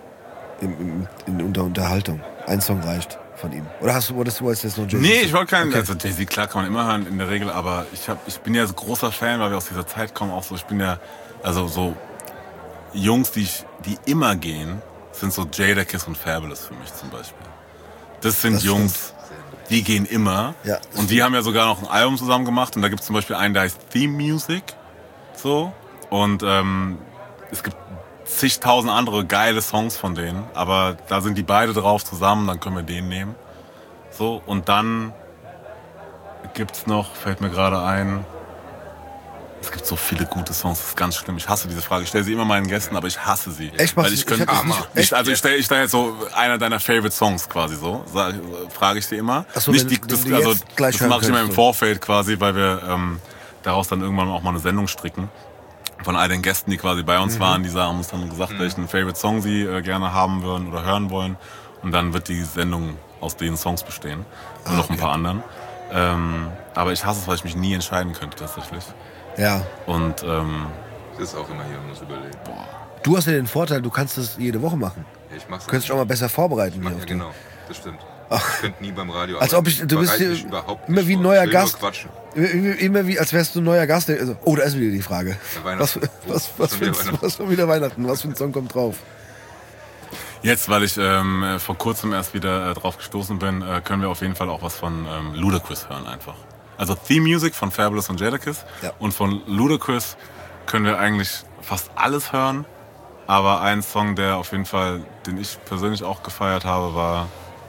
in der Unterhaltung. Ein Song reicht von ihm. Oder wolltest du jetzt noch Jay-Z? Nee, ich wollte keinen. Okay. Also Jay-Z, klar, kann man immer hören in der Regel, aber ich bin ja so großer Fan, weil wir aus dieser Zeit kommen, auch so. Ich bin ja, also so Jungs, die immer gehen, sind so Jadakiss und Fabulous für mich zum Beispiel. Das sind Das Jungs, die gehen immer. Ja, und die haben ja sogar noch ein Album zusammen gemacht. Und da gibt es zum Beispiel einen, der heißt Theme Music. So. Und es gibt zigtausend andere geile Songs von denen. Aber da sind die beide drauf zusammen, dann können wir den nehmen. So. Und dann gibt's noch, fällt mir gerade ein, es gibt so viele gute Songs, das ist ganz schlimm. Ich hasse diese Frage. Ich stelle sie immer meinen Gästen, aber ich hasse sie. Echt? Weil ich stelle jetzt so einer deiner Favorite Songs quasi so. Frage ich sie immer. Ach so, nicht wenn das du jetzt gleich das mache ich immer im könntest, Vorfeld quasi, weil wir daraus dann irgendwann auch mal eine Sendung stricken. Von all den Gästen, die quasi bei uns waren, die haben uns dann gesagt, welchen Favorite Song sie gerne haben würden oder hören wollen. Und dann wird die Sendung aus den Songs bestehen. Und noch ein paar anderen. Aber ich hasse es, weil ich mich nie entscheiden könnte tatsächlich. Ja. Und Das ist auch immer hier, man muss überlegen. Du hast ja den Vorteil, du kannst das jede Woche machen. Ja, ich mach's Du könntest dich auch mal besser vorbereiten. Ja, genau, das stimmt. Ich könnte nie beim Radio Als ob du bist hier immer wie ein neuer Gast. Immer wie, als wärst du ein neuer Gast. Also, oh, da ist wieder die Frage. Was schon wieder Weihnachten? Was für ein Song kommt drauf? jetzt, weil ich vor kurzem erst wieder drauf gestoßen bin, können wir auf jeden Fall auch was von Ludacris hören einfach. Also Theme Music von Fabulous und Jadakiss. Ja. Und von Ludacris können wir eigentlich fast alles hören. Aber ein Song, der auf jeden Fall, den ich persönlich auch gefeiert habe, war...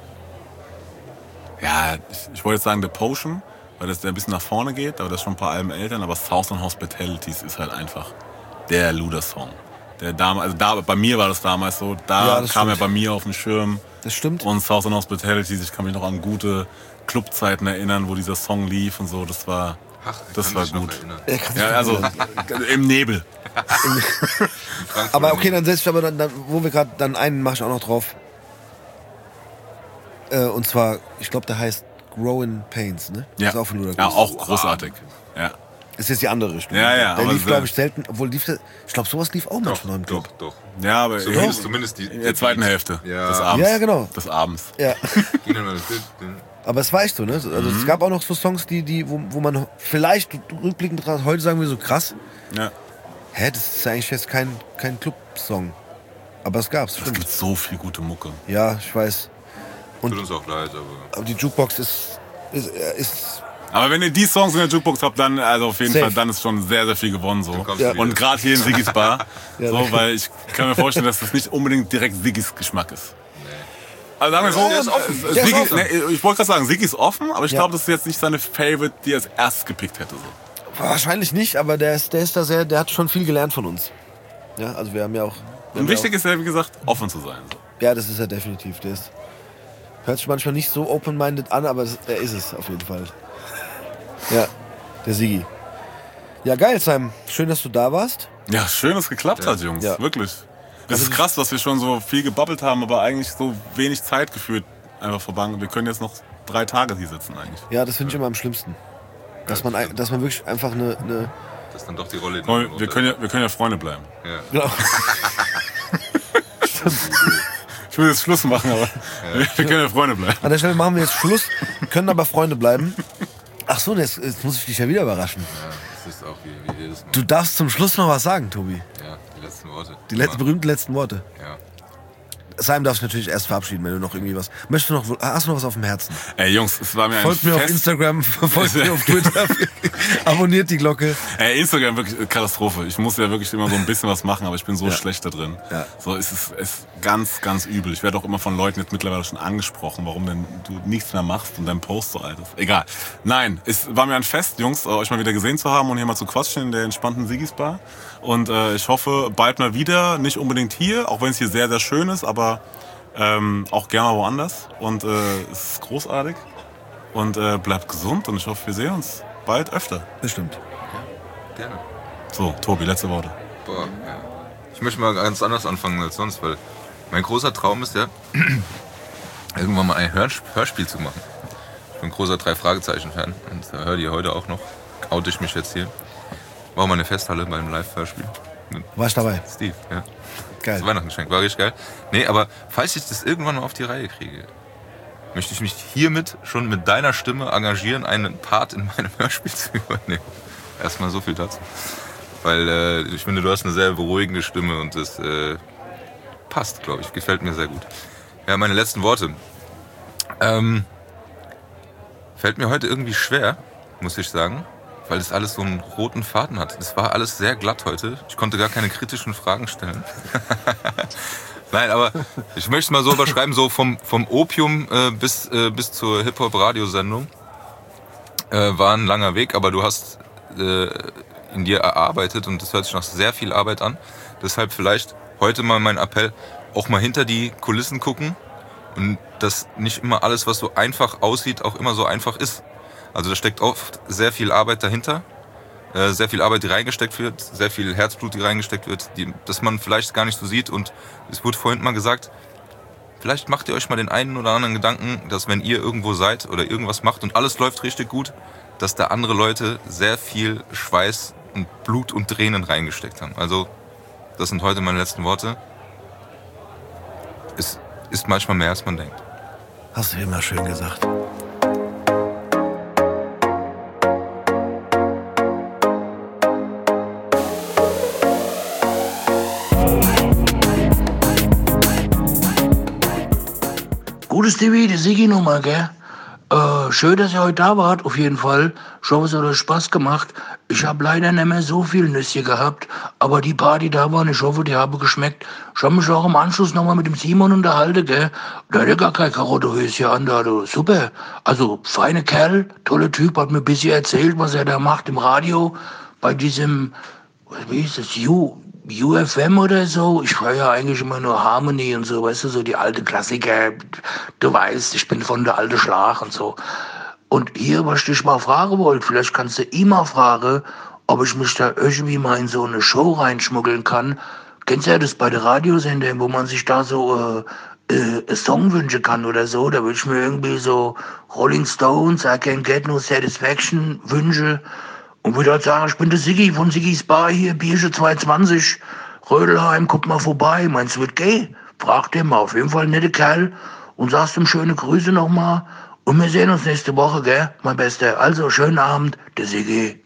Ja, ich wollte jetzt sagen The Potion, weil das der ein bisschen nach vorne geht, aber das ist schon ein paar Alben älter. Aber Southern Hospitalities ist halt einfach der Luda-Song. Bei mir war das damals so, kam stimmt. er bei mir auf den Schirm. Das stimmt. Und Southern Hospitalities, ich kann mich noch an gute Clubzeiten erinnern, wo dieser Song lief und so, das war gut. Ja, also im Nebel. Aber okay, dann setze ich aber dann wo wir gerade, dann einen mache ich auch noch drauf. Und zwar, ich glaube, der heißt Growing Pains, ne? Ja, ist auch von Ludacris. ja, auch großartig. Ja. Ist jetzt die andere Richtung. Ja, ja, der aber lief, glaube ich, selten, obwohl ich glaube, sowas lief auch manchmal im Club. Doch. Ja, aber Zumindest in der zweiten Hälfte des Abends. Ja, genau. Des Abends. Ja. Aber es war echt so, ne? Also es gab auch noch so Songs, wo man vielleicht rückblickend betrachtet, heute sagen wir so krass. Ja. Das ist eigentlich jetzt kein Club-Song. Aber es gab's, Es stimmt. gibt so viel gute Mucke. Ja, ich weiß. Tut uns auch leid, Aber die Jukebox ist Aber wenn ihr die Songs in der Jukebox habt, dann also auf jeden Safe. Fall, dann ist schon sehr, sehr viel gewonnen. So. Ja. Und gerade hier in Siggis Bar. Ja. So, weil ich kann mir vorstellen, dass das nicht unbedingt direkt Siggis Geschmack ist. Also sagen wir so, Der ist offen. Der ist Siggi, offen. ne, ich wollte gerade sagen, Siggi ist offen, aber ich Ja. glaube, das ist jetzt nicht seine Favorite, die er als erstes gepickt hätte. So. wahrscheinlich nicht, aber der hat schon viel gelernt von uns. Ja, also wir haben ja auch. Und wichtig ist ja, wie gesagt, offen zu sein. So. Ja, das ist er definitiv. Hört sich manchmal nicht so open-minded an, aber er ist es auf jeden Fall. Ja, der Siggi. Ja, geil, Simon. Schön, dass du da warst. Ja, schön, dass es geklappt hat, Jungs. Ja. Wirklich. Es ist krass, dass wir schon so viel gebabbelt haben, aber eigentlich so wenig Zeit gefühlt einfach verbangen. Wir können jetzt noch 3 Tage hier sitzen eigentlich. Ja, das finde ich immer am schlimmsten. Dass man wirklich einfach eine Das ist dann doch die Rolle. Wir können ja Freunde bleiben. Ja. genau. Ich will jetzt Schluss machen, aber wir können ja Freunde bleiben. An der Stelle machen wir jetzt Schluss, können aber Freunde bleiben. Ach so, jetzt muss ich dich ja wieder überraschen. Ja, das ist auch wie jedes Mal. Du darfst zum Schluss noch was sagen, Tobi. Ja, die letzten Worte. Die berühmten letzten Worte. Ja. Simon darfst du natürlich erst verabschieden, wenn du noch irgendwie was... Hast du noch was auf dem Herzen? Ey Jungs, es war mir ein Folgt mir auf Fest. Instagram, folgt mir auf Twitter, abonniert die Glocke. Ey, Instagram wirklich Katastrophe. Ich muss ja wirklich immer so ein bisschen was machen, aber ich bin so schlecht da drin. Ja. So es ist ganz, ganz übel. Ich werde auch immer von Leuten jetzt mittlerweile schon angesprochen, warum denn du nichts mehr machst und dein Post so alt ist. Egal. Nein, es war mir ein Fest, Jungs, euch mal wieder gesehen zu haben und hier mal zu quatschen in der entspannten Siggis Bar. Und ich hoffe, bald mal wieder. Nicht unbedingt hier, auch wenn es hier sehr, sehr schön ist, aber auch gerne mal woanders. Und es ist großartig. Und bleibt gesund und ich hoffe, wir sehen uns bald öfter. Bestimmt. Gerne. So, Tobi, letzte Worte. Boah, ja. Ich möchte mal ganz anders anfangen als sonst, weil mein großer Traum ist ja, irgendwann mal ein Hörspiel zu machen. Ich bin ein großer 3-Fragezeichen-Fan und höre die heute auch noch. Oute ich mich jetzt hier. War mal eine Festhalle beim Live-Hörspiel. War ich dabei? Steve, ja. Geil. Das Weihnachtsgeschenk, war richtig geil. Nee, aber falls ich das irgendwann mal auf die Reihe kriege, möchte ich mich hiermit schon mit deiner Stimme engagieren, einen Part in meinem Hörspiel zu übernehmen. Erstmal so viel dazu. Weil ich finde, du hast eine sehr beruhigende Stimme und das passt, glaube ich. Gefällt mir sehr gut. Ja, meine letzten Worte. Fällt mir heute irgendwie schwer, muss ich sagen, weil das alles so einen roten Faden hat. Es war alles sehr glatt heute. Ich konnte gar keine kritischen Fragen stellen. Nein, aber ich möchte es mal so überschreiben, so vom Opium bis zur Hip-Hop-Radiosendung war ein langer Weg, aber du hast in dir erarbeitet und das hört sich nach sehr viel Arbeit an. Deshalb vielleicht heute mal mein Appell, auch mal hinter die Kulissen gucken und dass nicht immer alles, was so einfach aussieht, auch immer so einfach ist. Also da steckt oft sehr viel Arbeit dahinter, sehr viel Arbeit, die reingesteckt wird, sehr viel Herzblut, die reingesteckt wird, dass man vielleicht gar nicht so sieht. Und es wurde vorhin mal gesagt, vielleicht macht ihr euch mal den einen oder anderen Gedanken, dass wenn ihr irgendwo seid oder irgendwas macht und alles läuft richtig gut, dass da andere Leute sehr viel Schweiß und Blut und Tränen reingesteckt haben. Also das sind heute meine letzten Worte. Es ist manchmal mehr, als man denkt. Hast du immer schön gesagt. Gutes TV, die Sigi-Nummer, gell? Schön, dass ihr heute da wart, auf jeden Fall. Ich hoffe, es hat euch Spaß gemacht. Ich habe leider nicht mehr so viel Nüsse gehabt, aber die paar, die da waren, ich hoffe, die haben geschmeckt. Ich habe mich auch im Anschluss nochmal mit dem Simon unterhalten, gell. Der hat ja gar kein Karottehöschen an, da, du. Super. Also, feine Kerl, toller Typ, hat mir ein bisschen erzählt, was er da macht im Radio, bei diesem, wie hieß das, UFM oder so. Ich höre ja eigentlich immer nur Harmony und so, weißt du, so die alte Klassiker. Du weißt, ich bin von der alte Schlag und so. Und hier, was ich dich mal fragen wollte, vielleicht kannst du ihn mal fragen, ob ich mich da irgendwie mal in so eine Show reinschmuggeln kann. Kennst du ja das bei den Radiosendern, wo man sich da so Song wünschen kann oder so? Da würde ich mir irgendwie so Rolling Stones, I Can't Get No Satisfaction wünschen. Und würde halt sagen, ich bin der Siggi von Siggis Bar hier, Biersche 220, Rödelheim, guck mal vorbei. Meinst du, wird gay? Frag den mal, auf jeden Fall ein netter Kerl. Und sagst ihm schöne Grüße nochmal. Und wir sehen uns nächste Woche, gell, mein Bester. Also, schönen Abend, der Siggi.